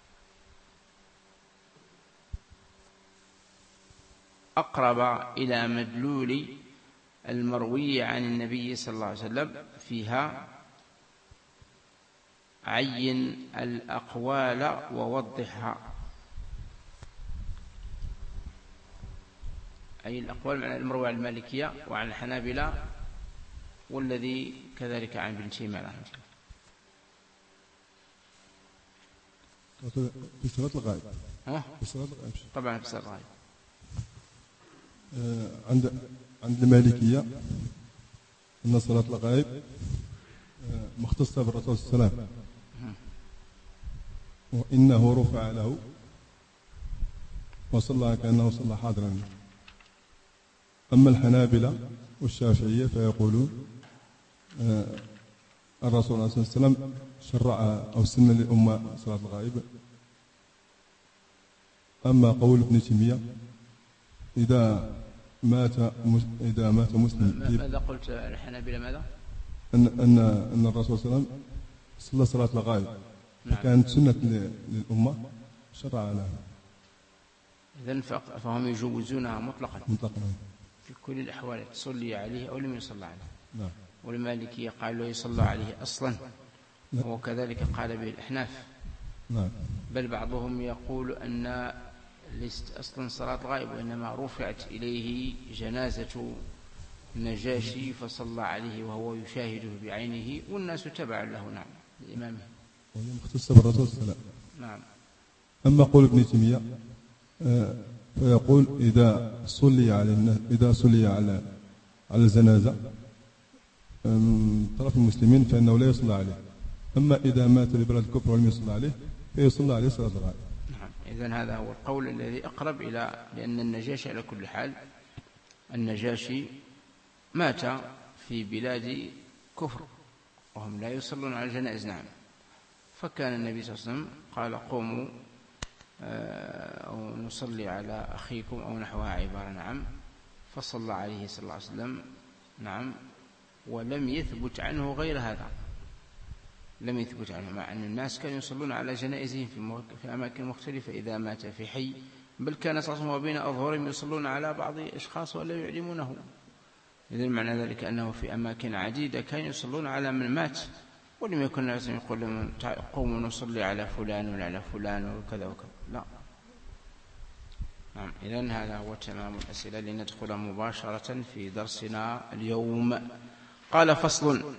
A: أقرب إلى مدلول المروي عن النبي صلى الله عليه وسلم فيها عين الأقوال ووضحها. أي الأقوال عن المروي عن المالكية وعن الحنابلة، والذي كذلك عن ابن تيمية رحمه
K: الله. في صلاة الغائب.
A: ها؟
K: في صلاة الغائب.
A: طبعا في صلاة الغائب.
K: عند عند المالكية أن صلاة الغائب مختصة بالرسول صلى الله عليه وسلم، وإنه رفع له وصلى كأنه صلى حاضرا. أما الحنابلة والشافعية فيقولون الرسول صلى الله عليه وسلم شرع أو سن للأمة صلاة الغائب أما قول ابن تيمية إذا مات إذا مات مسلم.
A: ماذا قلت الحنابلة ماذا؟
K: أن أن أن الرسول صلى الله عليه وسلم صلى صلاة الغائب، فكانت سنة للأمة شرع لها.
A: إذن فهم يجوزونها مطلقا
K: مطلقا
A: في كل الأحوال، تصلي عليه أو لم يصلى عليه.
K: نعم.
A: والمالكية قالوا يصلى عليه أصلا، وكذلك قال به الأحناف.
K: نعم.
A: بل بعضهم يقول أن ليست أصلا صلاة غائب، وإنما رفعت إليه جنازة النجاشي فصلى عليه وهو يشاهده بعينه والناس تبع له. نعم، لإمامه
K: وهي مختصة بالرسول صلى الله عليه وسلم.
A: نعم.
K: أما قول ابن تيمية فيقول إذا صلي على إذا صلي على على الجنازة من طرف المسلمين فإنه لا يصلى عليه، أما إذا مات لبلد الكفر ولم يصلى عليه فيصلى عليه صلاة الغائب.
A: نعم. إذن هذا هو القول الذي أقرب إلى، لأن النجاشي على كل حال النجاشي مات في بلاد كفر وهم لا يصلون على الجنائز. نعم. فكان النبي صلى الله عليه وسلم قال قوموا أو نصلي على أخيكم أو نحوها عبارة. نعم. فصلى عليه صلى الله عليه وسلم. نعم. ولم يثبت عنه غير هذا، لم يثبت عنه، مع أن الناس كانوا يصلون على جنائزهم في أماكن مختلفة إذا مات في حي، بل كان صلى الله عليه وسلم وبين أظهرهم يصلون على بعض أشخاص ولا يعلمونه. إذن معنى ذلك أنه في أماكن عديدة كانوا يصلون على من مات، ولم يكن الناس يقول لهم قوموا نصلي على فلان ولا على فلان وكذا وكذا، لا. نعم. إذن هذا هو تمام الأسئلة، لندخل مباشرة في درسنا اليوم. قال فصل.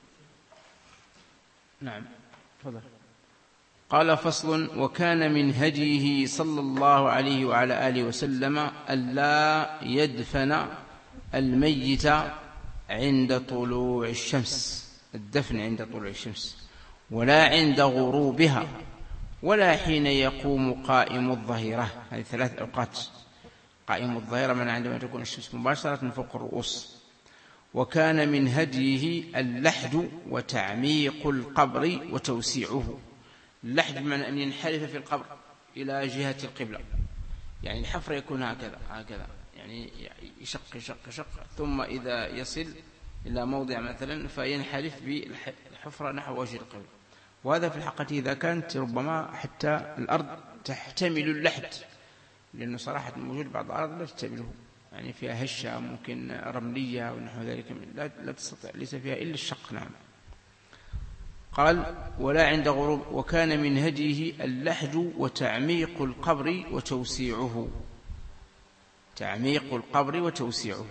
A: نعم تفضل. قال فصل. وكان من هديه صلى الله عليه وعلى آله وسلم ألا يدفن الميت عند طلوع الشمس، الدفن عند طلوع الشمس، ولا عند غروبها، ولا حين يقوم قائم الظهيرة. هذه ثلاث أوقات. قائم الظهيرة من عندما تكون الشمس مباشرة فوق الرؤوس. وكان من هديه اللحد وتعميق القبر وتوسيعه. اللحد بمعنى أن ينحرف في القبر إلى جهة القبلة، يعني الحفر يكون هكذا هكذا، يعني يشق يشق يشق، ثم إذا يصل إلى موضع مثلا فينحرف بالحفرة نحو وجه القبلة. وهذا في الحقيقة إذا كانت ربما حتى الأرض تحتمل اللحد، لأنه صراحة موجود بعض الأرض لا تحتمله، يعني فيها هشة ممكن رملية ونحو ذلك، لا, لا تستطيع، ليس فيها إلا الشق. نعم. قال ولا عند غروب. وكان من هديه اللحد وتعميق القبر وتوسيعه. تعميق القبر وتوسيعه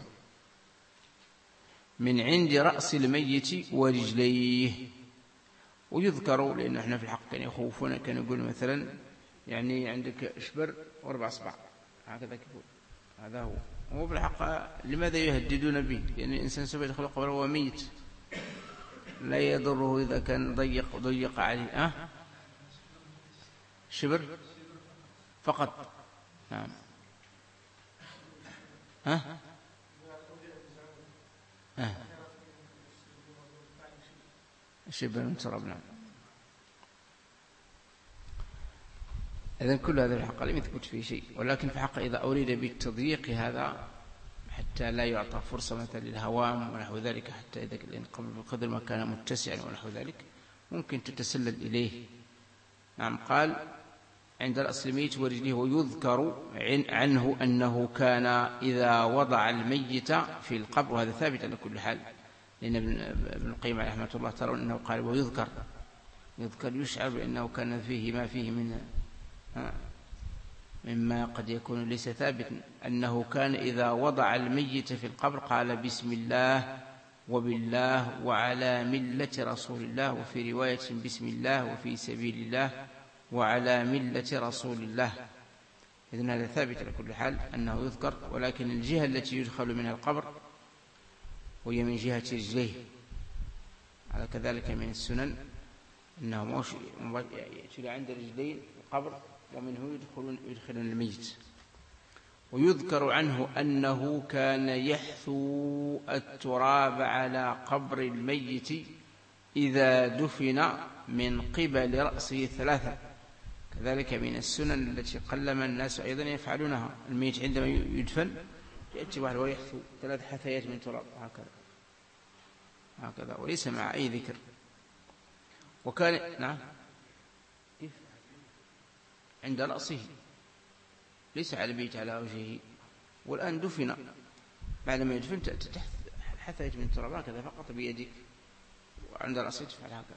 A: من عند رأس الميت ورجليه. ويذكر لأن احنا في الحق كان يخوفون، كان يقول مثلا يعني عندك شبر واربع اصبع هكذا يقول، هذا هو. هو في الحق لماذا يهددون به؟ لأن الإنسان سوف يدخل قبره وهو ميت، لا يضره إذا كان ضيق ضيق عليه. أه؟ شبر فقط. نعم. ها؟ أه؟ أه؟ شبر من تراب. نعم. إذن كل هذا الحق لم يثبت فيه شيء، ولكن في حق إذا أريد بالتضييق هذا حتى لا يعطى فرصة مثلا للهوام ونحو ذلك، حتى إذا قبل بقدر ما كان متسعا ونحو ذلك ممكن تتسلل إليه. نعم. قال عند رأس الميت ورجله. ويذكر عنه أنه كان إذا وضع الميت في القبر، وهذا ثابت على كل حال، لأن ابن القيم عليه رحمة الله ترون أنه قال ويذكر، يذكر يشعر بأنه كان فيه ما فيه من مما قد يكون ليس ثابت، أنه كان إذا وضع الميت في القبر قال بسم الله وبالله وعلى ملة رسول الله، وفي رواية بسم الله وفي سبيل الله وعلى ملة رسول الله. إذن هذا ثابت على كل حال أنه يذكر، ولكن الجهة التي يدخل منها القبر وهي من جهة رجليه. على كذلك من السنن أنه يأتي عند رجلين القبر ومنه يدخلون يدخلون الميت. ويذكر عنه أنه كان يحثو التراب على قبر الميت إذا دفن من قبل رأسه ثلاثة، كذلك من السنن التي قلما الناس أيضا يفعلونها، الميت عندما يدفن يأتي واحد ويحثو ثلاث حثيات من تراب هكذا هكذا وليس مع أي ذكر. وكان نعم عند رأسه ليس على البيت على وجهه. والآن دفن، بعدما يدفن تأتي تحت حثيات من تراب هكذا فقط بيدك، وعند رأسه تفعل هكذا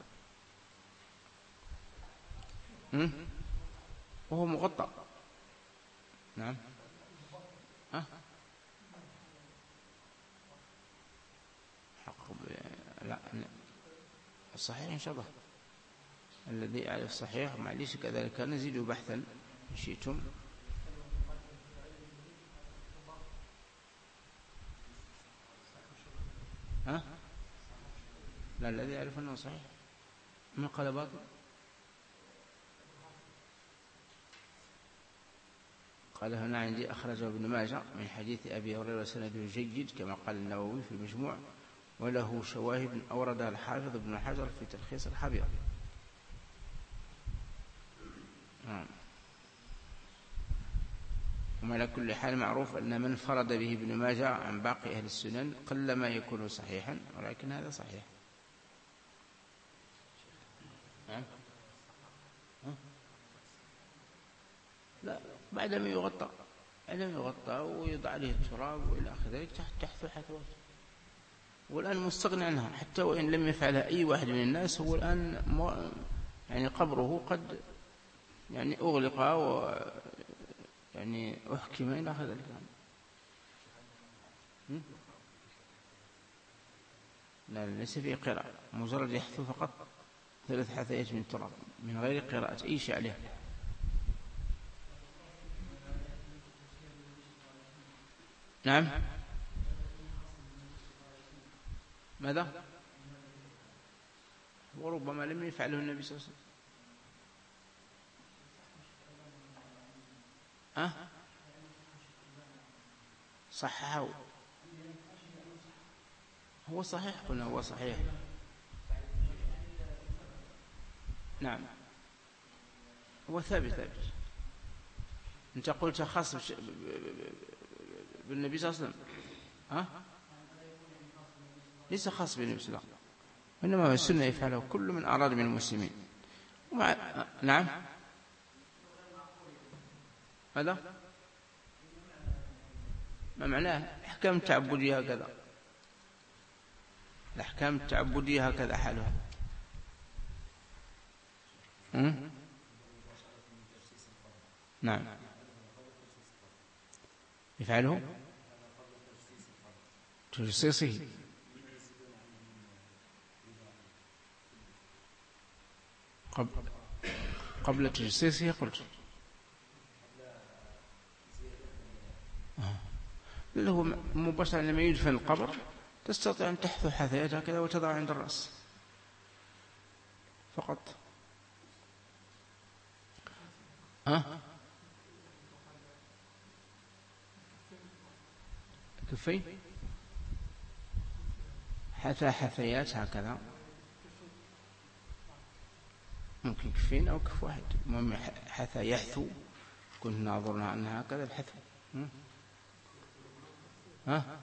A: وهو مغطى. نعم ها حق ب... لا الصحيح إن شاء الله الذي يعرف الصحيح معليش كذلك نزيد بحثا إن شئتم. ها لا الذي يعرف أنه صحيح من قال باطل. قال هنا عندي أخرجه ابن ماجه من حديث أبي هريرة سنده جيد كما قال النووي في المجموع، وله شواهد أوردها الحافظ ابن حجر في تلخيص الحبير. نعم. وعلى كل حال معروف أن من فرد به ابن ماجه عن باقي أهل السنن قلما يكون صحيحا، ولكن هذا صحيح. نعم لا بعدما يغطى بعدما يغطى ويضع عليه التراب وإلى آخر ذلك تحت تحت حثوات. والآن مستغني عنها حتى وإن لم يفعلها أي واحد من الناس. هو الآن يعني قبره قد يعني أغلق و يعني أحكم إلى آخر ذلك. لا ليس فيه قراءة، مجرد يحثو فقط ثلاث حثيات من تراب من غير قراءة أي شيء عليه. نعم ماذا؟ وربما لم يفعله النبي صلى الله عليه وسلم. أه؟ صححه هو صحيح قلنا هو صحيح. نعم هو ثابت ثابت. أنت قلت خاص بالنبي صلى الله عليه وسلم. ها؟ ليس خاص بالنبي صلى الله عليه وسلم، وإنما السنة يفعله كل من أراد من المسلمين. ومع... نعم ماذا؟ ما معناه؟ الأحكام التعبدية هكذا، الأحكام التعبدية هكذا حالها. هم؟ نعم يفعله تجسيسه. قبل قبل تجسيسه قلت اللي هو مباشرة لما يدفن القبر تستطيع أن تحثو حثيات هكذا وتضع عند الرأس فقط. ها كفين حتى حثيات هكذا ممكن كفين أو كف واحد، المهم حتى يحثو. كنت ناظرنا أن هكذا الحثو. ها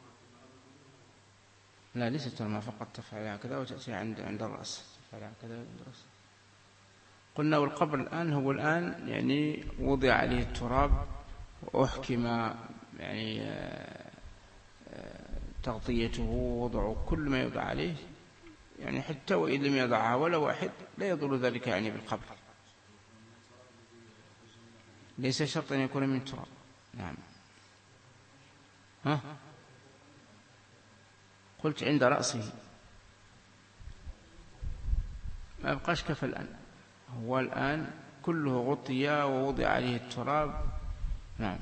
A: لا ليست الماء فقط تفعل هكذا وتأتي عند عند الرأس تفعل هكذا عند الرأس. قلنا والقبر الآن هو الآن يعني وضع عليه التراب وأحكم يعني تغطيته ووضع كل ما يوضع عليه، يعني حتى وإن لم يضعها ولا واحد لا يضر ذلك يعني بالقبر. ليس شرط أن يكون من تراب. نعم ها قلت عند رأسه ما بقاش كفى الآن، هو الآن كله غطي ووضع عليه التراب. نعم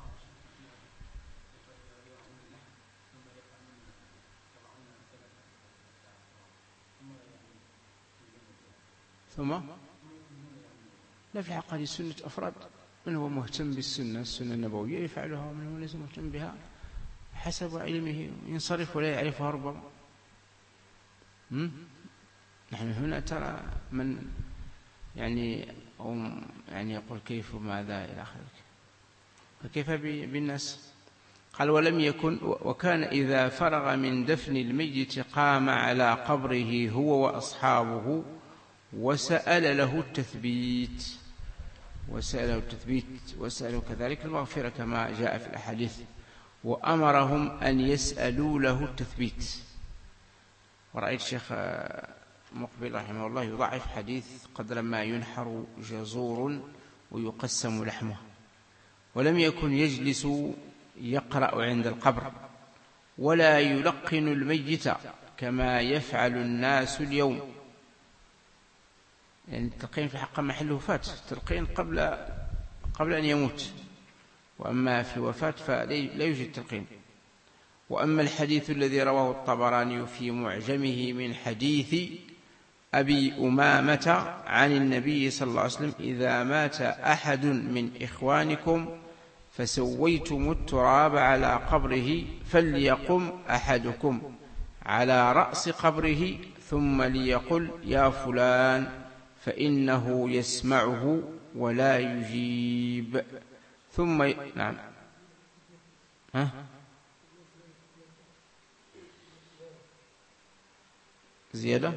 A: ثم لا في حق هذه سنة أفراد، من هو مهتم بالسنة السنة النبوية يفعلها ومن هو ليس مهتم بها حسب علمه ينصرف ولا يعرفها ربما. نحن هنا ترى من يعني أو يعني يقول كيف وماذا إلى آخره. فكيف بالناس؟ قال ولم يكن وكان إذا فرغ من دفن الميت قام على قبره هو وأصحابه وسأل له التثبيت وسأله التثبيت وسأله كذلك المغفرة كما جاء في الأحاديث، وأمرهم أن يسألوا له التثبيت. ورأيت الشيخ مقبل رحمه الله يضعف حديث قدر ما ينحر جزور ويقسم لحمه. ولم يكن يجلس يقرأ عند القبر ولا يلقن الميت كما يفعل الناس اليوم. يعني التلقين في حق محله وفاة، التلقين قبل قبل أن يموت، وأما في الوفاة فلا يوجد تلقين. وأما الحديث الذي رواه الطبراني في معجمه من حديث أبي أمامة عن النبي صلى الله عليه وسلم إذا مات أحد من إخوانكم فسويتم التراب على قبره فليقم أحدكم على رأس قبره ثم ليقل يا فلان فإنه يسمعه ولا يجيب ثم ي... نعم ها؟ زيادة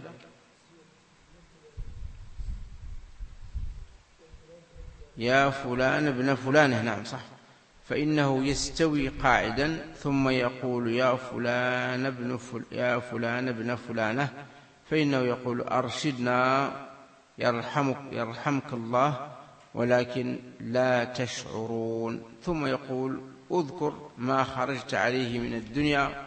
A: يا فلان ابن فلانة، نعم صح، فإنه يستوي قاعدا ثم يقول يا فلان ابن فل... يا فلان ابن فلانة، فإنه يقول أرشدنا يرحمك يرحمك الله ولكن لا تشعرون، ثم يقول اذكر ما خرجت عليه من الدنيا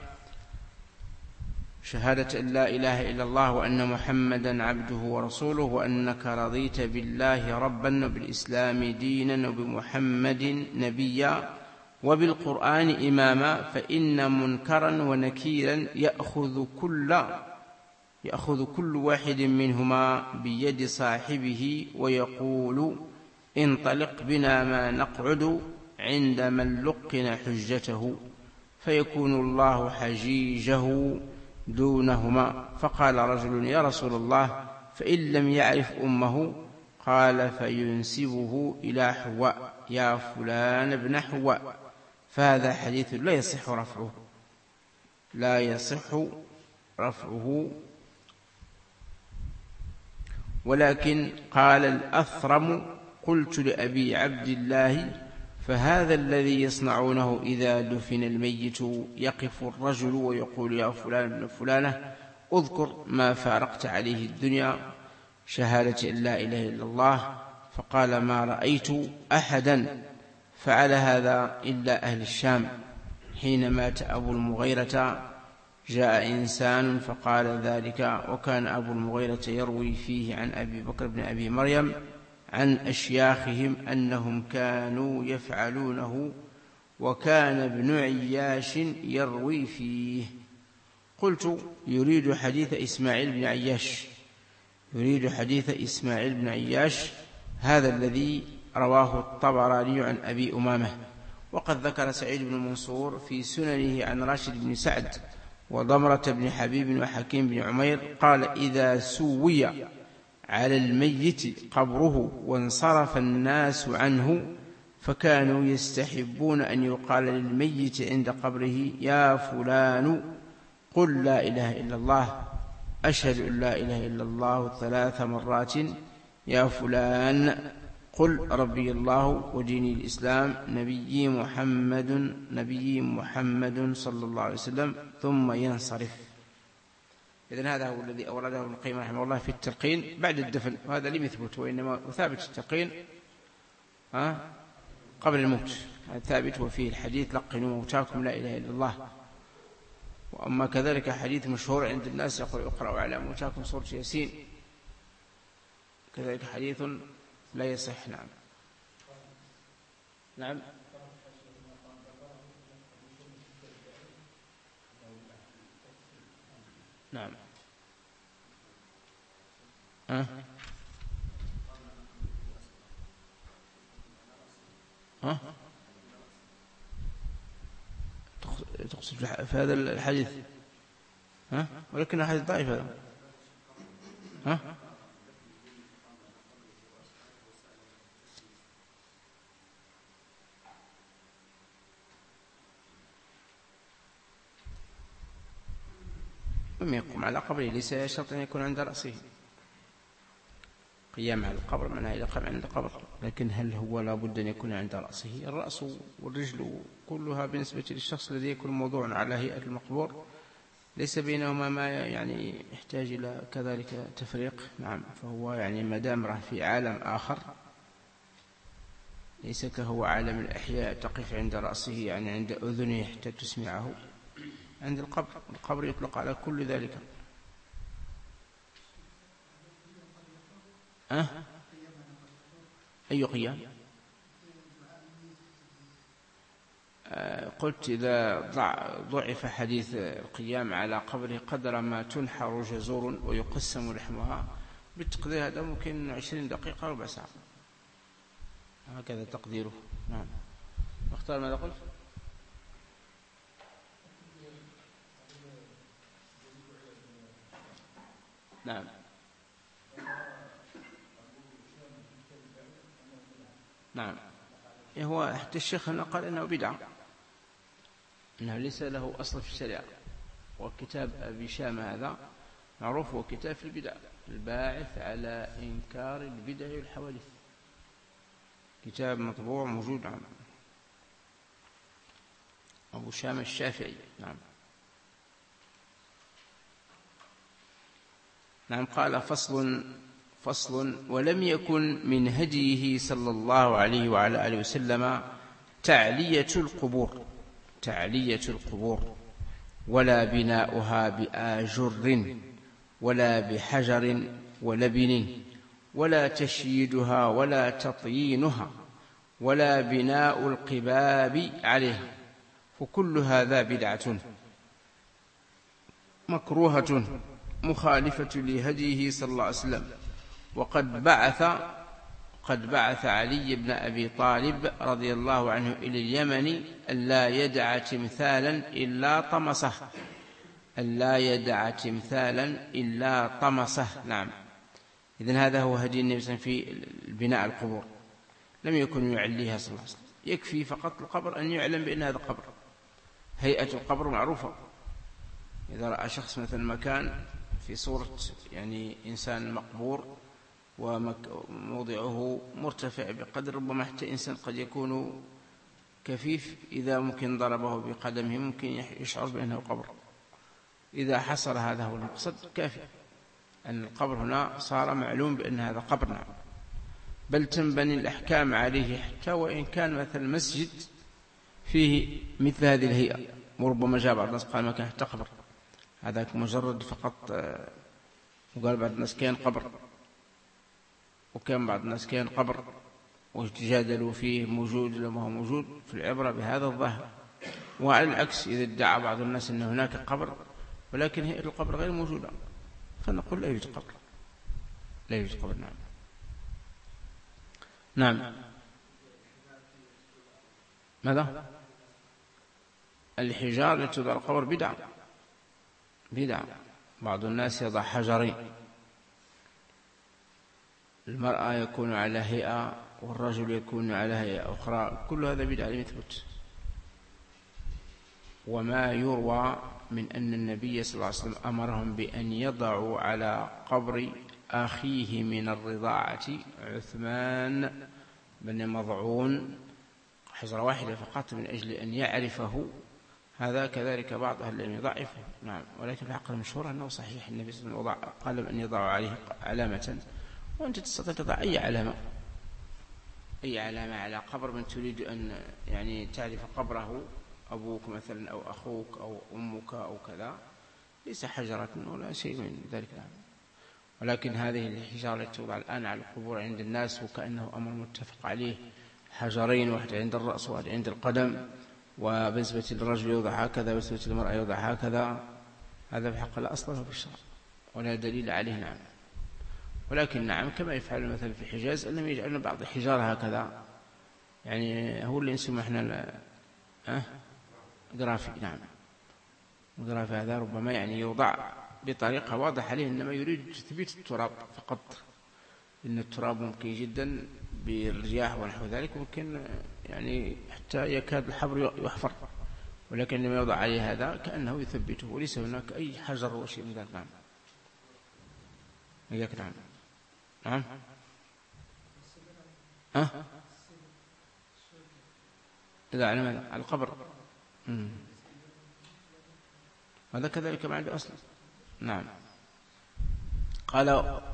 A: شهادة أن لا إله إلا الله وأن محمدا عبده ورسوله وأنك رضيت بالله ربا وبالإسلام دينا وبمحمد نبيا وبالقرآن إماما، فإن منكرا ونكيرا يأخذ كل يأخذ كل واحد منهما بيد صاحبه ويقول انطلق بنا ما نقعد عند من لقن حجته، فيكون الله حجيجه دونهما. فقال رجل يا رسول الله فإن لم يعرف أمه؟ قال فينسبه إلى حواء يا فلان ابن حواء. فهذا حديث لا يصح رفعه لا يصح رفعه ولكن قال الأثرم قلت لأبي عبد الله فهذا الذي يصنعونه إذا دفن الميت يقف الرجل ويقول يا فلان ابن فلانة اذكر ما فارقت عليه الدنيا شهادة أن لا إله إلا الله، فقال ما رأيت أحدا فعل هذا إلا أهل الشام. حين مات أبو المغيرة جاء إنسان فقال ذلك، وكان أبو المغيرة يروي فيه عن أبي بكر بن أبي مريم عن أشياخهم أنهم كانوا يفعلونه، وكان ابن عياش يروي فيه. قلت يريد حديث إسماعيل بن عياش يريد حديث إسماعيل بن عياش هذا الذي رواه الطبراني عن أبي أمامة. وقد ذكر سعيد بن منصور في سننه عن راشد بن سعد وضمرة بن حبيب وحكيم بن عمير قال إذا سوي على الميت قبره وانصرف الناس عنه فكانوا يستحبون أن يقال للميت عند قبره يا فلان قل لا إله إلا الله أشهد أن لا إله إلا الله ثلاث مرات، يا فلان قل ربي الله وديني الإسلام نبي محمد نبي محمد صلى الله عليه وسلم، ثم ينصرف. إذن هذا هو الذي أورده ابن القيم رحمه الله في التلقين بعد الدفن، وهذا لم يثبت، وإنما ثابت التلقين قبل الموت، هذا ثابت وفيه الحديث لقنوا موتاكم لا إله إلا الله. وأما كذلك حديث مشهور عند الناس يقول اقرأوا على موتاكم سورة ياسين، كذلك حديث لا يصح. نعم نعم نعم ها ها تقصد في هذا الحديث ها، ولكن الحديث ضعيف هذا ها ثم يقوم على قبره، ليس شرط أن يكون عند رأسه. قيام على القبر معناه يقام عند القبر، لكن هل هو لابد أن يكون عند رأسه؟ الرأس والرجل كلها بالنسبة للشخص الذي يكون موضوع على هيئة المقبور ليس بينهما ما يعني يحتاج إلى كذلك تفريق. نعم، فهو يعني ما دام راه في عالم آخر ليس كهو عالم الأحياء تقف عند رأسه، يعني عند أذنه حتى تسمعه. عند القبر، القبر يطلق على كل ذلك. أه؟ أي قيام؟ أه قلت إذا ضعف حديث القيام على قبره قدر ما تنحر جزور ويقسم لحمها، بالتقدير هذا ممكن عشرين دقيقة ربع ساعة، هكذا تقديره. نعم. اختار ماذا قلت؟ نعم. نعم، هو حتى الشيخ هنا قال إنه بدعة، إنه ليس له أصل في الشريعة. وكتاب أبي شامة هذا معروف، هو كتاب في البدع، الباعث على إنكار البدع والحوادث، كتاب مطبوع موجود. نعم، أبو شامة الشافعي. نعم. نعم. قال فصل فصل ولم يكن من هديه صلى الله عليه وعلى آله وسلم تعلية القبور تعلية القبور ولا بناؤها بآجر ولا بحجر ولبن ولا تشييدها ولا تطيينها ولا بناء القباب عليها، وكل هذا بدعة مكروهة مخالفة لهديه صلى الله عليه وسلم. وقد بعث قد بعث علي بن أبي طالب رضي الله عنه إلى اليمن ألا يدع تمثالا إلا طمسه ألا يدع تمثالا إلا طمسه. نعم. إذن هذا هو هدي النبي صلى الله عليه وسلم في بناء القبور، لم يكن يعليها صلى الله عليه وسلم، يكفي فقط القبر أن يعلم بأن هذا قبر، هيئة القبر معروفة. إذا رأى شخص مثلا مكان في صورة يعني إنسان مقبور وموضعه مرتفع بقدر ربما حتى إنسان قد يكون كفيف، إذا ممكن ضربه بقدمه ممكن يشعر بأنه قبر. إذا حصل هذا هو المقصد كافي أن القبر هنا صار معلوم بأن هذا قبر. نعم. بل تنبني الأحكام عليه حتى وإن كان مثل المسجد فيه مثل هذه الهيئة، وربما جاء بعض الناس قال ما كان حتى قبر، هذا مجرد فقط. وقال بعض الناس كان قبر، وكان بعض الناس كان قبر، وتجادلوا فيه موجود لما هو موجود، في العبرة بهذا الظاهر. وعلى العكس إذا ادعى بعض الناس أن هناك قبر ولكن هيئة القبر غير موجودة، فنقول لا يوجد قبر، لا يوجد قبر. نعم. نعم. ماذا؟ الحجار التي توضع القبر بدعة بدعة بعض الناس يضع حجرين، المرأة يكون على هيئة والرجل يكون على هيئة أخرى، كل هذا بدعة لم يثبت. وما يروى من أن النبي صلى الله عليه وسلم أمرهم بأن يضعوا على قبر أخيه من الرضاعة عثمان بن مضعون حجرة واحدة فقط من أجل أن يعرفه، هذا كذلك بعض أهل العلم يضعفه. نعم. ولكن الحق المشهور أنه صحيح، النبي صلى الله عليه وسلم قال أن يضع عليه علامة، وأنت تستطيع تضع أي علامة أي علامة على قبر من تريد أن يعني تعرف قبره، أبوك مثلا أو أخوك أو أمك أو كذا، ليس حجرة ولا شيء من ذلك. نعم. ولكن هذه الحجارة التي توضع الآن على القبور عند الناس وكأنه أمر متفق عليه، حجرين، واحد عند الرأس وواحد عند القدم، وبالنسبة للرجل يوضع هكذا وبالنسبة للمرأة يوضع هكذا، هذا بحق لا أصل له في الشرع ولا دليل عليه. نعم. ولكن نعم كما يفعل مثلا في الحجاز أنهم يجعلون بعض الحجارة هكذا، يعني هو اللي نسمى احنا أه؟ جرافي. نعم. الجرافي هذا ربما يعني يوضع بطريقة واضحة عليه إنما يريد تثبيت التراب فقط، إن التراب ممكن جدا بالرياح ونحو ذلك ممكن يعني حتى يكاد الحبر يحفر، ولكن لما يوضع عليه هذا كأنه يثبته، وليس هناك أي حجر وشيء من ذلك. نعم. إياك. نعم. نعم. ها؟ لا، على ماذا؟ على القبر. مم. هذا كذلك ما عنده أصل. نعم. قال: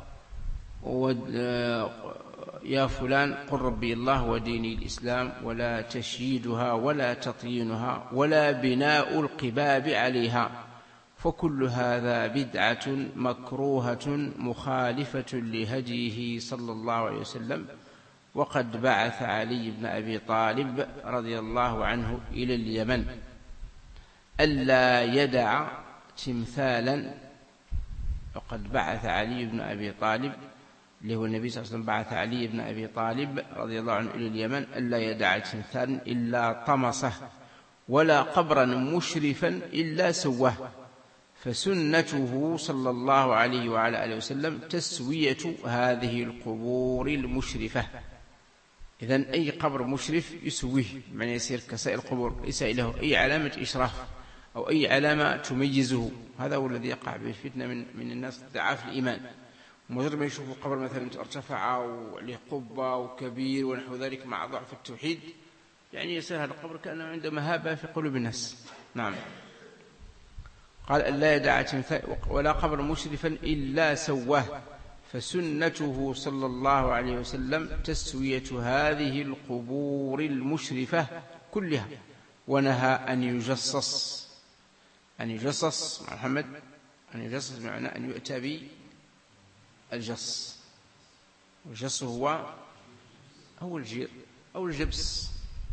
A: يا فلان قل ربي الله وديني الإسلام، ولا تشييدها ولا تطيينها ولا بناء القباب عليها، فكل هذا بدعة مكروهة مخالفة لهديه صلى الله عليه وسلم. وقد بعث علي بن أبي طالب رضي الله عنه إلى اليمن ألا يدع تمثالا. وقد بعث علي بن أبي طالب، اللي هو النبي صلى الله عليه وسلم، بعث علي بن أبي طالب رضي الله عنه إلى اليمن ألا يدع تمثالا إلا طمسه، ولا قبرا مشرفا إلا سواه، فسنته صلى الله عليه وعلى آله وسلم تسوية هذه القبور المشرفة. إذن أي قبر مشرف يسويه، يعني يصير كسائر القبور، ليس له أي علامة إشراف أو أي علامة تميزه. هذا هو الذي يقع به الفتنة من, من الناس ضعاف الإيمان. مجرد ما يشوفوا قبر مثلا ارتفع وعليه قبة وكبير ونحو ذلك مع ضعف التوحيد، يعني يصير هذا القبر كأنه عنده مهابة في قلوب الناس. نعم. قال: ألا يدع تمثال ولا قبر مشرفا إلا سواه، فسنته صلى الله عليه وسلم تسوية هذه القبور المشرفة كلها، ونهى أن يجصص. أن يجصص مع محمد، أن يجصص بمعنى أن يؤتى بالجص. والجص هو أو الجير أو الجبس،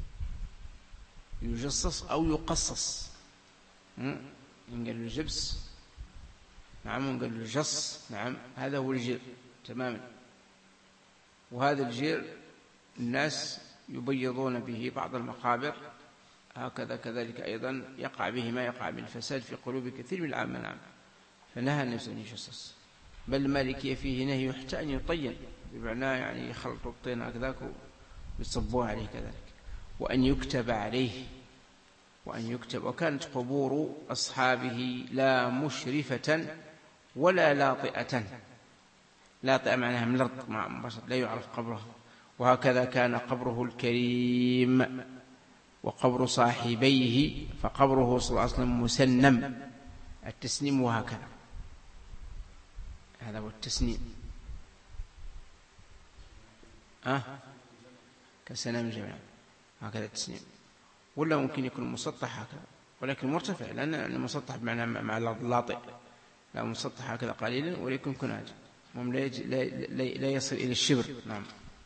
A: يجصص أو يقصص. إن قال الجبس نعم، إن قال الجص نعم، هذا هو الجير تماما. وهذا الجير الناس يبيضون به بعض المقابر، هكذا كذلك أيضا يقع به ما يقع بالفساد في قلوب كثير من العامة. نعم. فنهى الناس أن يجصص، بل المالكية فيه نهي حتى أن يطين، بمعنى يعني يخلطوا الطين هكذاك ويصبوه عليه كذلك، وأن يكتب عليه، وأن يكتب. وكانت قبور أصحابه لا مشرفة ولا لاطئة. لاطئة معناها من الأرض مع مباشرة، لا يعرف قبره. وهكذا كان قبره الكريم وقبر صاحبيه، فقبره صلى الله عليه وسلم مسنم. التسنيم وهكذا، هذا هو التسنيم. أه؟ كسنام الجميع، هكذا التسنيم. ولا ممكن يكون مسطح هكذا، ولكن مرتفع، لأن المسطح بمعنى مع اللاطئ، لا مسطح هكذا قليلا، ولكن كناج لا, لا, لا يصل إلى الشبر. نعم.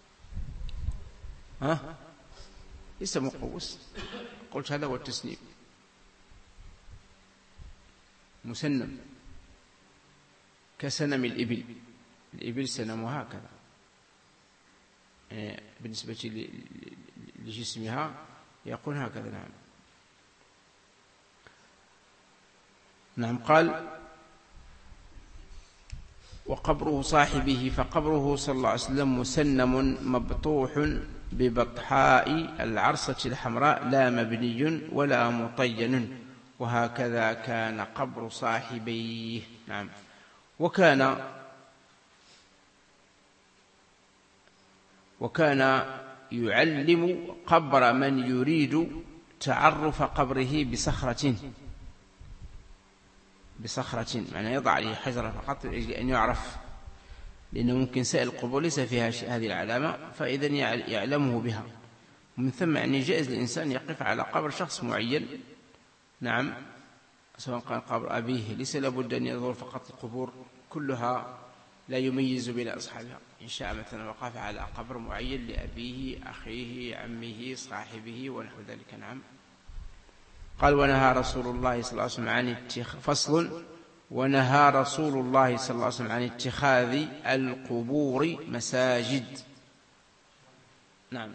A: ها أه؟ ليس مقوس، قلت هذا هو التسنيم، مسنم كسنم الإبل. الإبل سنمها هكذا يعني بالنسبة لجسمها يكون هكذا. نعم. نعم. قال: وقبره صاحبه، فقبره صلى الله عليه وسلم مسنم مبطوح ببطحاء العرصة الحمراء، لا مبني ولا مطين. وهكذا كان قبر صاحبيه. نعم. وكان وكان يعلم قبر من يريد تعرف قبره بصخرة بصخرة معنى يضع عليه حجرة فقط لأجل أن يعرف، لأنه ممكن سائل القبور ليس فيها هذه العلامة، فإذا يعلمه بها. ومن ثم يعني جائز للإنسان يقف على قبر شخص معين. نعم. سواء كان قبر أبيه، ليس لابد أن يظهر فقط القبور كلها لا يميز بين أصحابها. إن شاء مثلا وقف على قبر معين لأبيه، أخيه، عمه، صاحبه ونحو ذلك. نعم. قال: ونهى رسول الله صلى الله عليه وسلم عن اتخاذ فصل ونهى رسول الله صلى الله عليه وسلم عن اتخاذ القبور مساجد. نعم.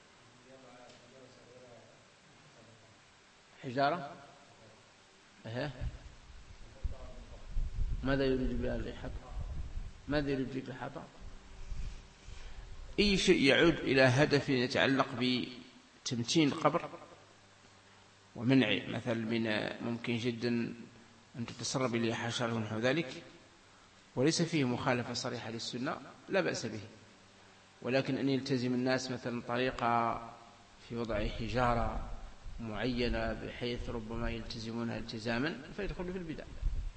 A: حجارة. أه. ماذا يريد بها الحطب؟ ماذا يريد بها الحطب؟ أي شيء يعود إلى هدف يتعلق بتمتين القبر ومنع مثل من ممكن جدا أن تتسرب إليه حشرة ونحو ذلك، وليس فيه مخالفة صريحة للسنة، لا بأس به. ولكن أن يلتزم الناس مثلا طريقة في وضع حجارة معينة بحيث ربما يلتزمونها التزاما فيدخل في البدع.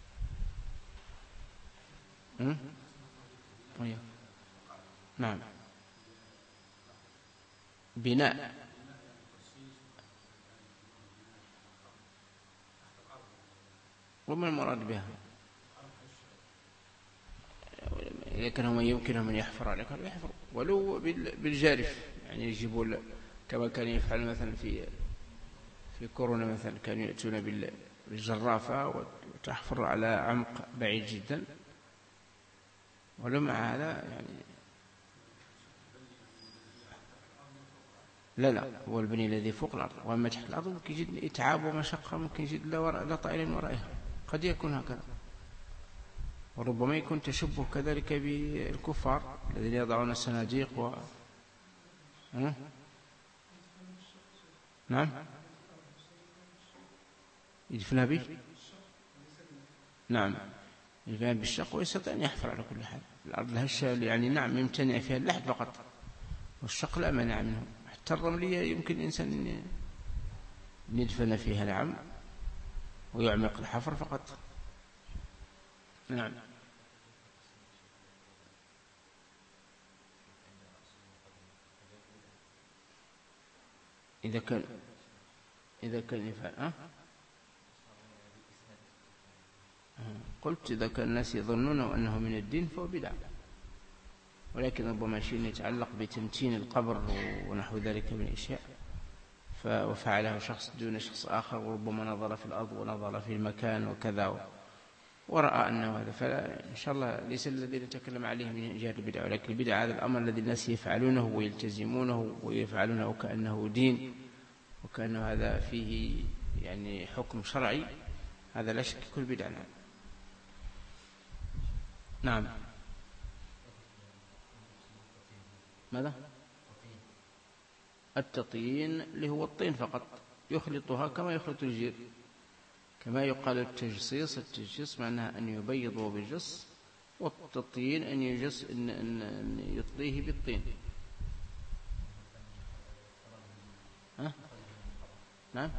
A: نعم. بناء وما المراد بها؟ إذا كان هم يمكنهم أن يحفر عليك يحفر ولو بالجارف، يعني يجيبوا كما كان يفعل مثلا في في كورونا مثلا، كانوا يأتون بالجرافة وتحفر على عمق بعيد جدا، ولو مع هذا يعني لا لا هو البني الذي فوق الأرض، وأما تحت الأرض ممكن يجد إتعاب ومشقة، ممكن يجد لا طائل من ورائها، قد يكون هكذا. وربما يكون تشبه كذلك بالكفار الذين يضعون الصناديق و... ها؟ نعم يدفنها به، نعم يدفنها بالشق، ويستطيع أن يحفر على كل حال. الأرض الهشة يعني نعم يمتنع فيها اللحد فقط، والشق لا مانع منه. حتى الرملية يمكن الإنسان أن يدفن فيها نعم ويعمق الحفر فقط. نعم. إذا كان إذا كان يفعل أه؟ قلت إذا كان الناس يظنون أنه من الدين فهو بدعة، ولكن ربما شيء يتعلق بتمتين القبر ونحو ذلك من الأشياء وفعله شخص دون شخص آخر، وربما نظر في الأرض ونظر في المكان وكذا ورأى أنه هذا، فإن شاء الله ليس الذي نتكلم عليه من جهة البدع، ولكن البدع هذا الأمر الذي الناس يفعلونه ويلتزمونه ويفعلونه كأنه دين وكأنه هذا فيه يعني حكم شرعي، هذا لا شك كل بدعة. نعم. نعم. ماذا؟ التطين اللي هو الطين فقط، يخلطها كما يخلط الجير، كما يقال التجصيص. التجصيص معناها أن يبيضه بالجص، والتطين أن يجص أن, أن, أن يطليه بالطين. ها؟ نعم.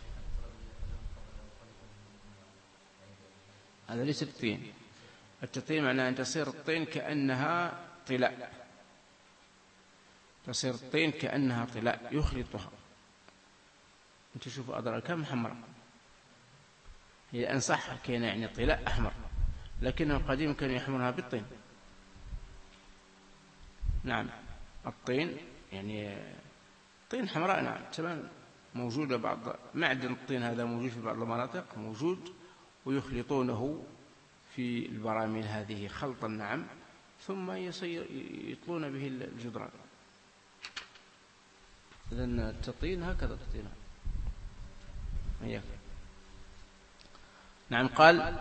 A: هذا ليس الطين. التطين معناه أن تصير الطين كأنها طلاء، تصير الطين كأنها طلاء يخلطها. أنت شوفوا أضرار كم حمراء، هي أنصح كان يعني طلاء أحمر، لكنه قديم كان يحمرها بالطين. نعم. الطين يعني طين حمراء، نعم تمام، موجودة بعض معدن الطين هذا موجود في بعض المناطق موجود، ويخلطونه في البراميل هذه خلطا نعم، ثم يصير يطلون به الجدران. إذن التطين هكذا تطينها. إياك. نعم. قال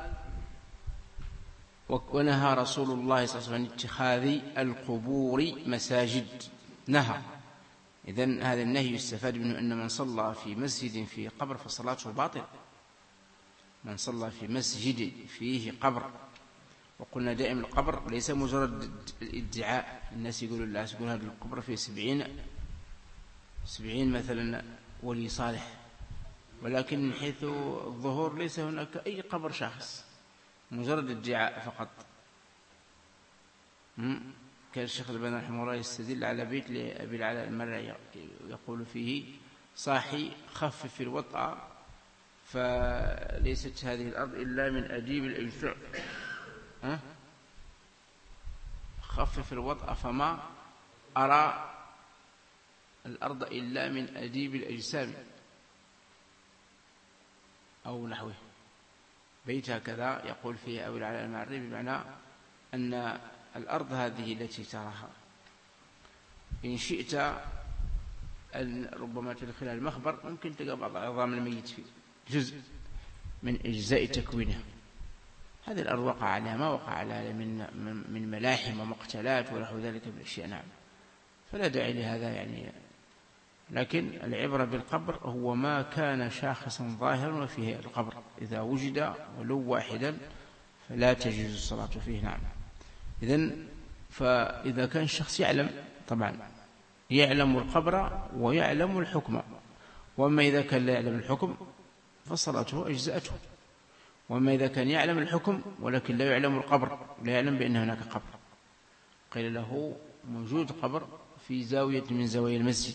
A: ونهى رسول الله صلى الله عليه وسلم عن اتخاذ القبور مساجد، نهى. إذن هذا النهي يستفاد منه أن من صلى في مسجد فيه قبر فصلاته باطلة. من صلى في مسجد فيه قبر، وقلنا دائما القبر ليس مجرد الادعاء، الناس يقولوا لا يقول هذا القبر فيه سبعين سبعين مثلا ولي صالح، ولكن من حيث الظهور ليس هناك أي قبر شخص، مجرد ادعاء فقط. كان الشيخ الألباني رحمه الله يستدل على بيت لأبي العلاء المرعي يقول فيه صاحي خفف الوطأ فليست هذه الأرض إلا من أديب الأجسام، خفف الوطأ فما أرى الأرض إلا من أديب الأجسام أو نحوه. بيت هكذا يقول فيه أبو العلاء المرعي، بمعنى أن الأرض هذه التي تراها إن شئت أن ربما تدخلها المخبر ممكن تلقى بعض عظام الميت فيه، جزء من أجزاء تكوينه. هذه الأرض وقع عليها ما وقع عليها من من ملاحم ومقتلات ونحو ذلك من الأشياء. نعم. فلا داعي لهذا يعني لكن العبرة بالقبر هو ما كان شاخصا ظاهرا وفيه القبر، إذا وجد ولو واحدا فلا تجوز الصلاة فيه. نعم. إذن فإذا كان الشخص يعلم، طبعا يعلم القبر ويعلم الحكم، وأما إذا كان لا يعلم الحكم فصلاته أجزأته، وأما إذا كان يعلم الحكم ولكن لا يعلم القبر، لا يعلم بأن هناك قبر، قيل له موجود قبر في زاوية من زوايا المسجد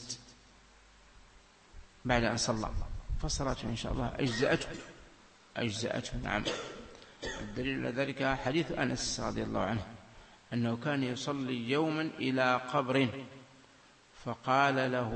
A: بعد أن صلى، فصلاته إن شاء الله أجزأته أجزأته. نعم. الدليل على ذلك حديث أنس رضي الله عنه أنه كان يصلي يوما إلى قبر فقال له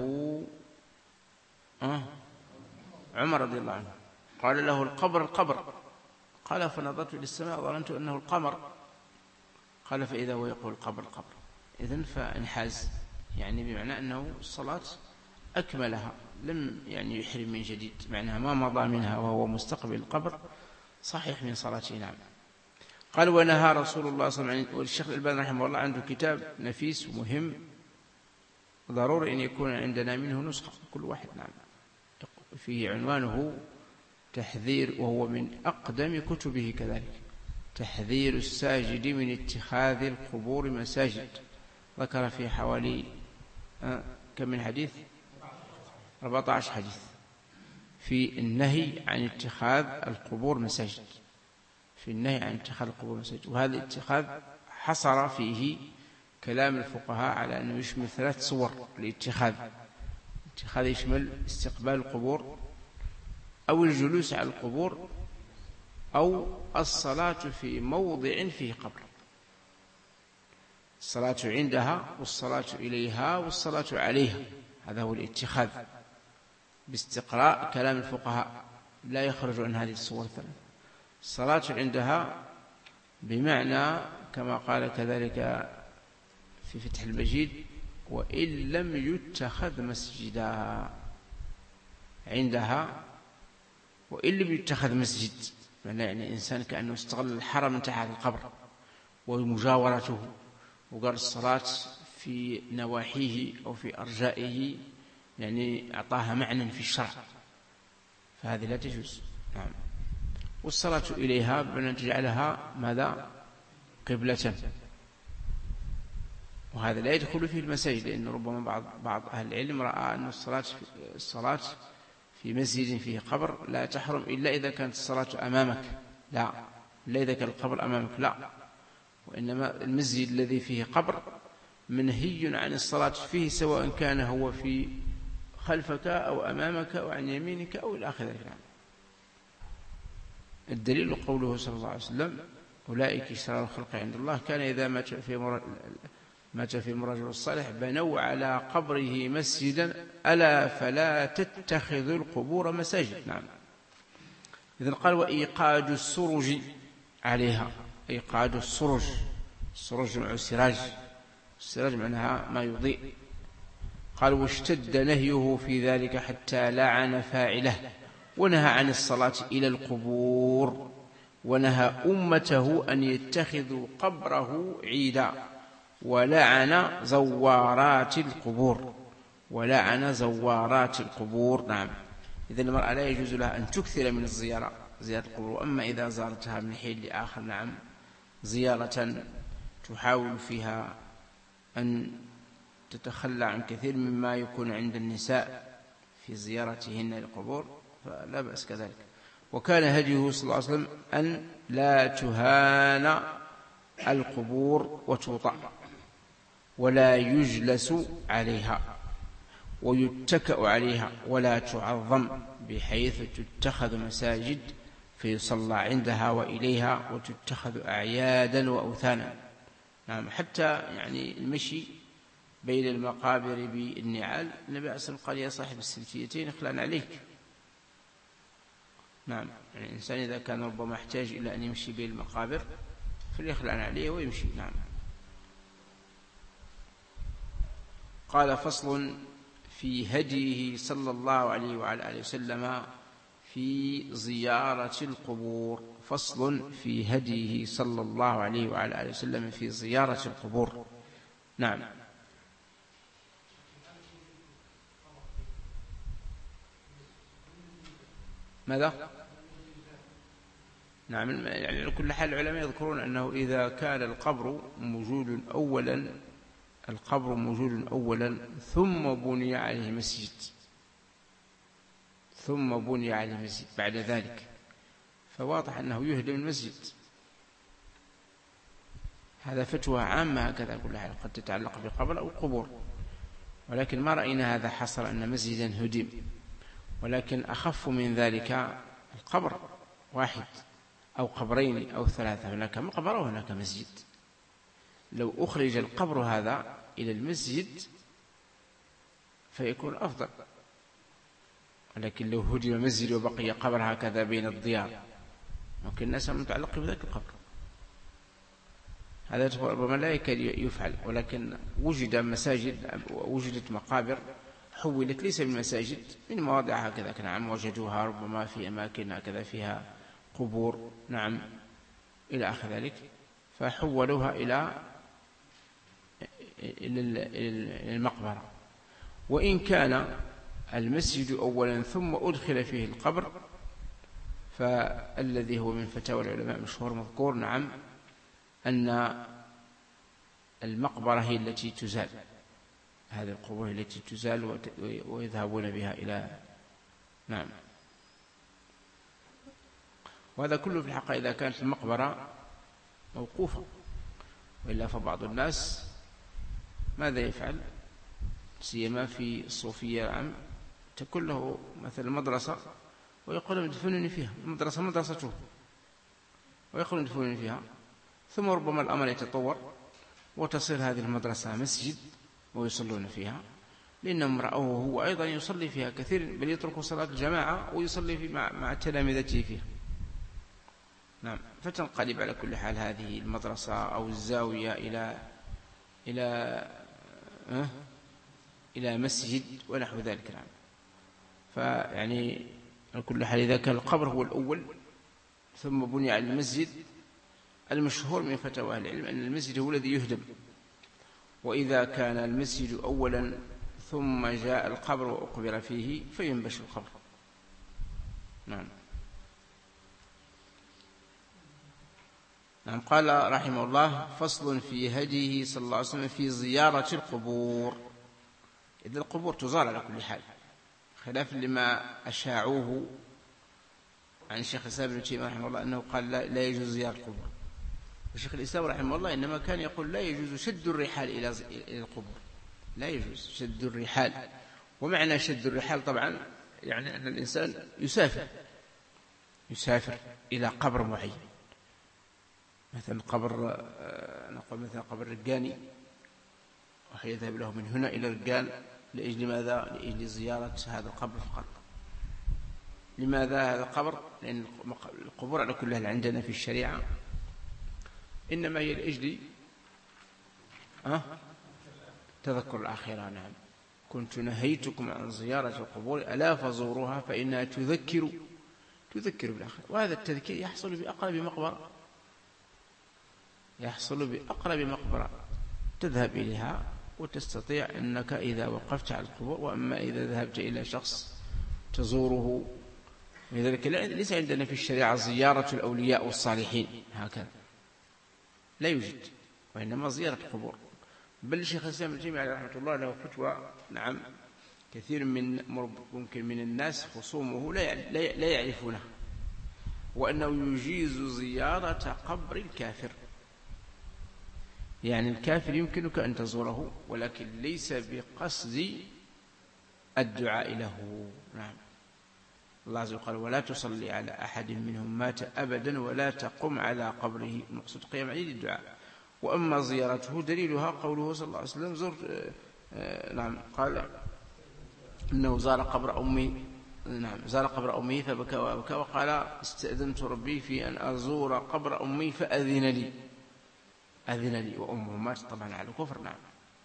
A: أه عمر رضي الله عنه، قال له القبر القبر، قال فنظرت إلى السماء ظننت أنه القمر، قال فإذا هو يقول القبر القبر. إذن فانحاز، يعني بمعنى أنه الصلاة أكملها، لم يعني يحرم من جديد، معناها ما مضى منها وهو مستقبل القبر صحيح من صلاته. نعم. قال ونهى رسول الله صلى الله عليه وسلم، والشيخ الألباني رحمه الله عنده كتاب نفيس ومهم ضروري أن يكون عندنا منه نسخة كل واحد. نعم. فيه عنوانه تحذير، وهو من أقدم كتبه كذلك، تحذير الساجد من اتخاذ القبور مساجد. ذكر فيه حوالي آه كم من حديث؟ أربعة عشر حديث في النهي عن اتخاذ القبور مساجد، في النهي عن اتخاذ القبور مساجد. وهذا الاتخاذ حصر فيه كلام الفقهاء على أنه يشمل ثلاث صور للاتخاذ. الاتخاذ يشمل استقبال القبور أو الجلوس على القبور أو الصلاة في موضع فيه قبر، الصلاة عندها والصلاة إليها والصلاة عليها، هذا هو الاتخاذ باستقراء كلام الفقهاء، لا يخرج عن هذه الصور الثلاث. الصلاة عندها بمعنى كما قال كذلك في فتح المجيد وإن لم يتخذ مسجدا، عندها وإن لم يتخذ مسجد، يعني إنسان كأنه استغل الحرم من تحت القبر ومجاورته، وقال الصلاة في نواحيه أو في أرجائه، يعني أعطاها معنى في الشرع، فهذه لا تجوز. نعم. والصلاة إليها بأن تجعلها ماذا؟ قبلة، وهذا لا يدخل فيه المساجد، لأن ربما بعض بعض أهل العلم رأى أن الصلاة في الصلاة في مسجد فيه قبر لا تحرم إلا إذا كانت الصلاة أمامك، لا إلا إذا كان القبر أمامك، لا، وإنما المسجد الذي فيه قبر منهي عن الصلاة فيه، سواء كان هو في خلفك أو أمامك أو عن يمينك أو إلى آخره. الدليل قوله صلى الله عليه وسلم أولئك شرار الخلق عند الله، كان إذا مات في مات فيهم الرجل الصالح بنوا على قبره مسجدا ألا فلا تتخذوا القبور مساجد. نعم. إذن قال وإيقاد السرج عليها، إيقاد السرج، السرج مع السراج، السراج معناها ما يضيء. قال واشتد نهيه في ذلك حتى لعن فاعله، ونهى عن الصلاة إلى القبور، ونهى أمته أن يتخذوا قبره عيدا، ولعن زوارات القبور، ولعن زوارات القبور. نعم. إذن المرأة لا يجوز لها أن تكثر من الزيارة، زيارة القبور، أما إذا زارتها من حين لآخر، نعم، زيارة تحاول فيها أن تتخلى عن كثير مما يكون عند النساء في زيارتهن للقبور، فلا بأس كذلك. وكان هديه صلى الله عليه وسلم أن لا تهان القبور وتوطأ، ولا يجلس عليها ويتكأ عليها، ولا تعظم بحيث تتخذ مساجد فيصلى عندها وإليها، وتتخذ أعيادا وأوثانا. نعم. حتى يعني المشي بين المقابر بالنعال، النبي عليه الصلاة والسلام قال يا صاحب السبتيتين اخلعن عليك. نعم. يعني الإنسان إذا كان ربما يحتاج إلى أن يمشي بين المقابر فليخلعن عليه ويمشي. نعم. قال فصل في هديه صلى الله عليه وعلى آله وسلم في زيارة القبور. فصل في هديه صلى الله عليه وعلى آله وسلم في زيارة القبور. نعم. ماذا؟ نعم، يعني على كل حال العلماء يذكرون أنه إذا كان القبر موجود أولا القبر موجود أولا ثم بني عليه مسجد ثم بني عليه مسجد بعد ذلك، فواضح أنه يهدم المسجد. هذا فتوى عامة هكذا كل حال، قد تتعلق بقبر أو قبور، ولكن ما رأينا هذا حصل أن مسجدا هدم. ولكن أخف من ذلك القبر واحد أو قبرين أو ثلاثة، هناك مقبرة وهناك مسجد. لو أخرج القبر هذا إلى المسجد فيكون أفضل، ولكن لو هدم مسجد وبقي قبر هكذا بين الديار ممكن الناس متعلق بذلك القبر، هذا ربما لا يكاد يفعل. ولكن وجد مساجد ووجدت مقابر حولت ليس بالمساجد، من مواضع هكذا نعم وجدوها ربما في أماكن هكذا فيها قبور نعم إلى آخر ذلك، فحولوها إلى المقبرة. وإن كان المسجد أولا ثم أدخل فيه القبر، فالذي هو من فتاوى العلماء مشهور مذكور نعم أن المقبرة هي التي تزال، هذه القبور هي التي تزال ويذهبون بها إلى نعم. وهذا كله في الحقيقة إذا كانت المقبرة موقوفة، وإلا فبعض الناس ماذا يفعل؟ سيما في الصوفية العام تكون له مثل مدرسة ويقول ادفنوني فيها، المدرسة مدرسته ويقول ادفنوني فيها، ثم ربما الأمر يتطور وتصير هذه المدرسة مسجد ويصلون فيها، لأنهم رأوه هو أيضا يصلي فيها كثير، بل يترك صلاة الجماعة ويصلي في مع, مع تلامذته فيها نعم. فتنقلب على كل حال هذه المدرسة أو الزاوية إلى إلى أه؟ إلى مسجد ونحو ذلك نعم. فيعني على كل حال إذا كان القبر هو الأول ثم بني على المسجد، المشهور من فتاوى أهل العلم أن المسجد هو الذي يهدم. وإذا كان المسجد أولا ثم جاء القبر وأقبر فيه فينبش القبر نعم. نعم. قال رحمه الله: فصل في هديه صلى الله عليه وسلم في زيارة القبور. إذا القبور تزار على كل حال، خلاف لما أشاعوه عن الشيخ الإسلام ابن تيمية رحمه الله أنه قال لا, لا يجوز زيارة القبور. الشيخ الإسلام رحمه الله إنما كان يقول لا يجوز شد الرحال إلى القبور، لا يجوز شد الرحال. ومعنى شد الرحال طبعا يعني أن الإنسان يسافر يسافر إلى قبر معين، مثلا قبر نقول مثلا قبر رقاني، ويذهب له من هنا إلى رقان لأجل ماذا؟ لأجل زيارة هذا القبر فقط. لماذا هذا القبر؟ لأن القبور على كلها عندنا في الشريعة إنما هي لأجل أه؟ تذكر الآخرة نعم. كنت نهيتكم عن زيارة القبور ألا فزوروها فإنها تذكر تذكر بالآخرة. وهذا التذكير يحصل بأقرب مقبرة يحصل بأقرب مقبرة تذهب إليها وتستطيع أنك إذا وقفت على القبور. وأما إذا ذهبت إلى شخص تزوره، لذلك ليس عندنا في الشريعة زيارة الأولياء والصالحين هكذا، لا يوجد، وإنما زيارة القبور. بل الشيخ الإسلام ابن تيمية رحمه الله له فتوى نعم كثير من ممكن من الناس خصومه لا يعرفونه، وأنه يجيز زيارة قبر الكافر. يعني الكافر يمكنك أن تزوره ولكن ليس بقصد الدعاء له نعم. الله عز وجل قال: ولا تصلي على أحد منهم مات أبدا ولا تقم على قبره. المقصود قيام عليه للدعاء. وأما زيارته دليلها قوله صلى الله عليه وسلم زر نعم قال إنه زار قبر أمي نعم زار قبر أمي فبكى وأبكى وقال: استأذنت ربي في أن أزور قبر أمي فأذن لي أذن لي وأمه ماتت طبعا على الكفر نعم.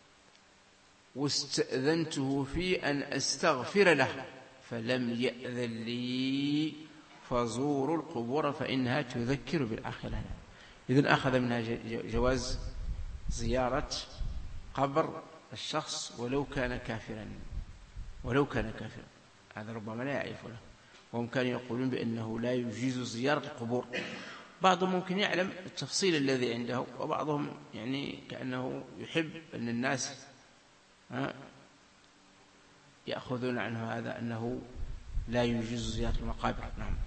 A: واستأذنته في أن أستغفر له فلم يأذن لي فزوروا القبور فإنها تذكر بالآخرة. إذن أخذ منها جواز زيارة قبر الشخص ولو كان كافرا ولو كان كافرا هذا ربما لا يعرف له. وهم كانوا يقولون بأنه لا يجيز زيارة القبور. بعضهم ممكن يعلم التفصيل الذي عنده، وبعضهم يعني كأنه يحب أن الناس يأخذون عنه هذا أنه لا يجوز زيارة المقابر. نعم.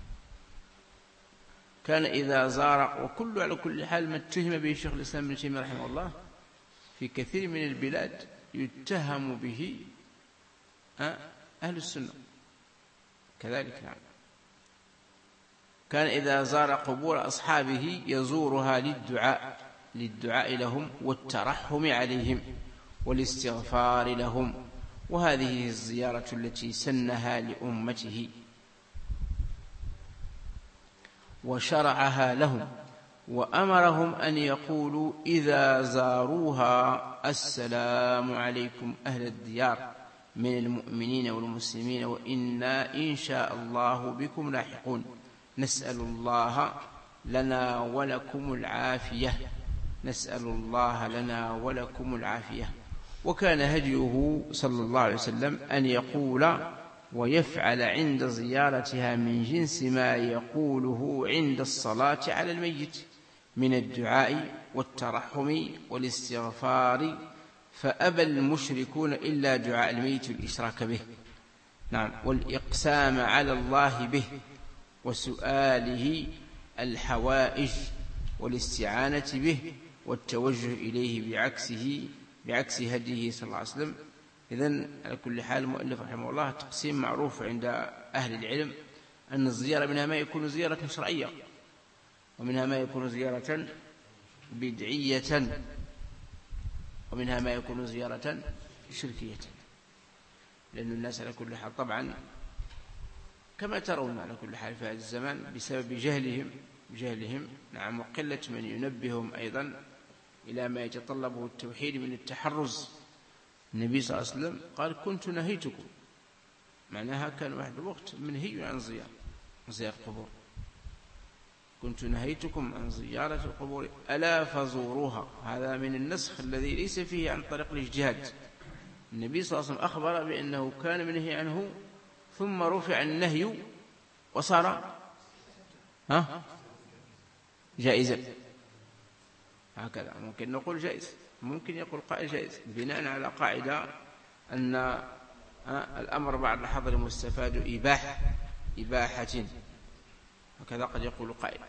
A: كان إذا زار، وكل على كل حال ما اتهم به شيخ الإسلام ابن تيمية رحمه الله في كثير من البلاد يتهم به أهل السنة كذلك. نعم. كان إذا زار قبور أصحابه يزورها للدعاء للدعاء لهم والترحم عليهم والاستغفار لهم، وهذه الزيارة التي سنها لأمته وشرعها لهم، وأمرهم أن يقولوا إذا زاروها السلام عليكم أهل الديار من المؤمنين والمسلمين وإنا إن شاء الله بكم لاحقون، نسأل الله لنا ولكم العافية، نسأل الله لنا ولكم العافية. وكان هديه صلى الله عليه وسلم أن يقول ويفعل عند زيارتها من جنس ما يقوله عند الصلاة على الميت من الدعاء والترحم والاستغفار، فأبى المشركون إلا دعاء الميت والإشراك به. نعم. والإقسام على الله به وسؤاله الحوائج والاستعانة به والتوجه إليه بعكسه بعكس هديه صلى الله عليه وسلم. إذن على كل حال المؤلف رحمه الله تقسيم معروف عند أهل العلم أن الزيارة منها ما يكون زيارة شرعية، ومنها ما يكون زيارة بدعية، ومنها ما يكون زيارة شركية. لأن الناس على كل حال طبعا كما ترون على كل حال في هذا الزمان بسبب جهلهم جهلهم نعم وقلة من ينبههم أيضا إلى ما يتطلبه التوحيد من التحرز. النبي صلى الله عليه وسلم قال كنت نهيتكم، معناها كان واحد الوقت منهي عن زيارة زيارة القبور، كنت نهيتكم عن زيارة القبور ألا فزوروها. هذا من النسخ الذي ليس فيه عن طريق الاجتهاد. النبي صلى الله عليه وسلم أخبر بأنه كان منهي عنه ثم رفع النهي وصار ها جائزا. هكذا ممكن نقول جائز، ممكن يقول قائل جائز بناء على قاعدة أن الأمر بعد الحظر مستفاد إباحة إباحة هكذا قد يقول قائل،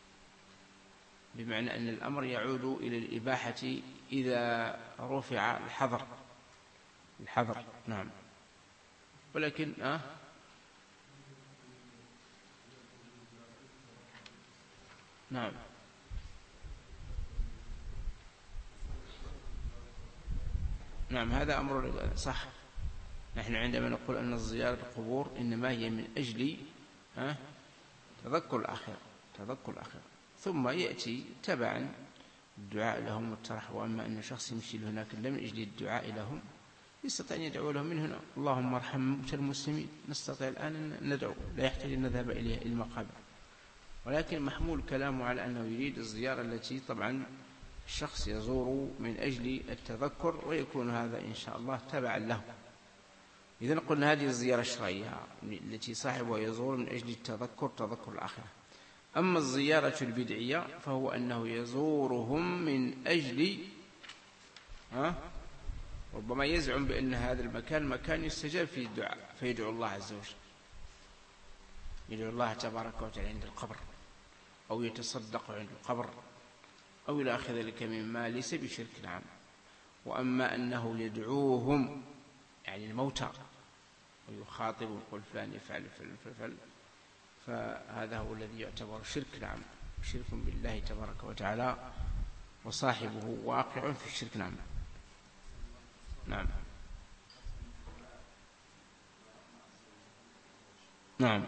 A: بمعنى أن الأمر يعود إلى الإباحة إذا رفع الحظر الحظر. نعم. ولكن أه نعم نعم هذا أمر صح. نحن عندما نقول أن زيارة القبور إنما هي من أجل أه تذكر الآخرة تذكر الآخرة، ثم يأتي تبعا الدعاء لهم والترحم. وأما أن شخص يمشي هناك لا من أجل الدعاء لهم، يستطيع أن يدعو لهم من هنا اللهم ارحم موتى المسلمين، نستطيع الآن أن ندعو، لا يحتاج أن نذهب إلى المقابر. ولكن محمول كلامه على أنه يريد الزيارة التي طبعا الشخص يزور من أجل التذكر، ويكون هذا إن شاء الله تبعا له. إذن قلنا هذه الزيارة الشرعية التي صاحبها يزور من أجل التذكر تذكر الآخرة. أما الزيارة البدعية فهو أنه يزورهم من أجل ها ربما يزعم بأن هذا المكان مكان يستجاب فيه الدعاء، فيدعو الله عز وجل، يدعو الله تبارك وتعالى عند القبر، أو يتصدق عند القبر، أو إلى آخر ذلك مما ليس بشرك. نعم. وأما أنه يدعوهم يعني الموتى ويخاطب يقول فلان يفعل فعل فعل، فهذا هو الذي يعتبر شرك. نعم. شرك بالله تبارك وتعالى، وصاحبه واقع في الشرك. نعم. نعم نعم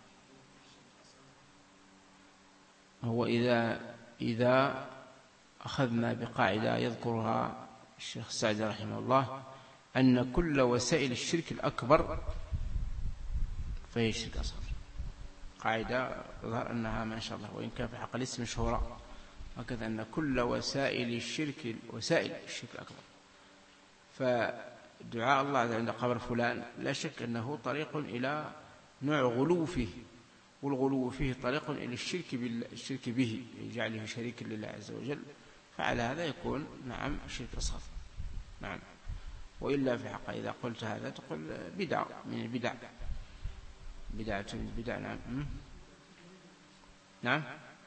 A: هو إذا إذا أخذنا بقاعدة يذكرها الشيخ سعد رحمه الله أن كل وسائل الشرك الأكبر فهي الشرك الأصغر. قاعدة ظهر أنها ما شاء الله وإن كان في حق الاسم مشهورة، وكذا أن كل وسائل الشرك وسائل الشرك الأكبر. فدعاء الله عند قبر فلان لا شك أنه طريق إلى نوع غلو فيه، والغلو فيه طريق إلى الشرك بالله، الشرك به، يجعله شريكا لله عز وجل، فعلى هذا يكون نعم شرك أصغر. نعم. وإلا في حق إذا قلت هذا تقول بدعة من البدع، بدعة من البدع. نعم. نعم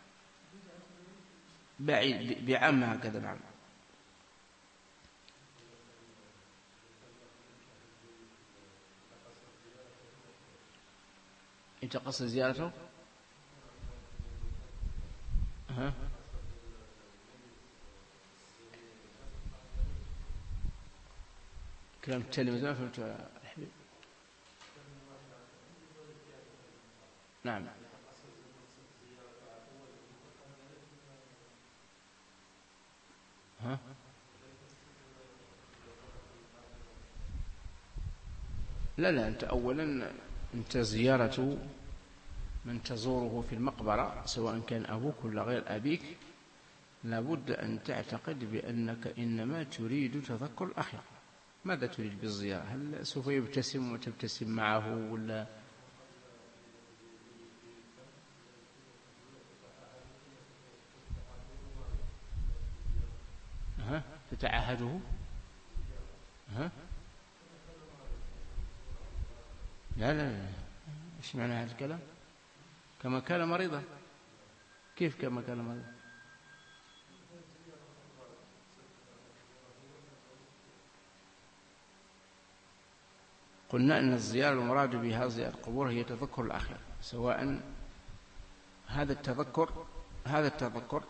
A: بعيد بعام هكذا. نعم. أنت قصد زيارته؟ ها؟ كلام التلميذ ما فهمت يا حبيبي. نعم. ها؟ لا لا أنت أولا أنت زيارة من تزوره في المقبرة سواء كان أبوك ولا غير أبيك لابد أن تعتقد بأنك إنما تريد تذكر الآخرة. ماذا تريد بالزيارة؟ هل سوف يبتسم وتبتسم معه ولا ها تتعهده؟ ها لا لا لا ايش معنى هذا الكلام؟ كما كان مريضا. كيف كما كان مريضا؟ قلنا أن الزيارة المراد بها زيارة القبور هي تذكر الآخرة، سواء هذا التذكر هذا التذكر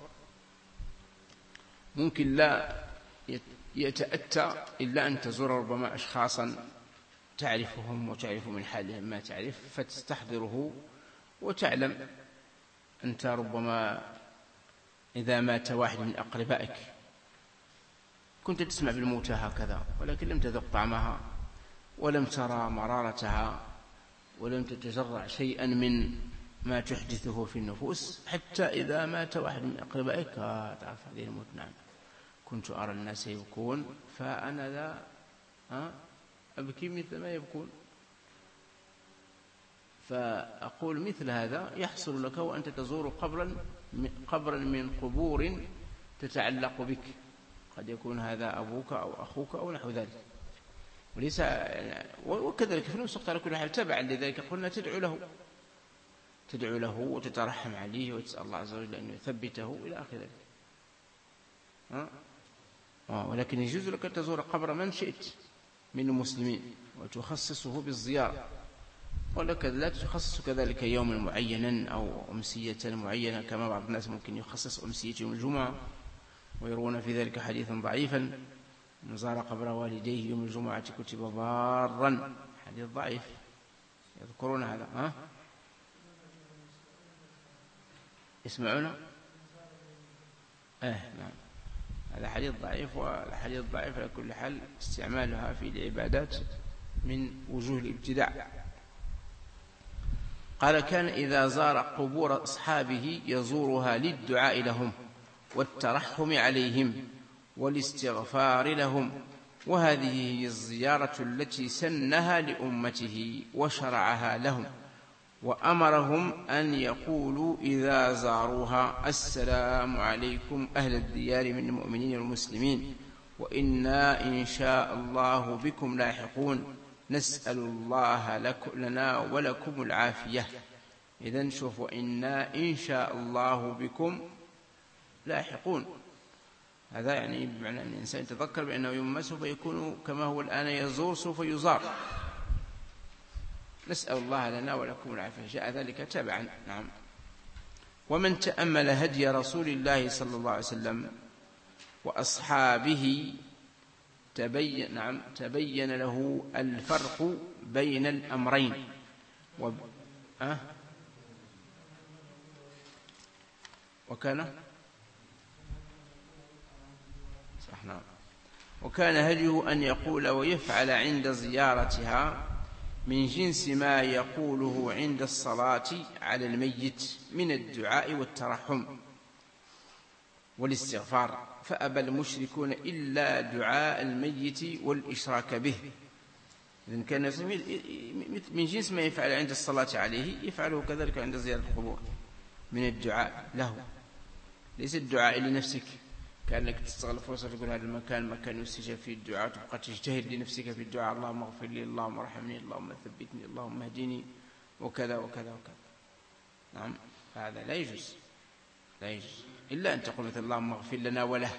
A: ممكن لا يتأتى إلا أن تزور ربما أشخاصا تعرفهم وتعرف من حالهم ما تعرف فتستحضره وتعلم أنت ربما إذا مات واحد من أقربائك كنت تسمع بالموتى هكذا ولكن لم تذق طعمها ولم ترى مرارتها ولم تتجرع شيئا من ما تحدثه في النفوس، حتى إذا مات واحد من أقربائك تعرف هذه الموت. نعم. كنت أرى الناس يبكون فأنا لا أبكي مثل ما يبكون. فأقول مثل هذا يحصل لك وأنت تزور قبرا قبرا من قبور تتعلق بك، قد يكون هذا أبوك أو أخوك أو نحو ذلك، وليس وكذلك في نفس الوقت على كل حال تبعا لذلك قلنا تدعو له تدعو له وتترحم عليه وتسأل الله عز وجل أن يثبته إلى آخر ذلك. أه؟ ولكن يجوز لك أن تزور قبر من شئت من المسلمين وتخصصه بالزيارة، ولك لا تخصص كذلك يوما معينا أو أمسية معينة كما بعض الناس ممكن يخصص أمسية يوم الجمعة ويرون في ذلك حديثا ضعيفا: من زار قبر والديه يوم الجمعة كتب بارا. حديث ضعيف، يذكرون هذا. ها يسمعون؟ اه نعم، هذا حديث ضعيف، والحديث الضعيف على كل حال استعمالها في العبادات من وجوه الابتداع. قال: كان إذا زار قبور أصحابه يزورها للدعاء لهم والترحم عليهم والاستغفار لهم، وهذه هي الزيارة التي سنها لأمته وشرعها لهم، وأمرهم أن يقولوا إذا زاروها: السلام عليكم أهل الديار من المؤمنين والمسلمين، وإنا إن شاء الله بكم لاحقون، نسأل الله لنا ولكم العافية. إذن شوفوا: إنا إن شاء الله بكم لاحقون، هذا يعني بمعنى أن الإنسان يتذكر بأنه يوم ما سوف يكون كما هو الآن يزور سوف يزار. نسأل الله لنا ولكم العافية، جاء ذلك تبعا. نعم. ومن تأمل هدي رسول الله صلى الله عليه وسلم وأصحابه تبين, نعم تبين له الفرق بين الأمرين. و... أه؟ وكان صح نعم. وكان هديه أن يقول ويفعل عند زيارتها من جنس ما يقوله عند الصلاة على الميت من الدعاء والترحم والاستغفار، فأبى المشركون إلا دعاء الميت والإشراك به. إذن كان من جنس ما يفعل عند الصلاة عليه يفعله كذلك عند زيارة القبور من الدعاء له، ليس الدعاء لنفسك كأنك تستغل فرصة تقول هذا المكان مكان يستجاب فيه الدعاء تبقى تجتهد لنفسك في الدعاء اللهم اغفر لي اللهم ارحمني اللهم ثبتني اللهم اهدني وكذا وكذا وكذا. نعم هذا لا يجوز، لا يجوز إلا أن تقول مثل اللهم اغفر لنا وله،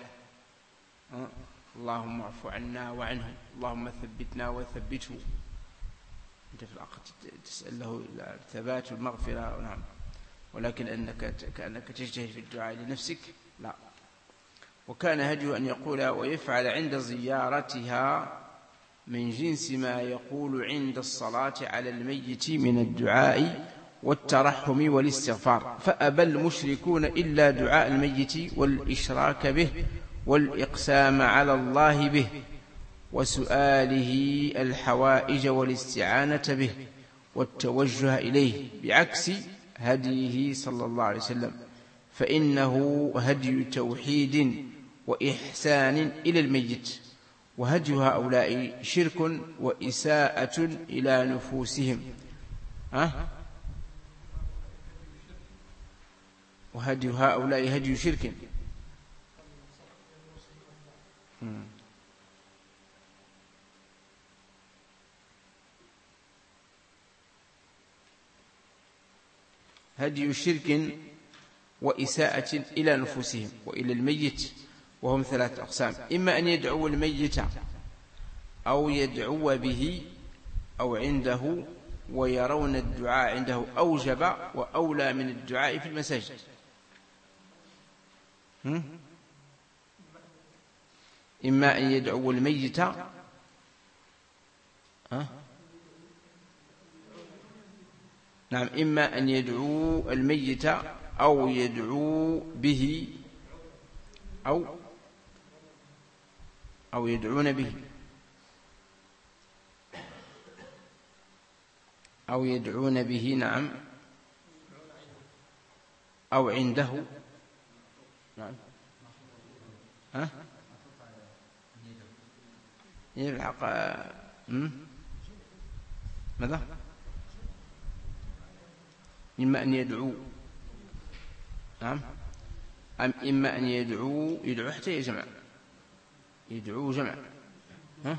A: اللهم اعف عنا وعنه، اللهم ثبتنا وثبته. أنت في العقد تسأل له الثبات والمغفرة. نعم، ولكن أنك كأنك تجتهد في الدعاء لنفسك لا. وكان هديه أن يقول ويفعل عند زيارتها من جنس ما يقول عند الصلاة على الميت من الدعاء والترحم والاستغفار، فأبى المشركون إلا دعاء الميت والإشراك به والإقسام على الله به وسؤاله الحوائج والاستعانة به والتوجه إليه، بعكس هديه صلى الله عليه وسلم، فإنه هدي توحيد وإحسان إلى الميت، وهدي هؤلاء شرك وإساءة إلى نفوسهم. أه؟ وهدي هؤلاء هدي شرك. هدي شرك وإساءة إلى نفوسهم وإلى الميت، وهم ثلاث أقسام: إما أن يدعو الميت أو يدعو به أو عنده، ويرون الدعاء عنده أوجب وأولى من الدعاء في المساجد. إما أن يدعو الميت أه؟ نعم، إما أن يدعو الميت أو يدعو به أو أو يدعون به أو يدعون به نعم، أو عنده. نعم ها يلحق ماذا؟ إما أن يدعو نعم، أم إما أن يدعو يدعو حتى يجمع يدعو جمع ها؟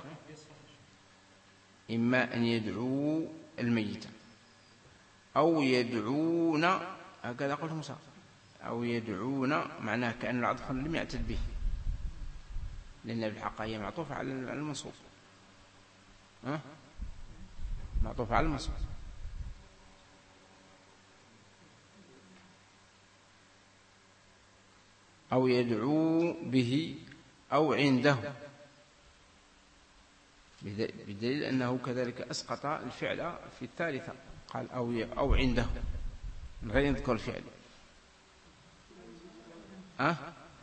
A: إما أن يدعو الميت أو يدعون، هكذا قلت موسى، أو يدعون معناه كأن العطف لم يعتد به، لأن بالحق هي معطوفة على المنصوب ها؟ معطوفة على المنصوب. أو يدعو به أو عنده، بدليل أنه كذلك أسقط الفعل في الثالثة، قال أو أو عنده من غير يذكر الفعل. أه؟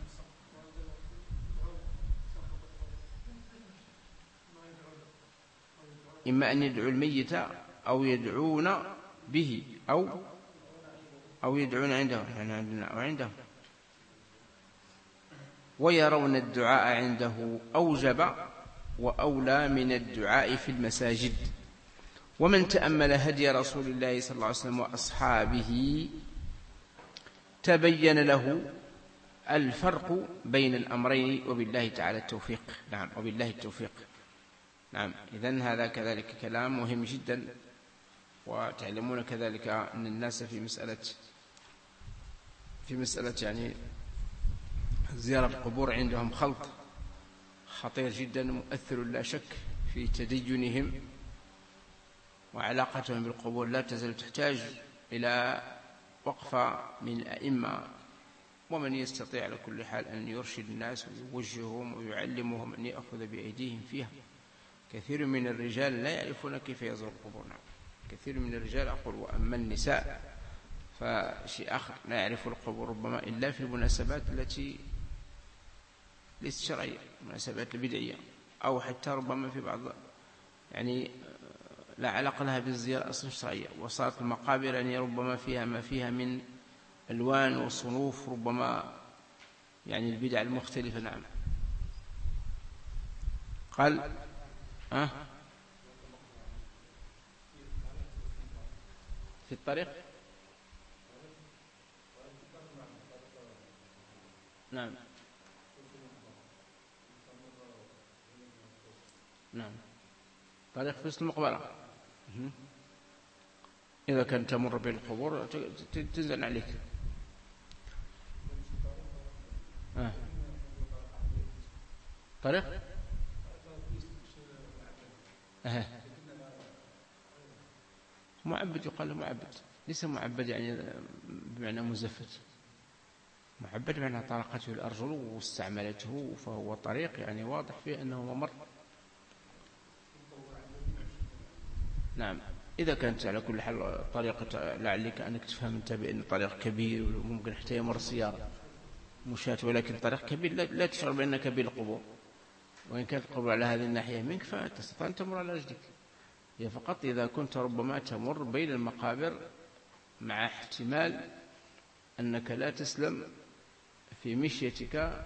A: إما أن يدعو الميت أو يدعون به أو أو يدعون عنده، يعني عندنا أو عنده، ويرون الدعاء عنده أوجب وأولى من الدعاء في المساجد. ومن تأمل هدي رسول الله صلى الله عليه وسلم وأصحابه تبين له الفرق بين الأمرين، وبالله تعالى التوفيق. نعم، وبالله التوفيق. نعم، إذن هذا كذلك كلام مهم جدا. وتعلمون كذلك أن الناس في مسألة في مسألة يعني زيارة القبور عندهم خلط خطير جدا مؤثر لا شك في تدينهم، وعلاقتهم بالقبور لا تزال تحتاج إلى وقفة من الأئمة ومن يستطيع على كل حال أن يرشد الناس ويوجههم ويعلمهم أن يأخذ بأيديهم فيها. كثير من الرجال لا يعرفون كيف يزور القبور. نعم، كثير من الرجال أقول، وأما النساء فشيء آخر، لا يعرف القبور ربما إلا في المناسبات التي ليست شرعية، المناسبات البدعية، أو حتى ربما في بعض يعني لا علاقة لها بالزيارة أصلا شرعية. وصارت المقابر يعني ربما فيها ما فيها من ألوان وصنوف، ربما يعني البدع المختلفة. نعم، قال أه؟ في الطريق. نعم نعم طريق في وسط المقبرة. إذا كان تمر بالقبور تنزل عليك. آه. طريق آه. معبد، يقال له معبد، ليس معبد يعني بمعنى مزفت، معبد بمعنى طرقته الأرجل واستعملته، فهو طريق يعني واضح فيه أنه ممر. نعم إذا كانت على كل حال طريقة، لعلك أنك تفهم أنت بأن طريق كبير وممكن حتى يمر سيارة مشاة، ولكن طريق كبير لا تشعر بأنك بالقبور، وإن كانت القبور على هذه الناحية منك فتستطيع أن تمر على رجلك. هي فقط إذا كنت ربما تمر بين المقابر مع احتمال أنك لا تسلم في مشيتك،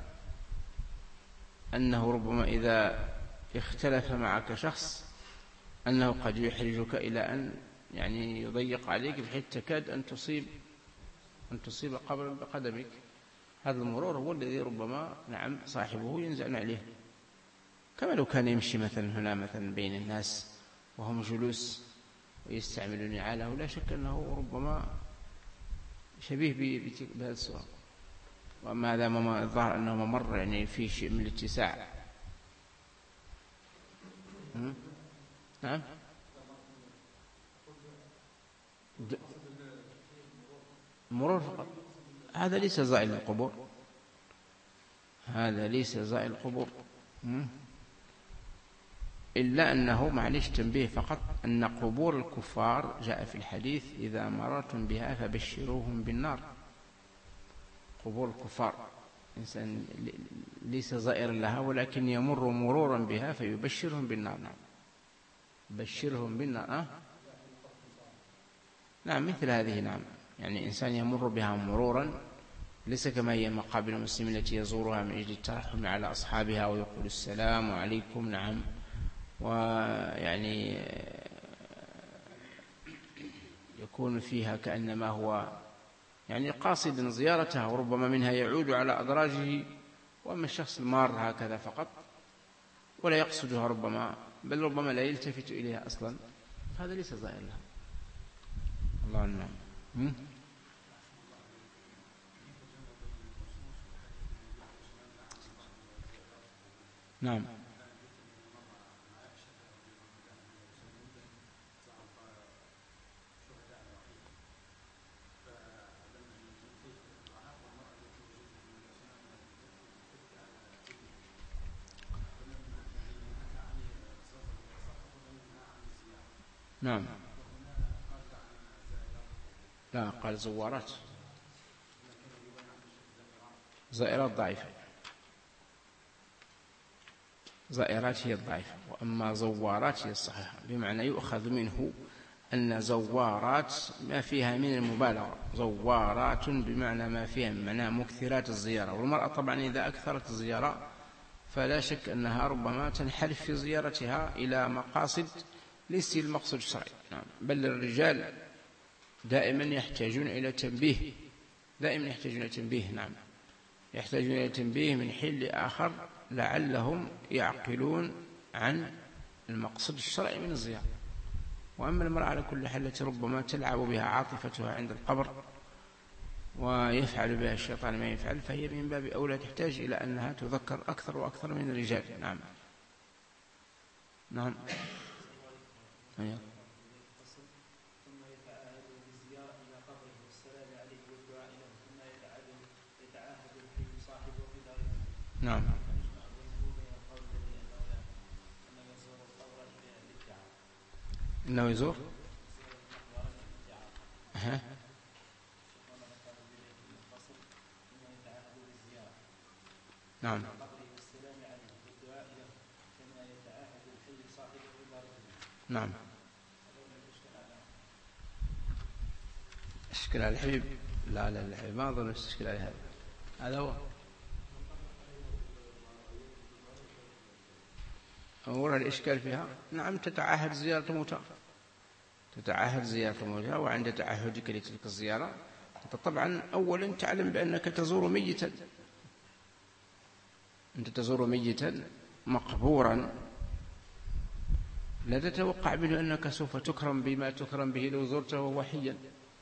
A: أنه ربما إذا اختلف معك شخص أنه قد يحرجك إلى أن يعني يضيق عليك بحيث تكاد أن تصيب أن تصيب قبر بقدمك. هذا المرور هو الذي ربما نعم صاحبه ينزع عليه، كما لو كان يمشي مثلا هنا مثلا بين الناس وهم جلوس ويستعملون نعاله، لا شك أنه ربما شبيه بهذا السؤال. وما هذا الظاهر أنه ممر يعني فيه شيء من الاتساع. نعم مرور فقط، هذا ليس زائل القبور، هذا ليس زائل القبور، إلا أنه معلش تنبيه فقط أن قبور الكفار جاء في الحديث إذا مررتم بها فبشروهم بالنار. قبور الكفار إنسان ليس زائر لها ولكن يمر مرورا بها فيبشرهم بالنار. نعم بشرهم بالنار. أه؟ نعم مثل هذه. نعم يعني إنسان يمر بها مرورا، ليس كما هي مقابر المسلمين التي يزورها من أجل الترحم على أصحابها ويقول السلام عليكم. نعم ويعني يكون فيها كأنما هو يعني قاصدا زيارتها، وربما منها يعود على أدراجه، وأما الشخص المار هكذا فقط ولا يقصدها ربما، بل ربما لا يلتفت إليها أصلا، هذا ليس زائر لها. الله أعلم. نعم نعم لا قال زوارات، زائرات ضعيفة، زائرات هي الضعيفة، وأما زوارات هي الصحيحة، بمعنى يؤخذ منه أن زوارات ما فيها من المبالغة، زوارات بمعنى ما فيها من معنى مكثرات الزيارة. والمرأة طبعا إذا أكثرت الزيارة فلا شك أنها ربما تنحرف في زيارتها إلى مقاصد ليس المقصود الشرعي. نعم بل الرجال دائما يحتاجون إلى تنبيه، دائما يحتاجون إلى تنبيه. نعم يحتاجون إلى تنبيه من حين لآخر لعلهم يعقلون عن المقصود الشرعي من الزيارة. وأما المرأة على كل حال التي ربما تلعب بها عاطفتها عند القبر ويفعل بها الشيطان ما يفعل، فهي من باب أولى تحتاج إلى أنها تذكر أكثر وأكثر من الرجال. نعم نعم أيوه. نعم إنه يزور ها نعم نعم اشكل على الحبيب، لا لا الحبيب ما أظن اشكل على هذا، هذا هو أمور الإشكال فيها. نعم تتعاهد زيارة الموتى، تتعهد زيارة الموتى، وعند تعهدك لتلك الزيارة أنت طبعا أولا تعلم بأنك تزور ميتا، أنت تزور ميتا مقبورا، لا تتوقع منه أنك سوف تكرم بما تكرم به لو زرته وهو حيا.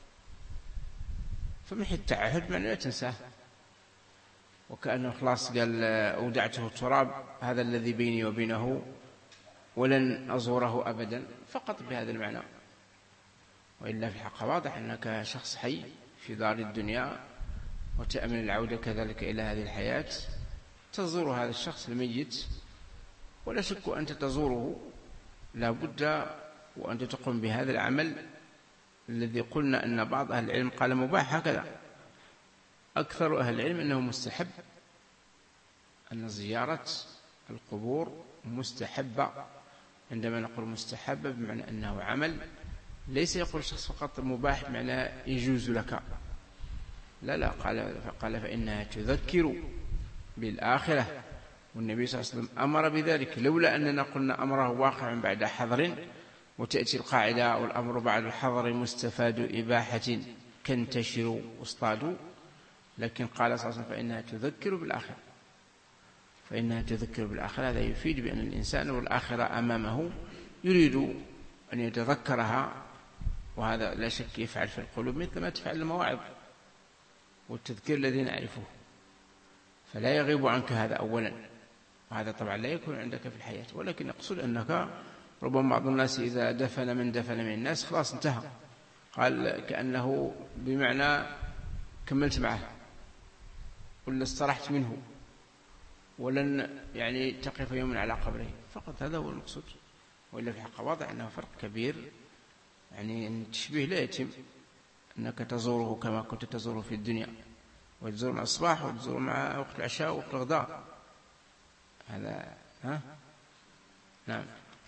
A: فمحي التعهد معنى لا تنساه، وكأنه خلاص قال أودعته التراب هذا الذي بيني وبينه ولن أزوره أبدا، فقط بهذا المعنى. وإلا في الحق واضح أنك شخص حي في دار الدنيا وتأمن العودة كذلك إلى هذه الحياة، تزور هذا الشخص الميت، ولا شك أنت تزوره لا بد وأنت تقوم بهذا العمل الذي قلنا أن بعض أهل العلم قال مباح، هكذا أكثر أهل العلم أنه مستحب، أن زيارة القبور مستحبة. عندما نقول مستحبة بمعنى أنه عمل، ليس يقول الشخص فقط مباح بمعنى يجوز لك، لا لا، قال فقال فإنها تذكر بالآخرة، والنبي صلى الله عليه وسلم أمر بذلك، لولا أننا قلنا أمره واقع بعد حظر، وتأتي القاعدة والأمر بعد الحظر مستفاد إباحة كانتشر واصطادوا، لكن قال صلى الله عليه وسلم فإنها تذكر بالآخرة، فإنها تذكر بالآخرة. هذا يفيد بأن الإنسان والآخرة أمامه يريد أن يتذكرها، وهذا لا شك يفعل في القلوب مثل ما تفعل المواعظ والتذكير الذي نعرفه، فلا يغيب عنك هذا أولا، وهذا طبعا لا يكون عندك في الحياة. ولكن أقصد أنك ربما بعض الناس إذا دفن من دفن من الناس خلاص انتهى، قال كأنه بمعنى كملت معه ولا استرحت منه ولن يعني تقف يوما على قبره فقط، هذا هو المقصود. وإلا في الحق واضح أنه فرق كبير، يعني أن التشبيه لا يتم أنك تزوره كما كنت تزوره في الدنيا، وتزور مع الصباح وتزور مع وقت العشاء ووقت الغداء، هذا ها نعم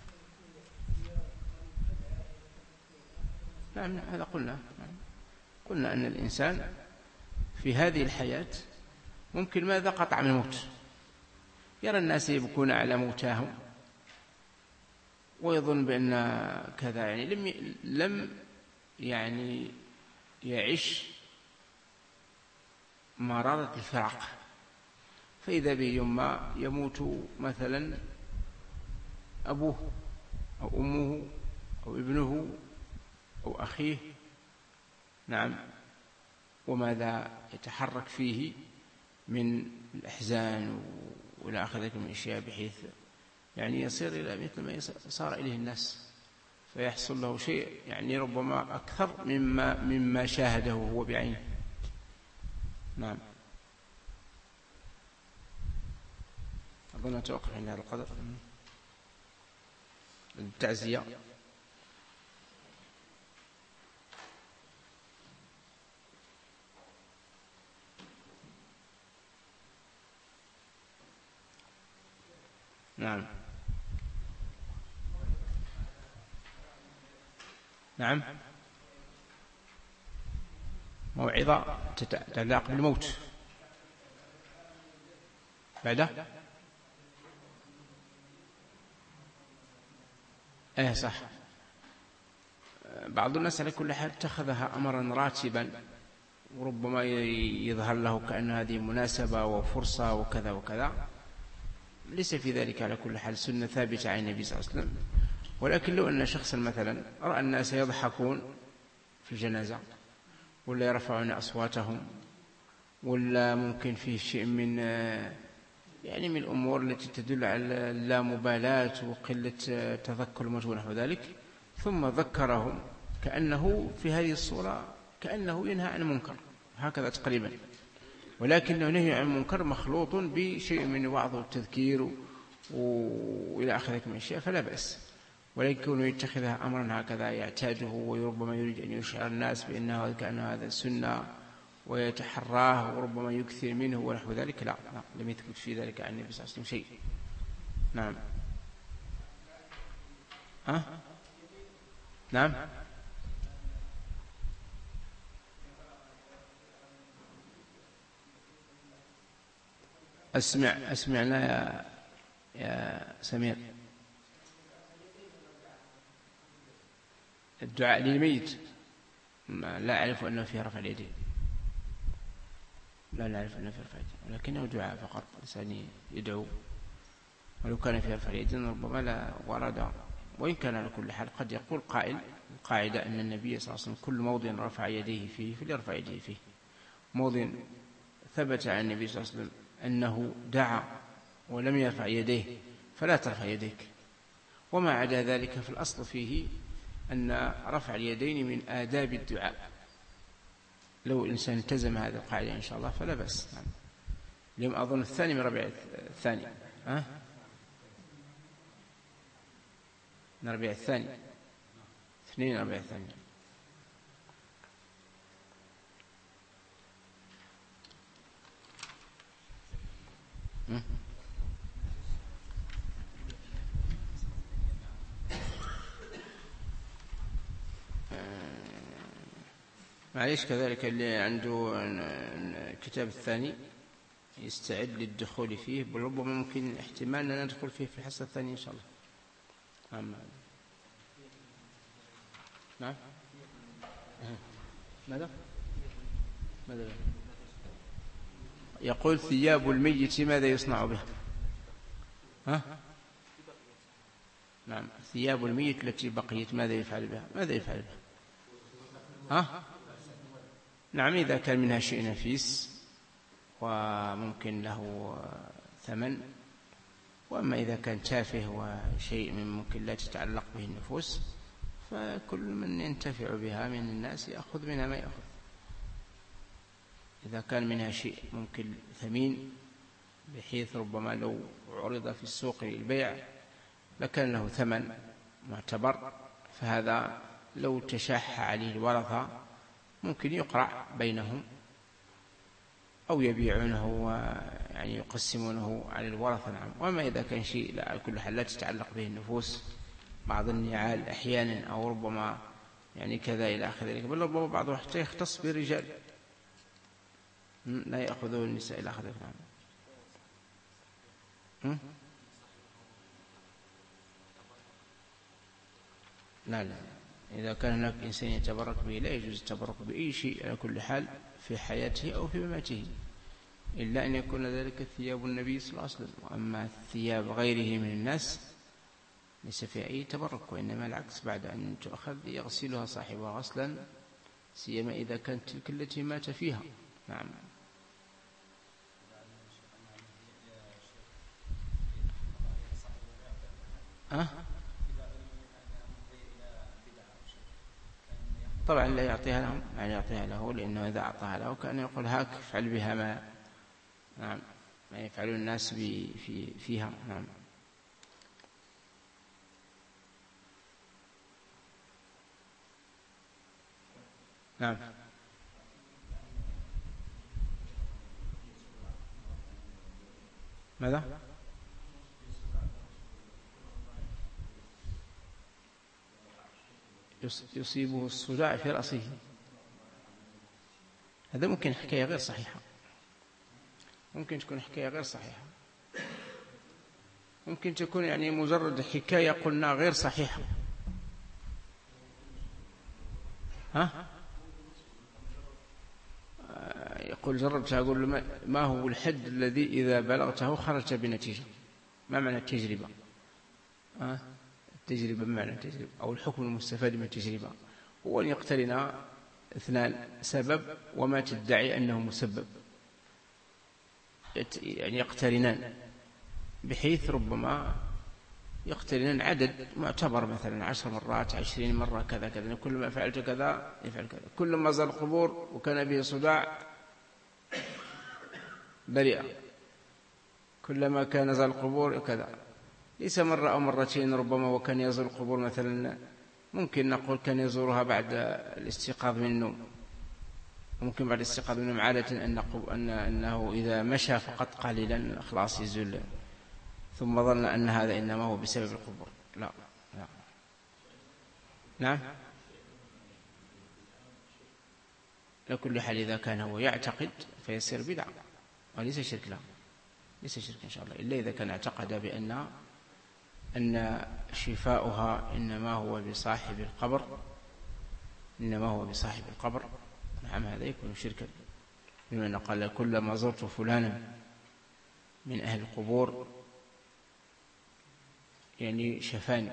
A: نعم هذا قلنا قلنا أن الإنسان في هذه الحياة ممكن ماذا قطع من الموت، يرى الناس يبكون على موتاهم ويظن بأن كذا، يعني لم لم يعني يعيش مرارة الفراق، فإذا به يوم ما يموت مثلا أبوه أو أمه أو ابنه أو أخيه، نعم، وماذا يتحرك فيه من الأحزان وإلى آخر ذلك من الأشياء، بحيث يعني يصير إلى مثل ما صار إليه الناس، فيحصل له شيء يعني ربما أكثر مما مما شاهده هو بعينه. نعم، أظن أتوقف عند هذا القدر التعزية. نعم نعم موعظة تتعلق بالموت بعده ايه صح. بعض الناس على كل حال اتخذها أمرا راتبا، وربما يظهر له كأن هذه مناسبة وفرصة وكذا وكذا، ليس في ذلك على كل حال سنة ثابتة عن النبي صلى الله عليه وسلم. ولكن لو أن شخصا مثلا رأى الناس يضحكون في الجنازة ولا يرفعون أصواتهم، ولا ممكن فيه شيء من يعني من الأمور التي تدل على اللامبالاة وقلة تذكر الموت ونحو ذلك، ثم ذكرهم كأنه في هذه الصورة كأنه ينهى عن منكر، هكذا تقريبا، ولكنه نهي عن منكر مخلوط بشيء من وعظ والتذكير وإلى آخر ذلك من الأشياء، فلا بأس. ولكن يتخذها أمرا هكذا يعتاده، وربما يريد أن يشعر الناس بأنه كأن هذا السنة ويتحراه وربما يكثر منه ونحو ذلك، لا, لا لم يثبت في ذلك عن النبي صلى الله عليه وسلم شيء. نعم ها نعم أسمع أسمعنا يا يا سمير. الدعاء للميت لا أعرف أنه فيه رفع اليدين، لا نعرف أنه فيه رفع اليدين، ولكنه دعاء فقط، الإنسان يدعو، ولو كان فيه رفع اليدين ربما لا ورد. وإن كان على كل حال قد يقول قائل القاعدة أن النبي صلى الله عليه وسلم كل موضع رفع يديه فيه فليرفع يديه فيه. موضع ثبت عن النبي صلى الله عليه وسلم أنه دعا ولم يرفع يديه فلا ترفع يديك، وما عدا ذلك في الأصل فيه أن رفع اليدين من آداب الدعاء. لو الإنسان التزم هذه القاعدة إن شاء الله فلا بأس. نعم. اليوم أظن الثاني من ربيع الثاني، ها؟ من ربيع الثاني، اثنين ربيع الثاني. معليش كذلك اللي عنده الكتاب الثاني يستعد للدخول فيه، بل ربما ممكن احتمال أن ندخل فيه في الحصة الثانية إن شاء الله. نعم. نعم. ماذا؟ ماذا؟ يقول ثياب الميت ماذا يصنع بها؟ ها؟ نعم، ثياب الميت التي بقيت ماذا يفعل بها؟ ماذا يفعل بها؟ ها؟ نعم، إذا كان منها شيء نفيس وممكن له ثمن، وأما إذا كان تافه وشيء من ممكن لا تتعلق به النفوس فكل من ينتفع بها من الناس يأخذ منها ما يأخذ. إذا كان منها شيء ممكن ثمين بحيث ربما لو عرض في السوق للبيع لكان له ثمن معتبر، فهذا لو تشاح عليه الورثة ممكن يقرع بينهم أو يبيعونه ويعني يقسمونه على الورثة. نعم. وما إذا كان شيء لا على كل حال لا تتعلق به النفوس، بعض النعال أحيانا أو ربما يعني كذا إلى آخر ذلك، بل ربما بعضه حتى يختص بالرجال لا يأخذه النساء إلى آخر ذلك. نعم. لا لا، إذا كان هناك إنسان يتبرك به لا يجوز التبرك بأي شيء على كل حال في حياته أو في مماته، إلا أن يكون ذلك ثياب النبي صلى الله عليه وسلم. وأما ثياب غيره من الناس ليس فيها أي تبرك، وإنما العكس، بعد أن تؤخذ يغسلها صاحبها غسلا، سيما إذا كانت تلك التي مات فيها. نعم. أه؟ طبعا لا يعطيها لهم، يعني يعطيها له، لأنه إذا أعطاها له كان يقول هاك افعل بها ما نعم ما يفعلون الناس في فيها. نعم. نعم. ماذا؟ يصيبه الصداع في رأسه، هذا ممكن حكاية غير صحيحة، ممكن تكون حكاية غير صحيحة، ممكن تكون يعني مجرد حكاية قلنا غير صحيحة. ها؟ يقول جربت، أقول له ما هو الحد الذي إذا بلغته خرجت بنتيجة؟ ما معنى التجربة؟ ها؟ التجربة بمعنى التجربة أو الحكم المستفاد من التجربة هو أن يقترن اثنان سبب وما تدعي أنه مسبب، يعني يقترنان بحيث ربما يقترنان عدد معتبر، مثلا عشر مرات عشرين مرة كذا كذا، كل ما فعلت كذا يفعل كذا، كل ما زار القبور وكان به صداع بريئة، كلما كان زار القبور كذا، ليس مرة أو مرتين، ربما وكان يزور القبور مثلا ممكن نقول كان يزورها بعد الاستيقاظ من النوم، وممكن بعد الاستيقاظ من النوم عادة أن أن أنه إذا مشى فقط قليلا خلاص يزول، ثم ظن أن هذا إنما هو بسبب القبور. لا لا. نعم. لكل حال إذا كان هو يعتقد فيصير بدعة وليس شرك له، ليس شرك إن شاء الله، إلا إذا كان اعتقد بأن أن شفاؤها إنما هو بصاحب القبر إنما هو بصاحب القبر، نعم هذا يكون شركا. بما قال كلما زرت فلانا من أهل القبور يعني شفاني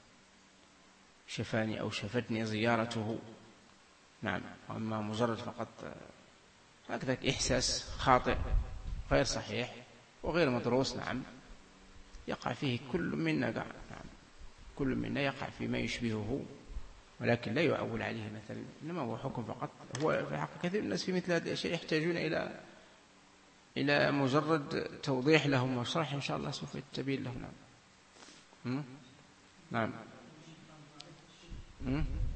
A: شفاني أو شفتني زيارته. نعم. وأما مجرد فقط هكذا إحساس خاطئ غير صحيح وغير مدروس، نعم يقع فيه كل منا، نعم كل منا يقع فيما يشبهه، ولكن لا يعول عليه مثلا، إنما هو حكم فقط. هو في حق كثير من الناس في مثل هذه الأشياء يحتاجون إلى إلى مجرد توضيح لهم وشرح، إن شاء الله سوف يتبين لهم. نعم. نعم.